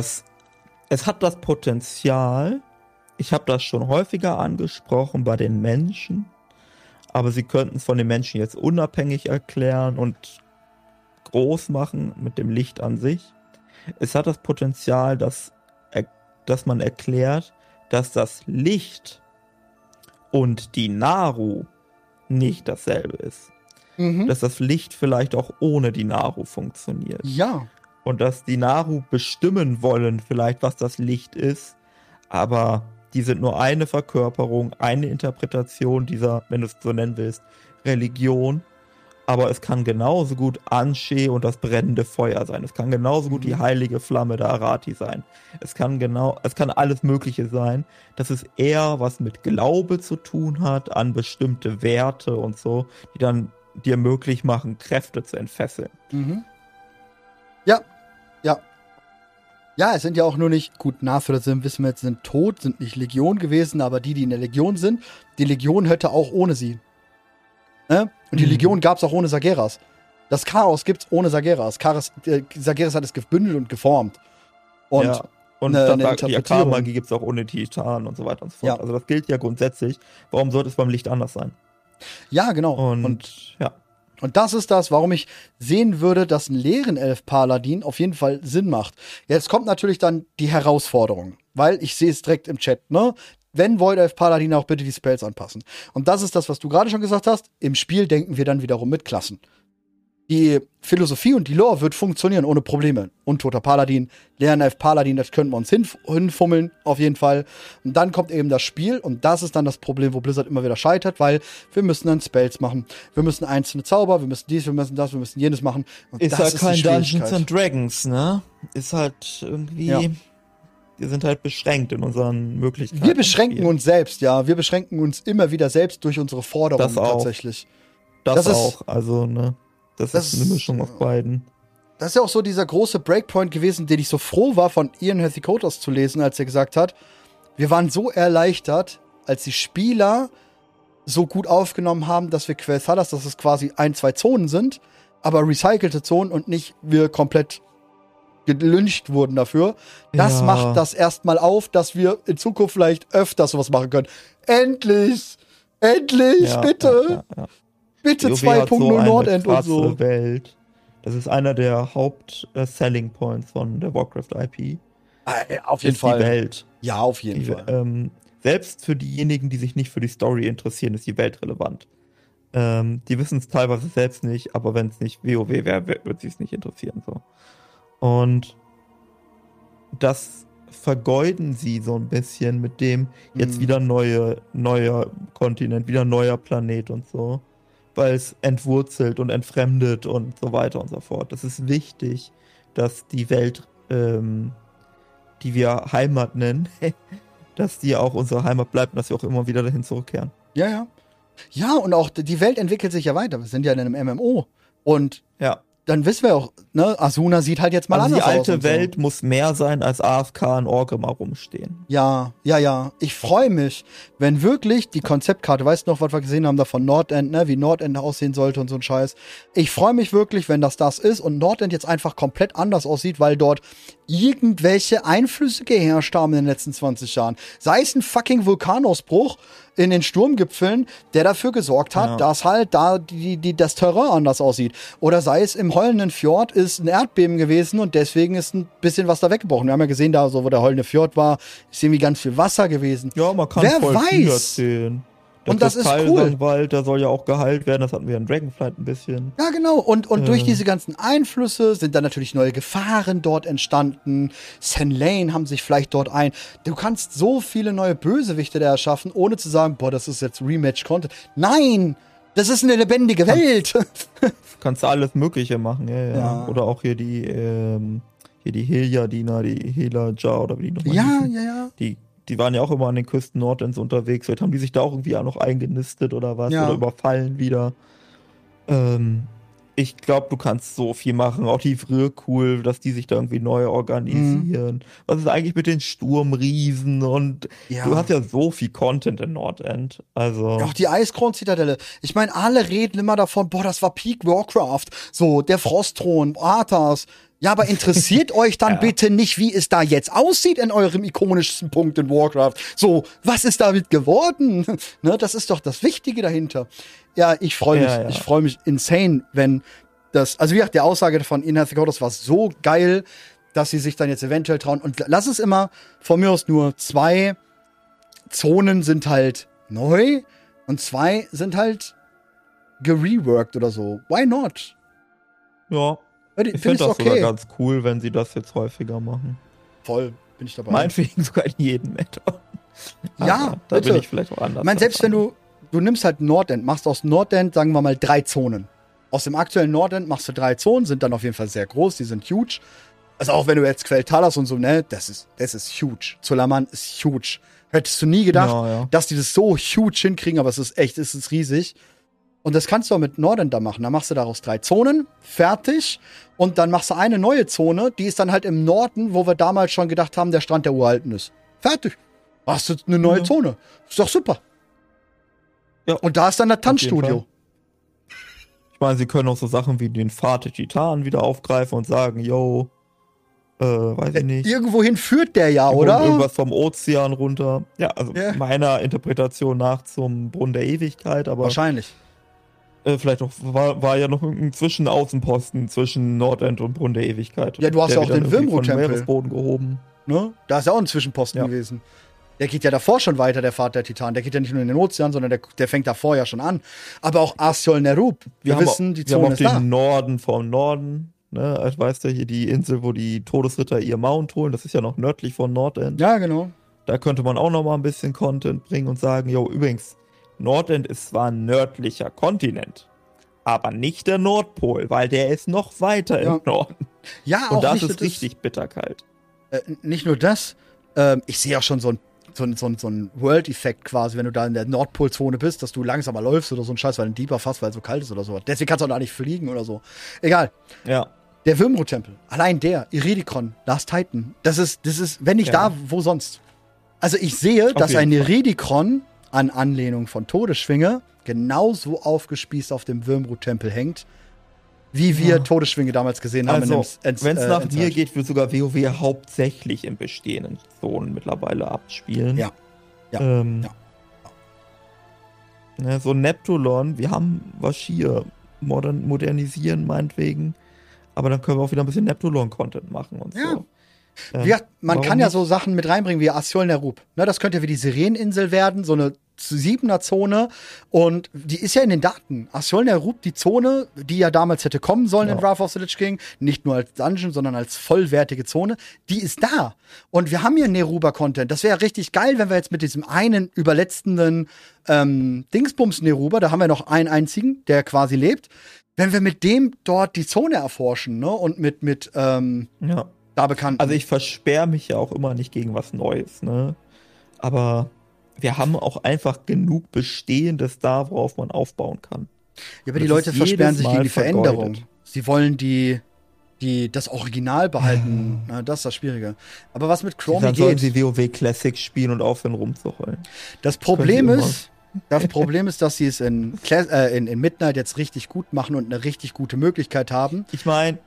es hat das Potenzial, ich habe das schon häufiger angesprochen bei den Menschen, aber sie könnten es von den Menschen jetzt unabhängig erklären und groß machen mit dem Licht an sich. Es hat das Potenzial, dass man erklärt, dass das Licht und die Naru nicht dasselbe ist. Dass das Licht vielleicht auch ohne die Naru funktioniert. Ja. Und dass die Naru bestimmen wollen, vielleicht was das Licht ist, aber die sind nur eine Verkörperung, eine Interpretation dieser, wenn du es so nennen willst, Religion. Aber es kann genauso gut Anshe und das brennende Feuer sein. Es kann genauso gut die heilige Flamme der Arati sein. Es kann alles Mögliche sein. Dass es eher was mit Glaube zu tun hat, an bestimmte Werte und so, die dann dir möglich machen, Kräfte zu entfesseln. Ja. Ja, es sind ja auch nur nicht, gut, Nathrasim wissen wir jetzt, sind tot, sind nicht Legion gewesen, aber die in der Legion sind, die Legion hätte auch ohne sie. Ne? Und die Legion gab es auch ohne Sageras. Das Chaos gibt's ohne Sageras. Sageras hat es gebündelt und geformt. Und die Akarmagie gibt es auch ohne Titan und so weiter und so fort. Ja. Also das gilt ja grundsätzlich. Warum sollte es beim Licht anders sein? Ja, genau. Und das ist das, warum ich sehen würde, dass ein leeren Elf-Paladin auf jeden Fall Sinn macht. Jetzt kommt natürlich dann die Herausforderung, weil ich sehe es direkt im Chat, ne? Wenn Void Elf-Paladin auch bitte die Spells anpassen. Und das ist das, was du gerade schon gesagt hast. Im Spiel denken wir dann wiederum mit Klassen. Die Philosophie und die Lore wird funktionieren ohne Probleme. Untoter Paladin, leeren Elf-Paladin, das können wir uns hinfummeln, auf jeden Fall. Und dann kommt eben das Spiel und das ist dann das Problem, wo Blizzard immer wieder scheitert, weil wir müssen dann Spells machen. Wir müssen einzelne Zauber, wir müssen dies, wir müssen das, wir müssen jenes machen. Und ist halt kein Dungeons and Dragons, ne? Ist halt irgendwie... Ja. Wir sind halt beschränkt in unseren Möglichkeiten. Wir beschränken uns selbst, ja. Wir beschränken uns immer wieder selbst durch unsere Forderungen tatsächlich. Das auch, also, ne? Das ist eine Mischung aus beiden. Das ist ja auch so dieser große Breakpoint gewesen, den ich so froh war, von Ian Hathikotos zu lesen, als er gesagt hat, wir waren so erleichtert, als die Spieler so gut aufgenommen haben, dass wir Quel'Thalas, dass es quasi 1, 2 Zonen sind, aber recycelte Zonen und nicht wir komplett gelyncht wurden dafür. Das macht das erstmal auf, dass wir in Zukunft vielleicht öfter sowas machen können. Endlich! Endlich! Bitte! Bitte 2.0 Nordend und so. Welt. Das ist einer der Haupt-Selling Points von der Warcraft-IP. Auf jeden Fall. Die Welt. Ja, auf jeden Fall. Selbst für diejenigen, die sich nicht für die Story interessieren, ist die Welt relevant. Die wissen es teilweise selbst nicht, aber wenn es nicht WoW wäre, würde sie es nicht interessieren. So. Und das vergeuden sie so ein bisschen mit dem jetzt wieder neuer Kontinent, wieder neuer Planet und so. Weil es entwurzelt und entfremdet und so weiter und so fort. Das ist wichtig, dass die Welt, die wir Heimat nennen, dass die auch unsere Heimat bleibt und dass wir auch immer wieder dahin zurückkehren. Ja, ja. Ja, und auch die Welt entwickelt sich ja weiter. Wir sind ja in einem MMO. Und dann wissen wir auch, ne, Asuna sieht halt jetzt mal anders aus. Die alte Welt muss mehr sein, als AFK und Orgrimmar rumstehen. Ja. Ich freue mich, wenn wirklich die Konzeptkarte, weißt du noch, was wir gesehen haben da von Nordend, ne, wie Nordend aussehen sollte und so ein Scheiß. Ich freue mich wirklich, wenn das ist und Nordend jetzt einfach komplett anders aussieht, weil dort irgendwelche Einflüsse geherrscht haben in den letzten 20 Jahren. Sei es ein fucking Vulkanausbruch in den Sturmgipfeln, der dafür gesorgt hat, dass halt da das Terrain anders aussieht. Oder sei es im heulenden Fjord ist ein Erdbeben gewesen und deswegen ist ein bisschen was da weggebrochen. Wir haben ja gesehen, da so, wo der heulende Fjord war, ist irgendwie ganz viel Wasser gewesen. Ja, man kann voll viel erzählen. Und das ist cool. Wald, der soll ja auch geheilt werden, das hatten wir in Dragonflight ein bisschen. Ja, genau. Und durch diese ganzen Einflüsse sind dann natürlich neue Gefahren dort entstanden. Sen Lane haben sich vielleicht dort Du kannst so viele neue Bösewichte da erschaffen, ohne zu sagen, boah, das ist jetzt Rematch-Content. Nein! Das ist eine lebendige Welt! Kannst du alles Mögliche machen, ja. Oder auch hier die Helia-Diener, die Hela-Jar oder wie die nochmal hießen. Die waren ja auch immer an den Küsten Nordends unterwegs. Vielleicht haben die sich da auch irgendwie auch noch eingenistet oder was. Oder überfallen wieder. Ich glaube, du kannst so viel machen. Auch die Vril cool, dass die sich da irgendwie neu organisieren. Was ist eigentlich mit den Sturmriesen? Und du hast ja so viel Content in Nordend. Also. Auch die Eiskron-Zitadelle. Ich meine, alle reden immer davon, boah, das war Peak Warcraft. So, der Frostthron, Arthas. Ja, aber interessiert euch dann bitte nicht, wie es da jetzt aussieht in eurem ikonischsten Punkt in Warcraft. So, was ist damit geworden? Ne, das ist doch das Wichtige dahinter. Ja, ich freue mich. Ich freue mich insane, wenn das, also wie gesagt, die Aussage von Inner Thigor, das war so geil, dass sie sich dann jetzt eventuell trauen. Und lass es immer, von mir aus nur 2 Zonen sind halt neu und 2 sind halt gereworked oder so. Why not? Ja. Ich finde das sogar ganz cool, wenn sie das jetzt häufiger machen. Voll, bin ich dabei. Meinetwegen sogar in jedem Add-on. Ja, da bin ich vielleicht auch anders. Ich meine, selbst wenn du nimmst halt Nordend, machst aus Nordend, sagen wir mal, 3 Zonen. Aus dem aktuellen Nordend machst du 3 Zonen, sind dann auf jeden Fall sehr groß, die sind huge. Also auch wenn du jetzt Quel'Thalas und so, ne, das ist huge. Zulaman ist huge. Hättest du nie gedacht, dass die das so huge hinkriegen, aber es ist riesig. Und das kannst du auch mit Nordend da machen. Da machst du daraus 3 Zonen, fertig. Und dann machst du eine neue Zone, die ist dann halt im Norden, wo wir damals schon gedacht haben, der Strand der Uralten ist. Fertig. Hast du eine neue Zone. Ist doch super. Ja. Und da ist dann das Tanzstudio. Ich meine, sie können auch so Sachen wie den Pfad der Titanen wieder aufgreifen und sagen, yo, weiß ich nicht. Irgendwohin führt der ja, oder? Irgendwas vom Ozean runter. Ja, also meiner Interpretation nach zum Brunnen der Ewigkeit, aber. Wahrscheinlich. Vielleicht auch, war ja noch ein Zwischenaußenposten zwischen Nordend und Brunnen der Ewigkeit. Ja, du hast ja auch den Wyrmrot-Tempel. Meeresboden gehoben. Ne? Da ist ja auch ein Zwischenposten gewesen. Der geht ja davor schon weiter, der Pfad der Titanen. Der geht ja nicht nur in den Ozean, sondern der fängt davor ja schon an. Aber auch Arciol Nerub. Wir wissen, die Zone ist da. Wir haben auch den Norden vom Norden. Ne? Weißt du, hier die Insel, wo die Todesritter ihr Mount holen. Das ist ja noch nördlich von Nordend. Ja, genau. Da könnte man auch noch mal ein bisschen Content bringen und sagen, jo, übrigens, Nordend ist zwar ein nördlicher Kontinent, aber nicht der Nordpol, weil der ist noch weiter im Norden. Ja, und das ist richtig bitterkalt. Nicht nur das, ich sehe auch schon so ein World-Effekt quasi, wenn du da in der Nordpolzone bist, dass du langsamer läufst oder so ein Scheiß, weil ein Debuff hast, weil es so kalt ist oder so. Deswegen kannst du auch da nicht fliegen oder so. Egal. Ja. Der Wyrmrot-Tempel, allein der, Iridikon, Last Titan, das ist, wenn nicht da, wo sonst? Also ich sehe, dass ein Iridikon an Anlehnung von Todesschwinge genauso aufgespießt auf dem Würmrut-Tempel hängt, wie wir Todesschwinge damals gesehen haben. Also, wenn es nach mir geht, wird sogar WoW hauptsächlich in bestehenden Zonen mittlerweile abspielen. Ja. Ne, so Neptulon, wir haben Vashir modernisieren meinetwegen, aber dann können wir auch wieder ein bisschen Neptulon-Content machen und so. Man kann ja so Sachen mit reinbringen wie Asjol-Nerub. Ne, das könnte wie die Sireninsel werden, so eine 7er-Zone. Und die ist ja in den Daten. Asjol-Nerub, die Zone, die ja damals hätte kommen sollen in Wrath of the Lich King, nicht nur als Dungeon, sondern als vollwertige Zone, die ist da. Und wir haben hier Neruba-Content. Das wäre richtig geil, wenn wir jetzt mit diesem einen überletzten Dingsbums-Neruba, da haben wir noch einen einzigen, der quasi lebt, wenn wir mit dem dort die Zone erforschen, ne? Und mit da bekannt. Also ich versperre mich ja auch immer nicht gegen was Neues, ne? Aber wir haben auch einfach genug Bestehendes da, worauf man aufbauen kann. Ja, aber die Leute versperren sich gegen die Veränderung. Sie wollen das Original behalten. Na, das ist das Schwierige. Aber was mit Chromie geht... Dann sollen sie WoW Classic spielen und aufhören rumzuheulen. Das Problem ist, dass sie es in Midnight jetzt richtig gut machen und eine richtig gute Möglichkeit haben. Ich meine,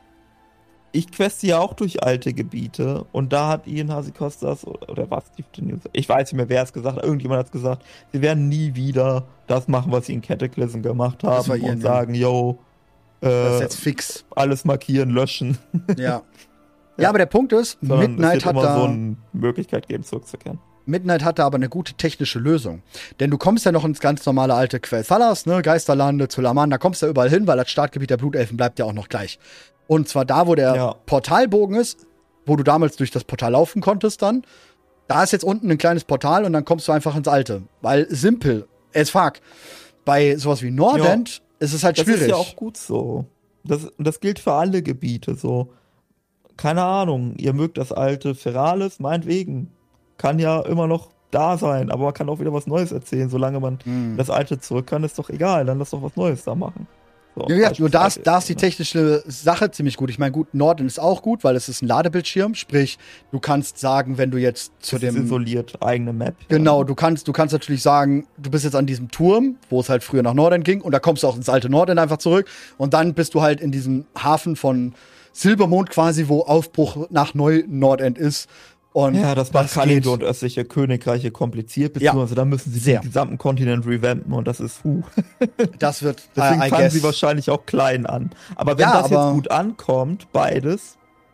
ich queste ja auch durch alte Gebiete und da hat Ian Hasikostas oder was, ich weiß nicht mehr, wer es gesagt hat, irgendjemand hat es gesagt, sie werden nie wieder das machen, was sie in Cataclysm gemacht haben und sagen, yo, das ist jetzt fix. Alles markieren, löschen. Ja. Ja, aber der Punkt ist, Midnight hat da so eine Möglichkeit geben, zurückzukehren. Midnight hatte aber eine gute technische Lösung. Denn du kommst ja noch ins ganz normale alte Quel'Thalas, ne, Geisterlande, Zulaman, da kommst du ja überall hin, weil das Startgebiet der Blutelfen bleibt ja auch noch gleich. Und zwar da, wo der Portalbogen ist, wo du damals durch das Portal laufen konntest dann, da ist jetzt unten ein kleines Portal und dann kommst du einfach ins Alte. Weil simpel, as fuck. Bei sowas wie Nordend ist es halt schwierig. Das ist ja auch gut so. Das gilt für alle Gebiete so. Keine Ahnung, ihr mögt das alte Feralis, meinetwegen. Kann ja immer noch da sein, aber man kann auch wieder was Neues erzählen. Solange man das alte zurück kann, ist doch egal. Dann lass doch was Neues da machen. So, ja, nur da ist die technische Sache ziemlich gut. Ich meine, gut, Norden ist auch gut, weil es ist ein Ladebildschirm. Sprich, du kannst sagen, wenn du jetzt zu dem... isoliert, eigene Map. Genau, du kannst natürlich sagen, du bist jetzt an diesem Turm, wo es halt früher nach Norden ging, und da kommst du auch ins alte Norden einfach zurück. Und dann bist du halt in diesem Hafen von Silbermond quasi, wo Aufbruch nach Neu-Nordend ist. Und ja, das macht Kalimdor und östliche Königreiche kompliziert, beziehungsweise da müssen sie den gesamten Kontinent revampen und das ist Das wird, deswegen fangen sie wahrscheinlich auch klein an. Aber wenn das jetzt gut ankommt, beides.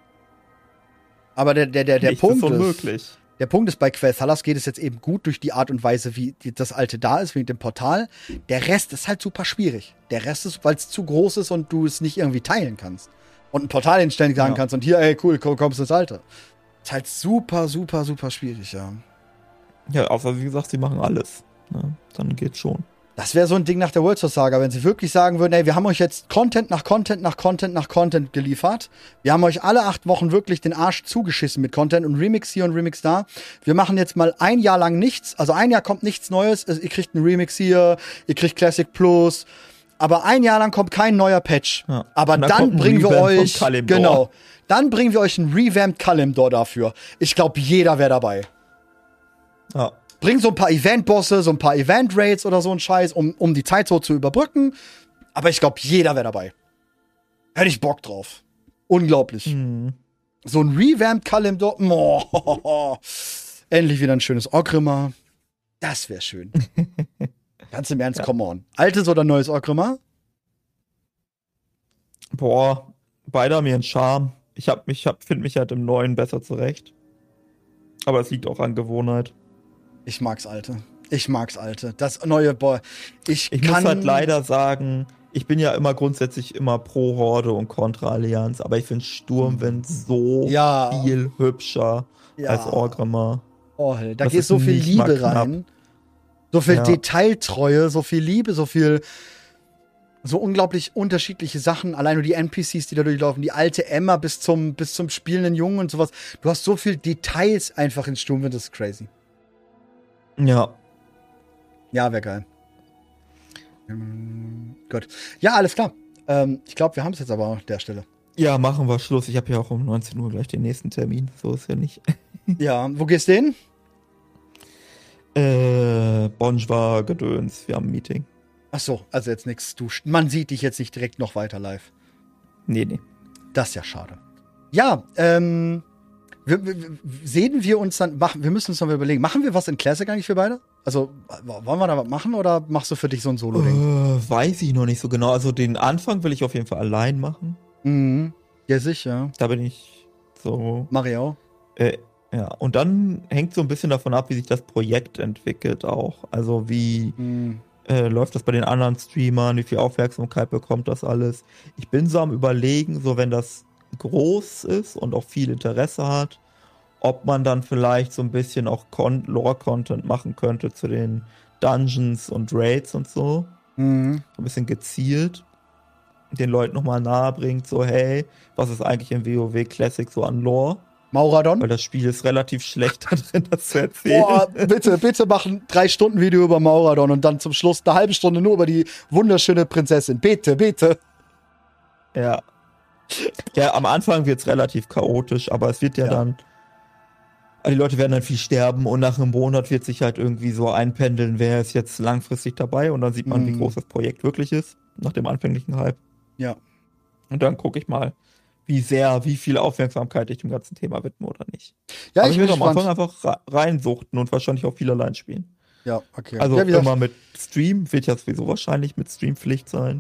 Aber der Punkt ist unmöglich. Der Punkt ist, bei Quel'Thalas geht es jetzt eben gut durch die Art und Weise, wie das Alte da ist, wegen dem Portal. Der Rest ist halt super schwierig. Der Rest ist, weil es zu groß ist und du es nicht irgendwie teilen kannst. Und ein Portal hinstellen sagen kannst und hier, ey, cool, kommst ins Alte. Ist halt super, super, super schwierig, ja. Ja, außer wie gesagt, sie machen alles. Ne? Dann geht's schon. Das wäre so ein Ding nach der World Source Saga, wenn sie wirklich sagen würden, ey, wir haben euch jetzt Content nach Content nach Content nach Content geliefert. Wir haben euch alle 8 Wochen wirklich den Arsch zugeschissen mit Content und Remix hier und Remix da. Wir machen jetzt mal ein Jahr lang nichts. Also ein Jahr kommt nichts Neues. Ihr kriegt einen Remix hier, ihr kriegt Classic Plus. Aber ein Jahr lang kommt kein neuer Patch. Ja. Aber dann bringen wir euch, genau, dann bringen wir euch einen Revamped Kalimdor dafür. Ich glaube, jeder wäre dabei. Ja. Bring so ein paar Event-Bosse, so ein paar Event-Raids oder so ein Scheiß, um die Zeit so zu überbrücken. Aber ich glaube, jeder wäre dabei. Hätte ich Bock drauf. Unglaublich. So ein Revamped Kalimdor. Endlich wieder ein schönes Orgrimmar. Das wäre schön. Ganz im Ernst, come on. Altes oder neues Orgrimmar? Boah, beide haben ihren Charme. Ich finde mich halt im Neuen besser zurecht. Aber es liegt auch an Gewohnheit. Ich mag's Alte. Das neue, boah. Ich muss halt leider sagen, ich bin ja immer grundsätzlich immer pro Horde und kontra Allianz, aber ich finde Sturmwind so viel hübscher als Orgrimmar. Oh, da geht so viel Liebe rein. So viel Detailtreue, so viel Liebe, so unglaublich unterschiedliche Sachen. Allein nur die NPCs, die da durchlaufen, die alte Emma bis zum spielenden Jungen und sowas. Du hast so viel Details einfach in Sturmwind, das ist crazy. Ja. Ja, wäre geil. Gut. Ja, alles klar. Ich glaube, wir haben es jetzt aber an der Stelle. Ja, machen wir Schluss. Ich habe ja auch um 19 Uhr gleich den nächsten Termin. So ist ja nicht. Ja, wo gehst du hin? Bonjwa-Gedöns, wir haben ein Meeting. Ach so, also jetzt nichts. Man sieht dich jetzt nicht direkt noch weiter live. Nee. Das ist ja schade. Ja, sehen wir uns dann, wir müssen uns noch mal überlegen, machen wir was in Classic eigentlich für beide? Also, wollen wir da was machen oder machst du für dich so ein Solo-Ding? Weiß ich noch nicht so genau. Also den Anfang will ich auf jeden Fall allein machen. Mhm. Ja, sicher. Da bin ich so. Mario. Ja, und dann hängt so ein bisschen davon ab, wie sich das Projekt entwickelt auch. Also wie läuft das bei den anderen Streamern, wie viel Aufmerksamkeit bekommt das alles. Ich bin so am Überlegen, so wenn das groß ist und auch viel Interesse hat, ob man dann vielleicht so ein bisschen auch Lore-Content machen könnte zu den Dungeons und Raids und so. Mhm. So ein bisschen gezielt den Leuten nochmal nahe bringt, so hey, was ist eigentlich im WoW Classic so an Lore? Mauradon? Weil das Spiel ist relativ schlecht da drin, das zu erzählen. Boah, bitte machen 3 Stunden Video über Mauradon und dann zum Schluss eine halbe Stunde nur über die wunderschöne Prinzessin. Bitte. Ja. Ja, am Anfang wird es relativ chaotisch, aber es wird ja dann, die Leute werden dann viel sterben und nach einem Monat wird sich halt irgendwie so einpendeln, wer ist jetzt langfristig dabei und dann sieht man, wie groß das Projekt wirklich ist, nach dem anfänglichen Hype. Ja. Und dann gucke ich mal, wie viel Aufmerksamkeit ich dem ganzen Thema widme oder nicht. Ja, aber ich will bin am Anfang einfach reinsuchten und wahrscheinlich auch viel allein spielen. Ja, okay. Also ja, immer mit Stream, wird ja sowieso wahrscheinlich mit Streampflicht sein.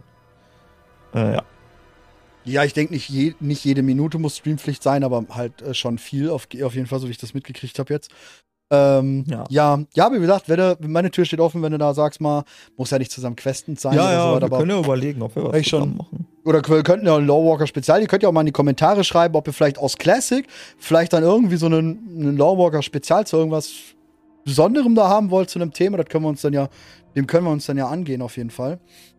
Ja. Ja, ich denke, nicht jede Minute muss Streampflicht sein, aber halt schon viel, auf jeden Fall, so wie ich das mitgekriegt habe jetzt. Ja, wie gesagt, meine Tür steht offen, wenn du da sagst mal, muss ja nicht zusammen questend sein. Ja, oder so, wir können ja überlegen, ob wir was zusammen machen. Oder wir könnten ja ein Lawwalker Spezial, ihr könnt ja auch mal in die Kommentare schreiben, ob ihr vielleicht aus Classic vielleicht dann irgendwie so einen Lawwalker Spezial zu irgendwas Besonderem da haben wollt, zu einem Thema, dem können wir uns dann ja angehen, auf jeden Fall.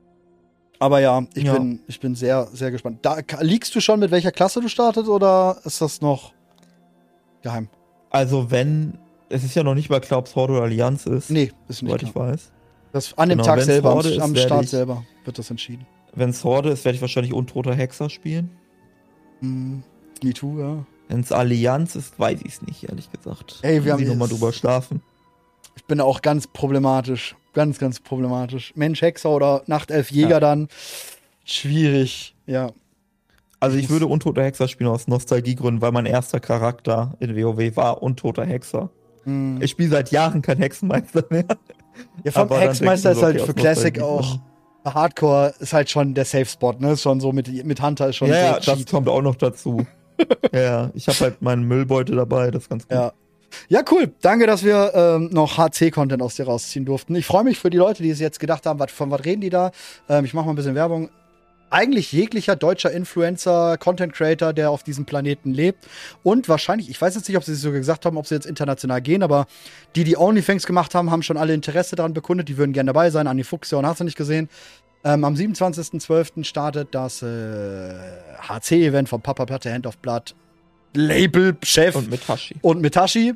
Aber ja, ich bin sehr, sehr gespannt. Liegst du schon, mit welcher Klasse du startest, oder ist das noch geheim? Also es ist ja noch nicht mal klar, ob es Horde oder Allianz ist. Nee, ist nicht soweit ich weiß. Das an dem Tag selber, am Start selber wird das entschieden. Wenn es Horde ist, werde ich wahrscheinlich Untoter Hexer spielen. Me too, ja. Wenn es Allianz ist, weiß ich es nicht, ehrlich gesagt. Ey, wir haben nochmal drüber schlafen. Ich bin auch ganz problematisch. Ganz, ganz problematisch. Mensch, Hexer oder Nachtelf Jäger dann. Schwierig, ja. Also ich würde Untoter Hexer spielen aus Nostalgiegründen, weil mein erster Charakter in WoW war Untoter Hexer. Ich spiele seit Jahren kein Hexenmeister mehr. Ja, vom Hexenmeister ist halt für Classic auch Hardcore ist halt schon der Safe-Spot, ne? Ist schon so mit Hunter ist schon ja, das kommt auch noch dazu. Ja, ich habe halt meinen Müllbeutel dabei, das ist ganz gut. Ja, cool. Danke, dass wir noch HC-Content aus dir rausziehen durften. Ich freue mich für die Leute, die es jetzt gedacht haben, von was reden die da? Ich mache mal ein bisschen Werbung. Eigentlich jeglicher deutscher Influencer, Content Creator, der auf diesem Planeten lebt. Und wahrscheinlich, ich weiß jetzt nicht, ob sie es sogar gesagt haben, ob sie jetzt international gehen, aber die OnlyFans gemacht haben, haben schon alle Interesse daran bekundet. Die würden gerne dabei sein. Anni Fuchs, ja, und hast du nicht gesehen. Am 27.12. startet das HC-Event von Papa Platte, Hand of Blood, Label-Chef und Mitashi.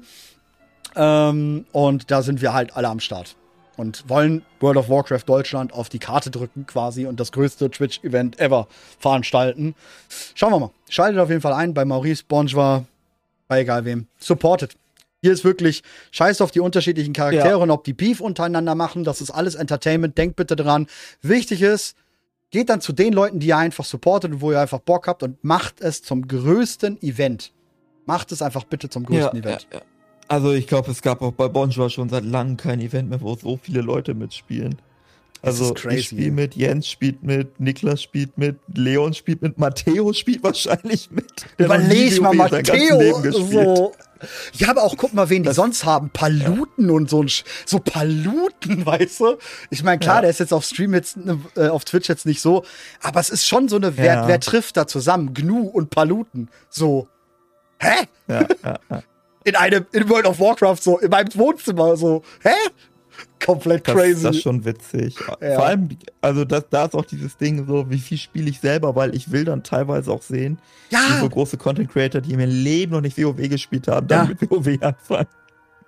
Und da sind wir halt alle am Start. Und wollen World of Warcraft Deutschland auf die Karte drücken quasi und das größte Twitch-Event ever veranstalten. Schauen wir mal. Schaltet auf jeden Fall ein bei Maurice, Bonjwa, bei egal wem. Supportet. Hier ist wirklich scheiß auf die unterschiedlichen Charaktere und ob die Beef untereinander machen. Das ist alles Entertainment. Denkt bitte dran. Wichtig ist, geht dann zu den Leuten, die ihr einfach supportet und wo ihr einfach Bock habt und macht es zum größten Event. Macht es einfach bitte zum größten Event. Ja. Also ich glaube, es gab auch bei Bonjwa schon seit langem kein Event mehr, wo so viele Leute mitspielen. Also ich spiele mit, Jens spielt mit, Niklas spielt mit, Leon spielt mit, Matteo spielt wahrscheinlich mit. Überleg mal, Matteo so. Ja, aber auch guck mal, wen die sonst haben. Paluten und so Paluten, weißt du? Ich meine, klar, der ist jetzt auf Stream jetzt, auf Twitch jetzt nicht so, aber es ist schon so eine, wer trifft da zusammen? Gnu und Paluten. So. Hä? Ja. In World of Warcraft so, in meinem Wohnzimmer so. Hä? Komplett crazy. Das ist schon witzig. Ja. Vor allem, also da ist auch dieses Ding so, wie viel spiele ich selber, weil ich will dann teilweise auch sehen, wie so große Content Creator, die in ihrem Leben noch nicht WoW gespielt haben, dann mit WoW anfangen.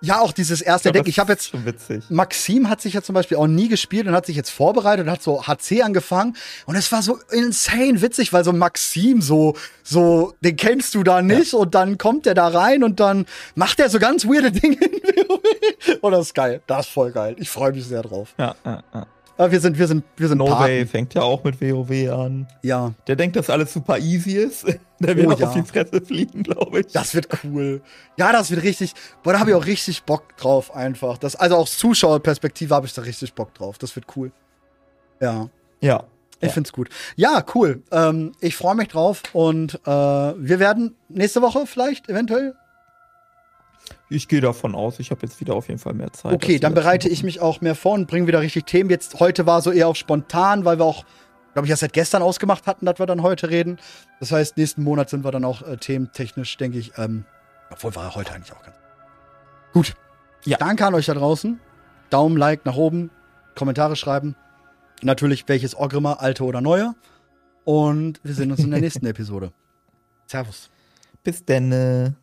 Ja, auch dieses erste Ja, Deck. das Ich habe ist jetzt, schon witzig. Maxim hat sich ja zum Beispiel auch nie gespielt und hat sich jetzt vorbereitet und hat so HC angefangen. Und es war so insane witzig, weil so Maxim den kennst du da nicht und dann kommt der da rein und dann macht er so ganz weirde Dinge in WoW. Und das ist geil. Das ist voll geil. Ich freue mich sehr drauf. Ja. Aber wir sind No Way Paten. fängt ja auch mit WoW an. Ja, Der denkt, dass alles super easy ist. Der will Oh auch ja. auf die Fresse fliegen, glaube ich. das wird cool. Ja, das wird richtig. Boah, da habe ich auch richtig Bock drauf einfach. Also aus Zuschauerperspektive habe ich da richtig Bock drauf. Das wird cool. Ja. Ja. Ich find's gut. Ja, cool. Ich freue mich drauf und wir werden nächste Woche vielleicht eventuell. Ich gehe davon aus, ich habe jetzt wieder auf jeden Fall mehr Zeit. Okay, dann bereite ich mich auch mehr vor und bringe wieder richtig Themen. Jetzt heute war so eher auch spontan, weil wir auch, glaube ich, erst seit gestern ausgemacht hatten, dass wir dann heute reden. Das heißt, nächsten Monat sind wir dann auch thementechnisch, denke ich. Obwohl war heute eigentlich auch ganz gut. Ja. Danke an euch da draußen. Daumen, Like nach oben, Kommentare schreiben. Natürlich welches Orgrimmar, alte oder neue. Und wir sehen uns in der nächsten Episode. Servus. Bis denne.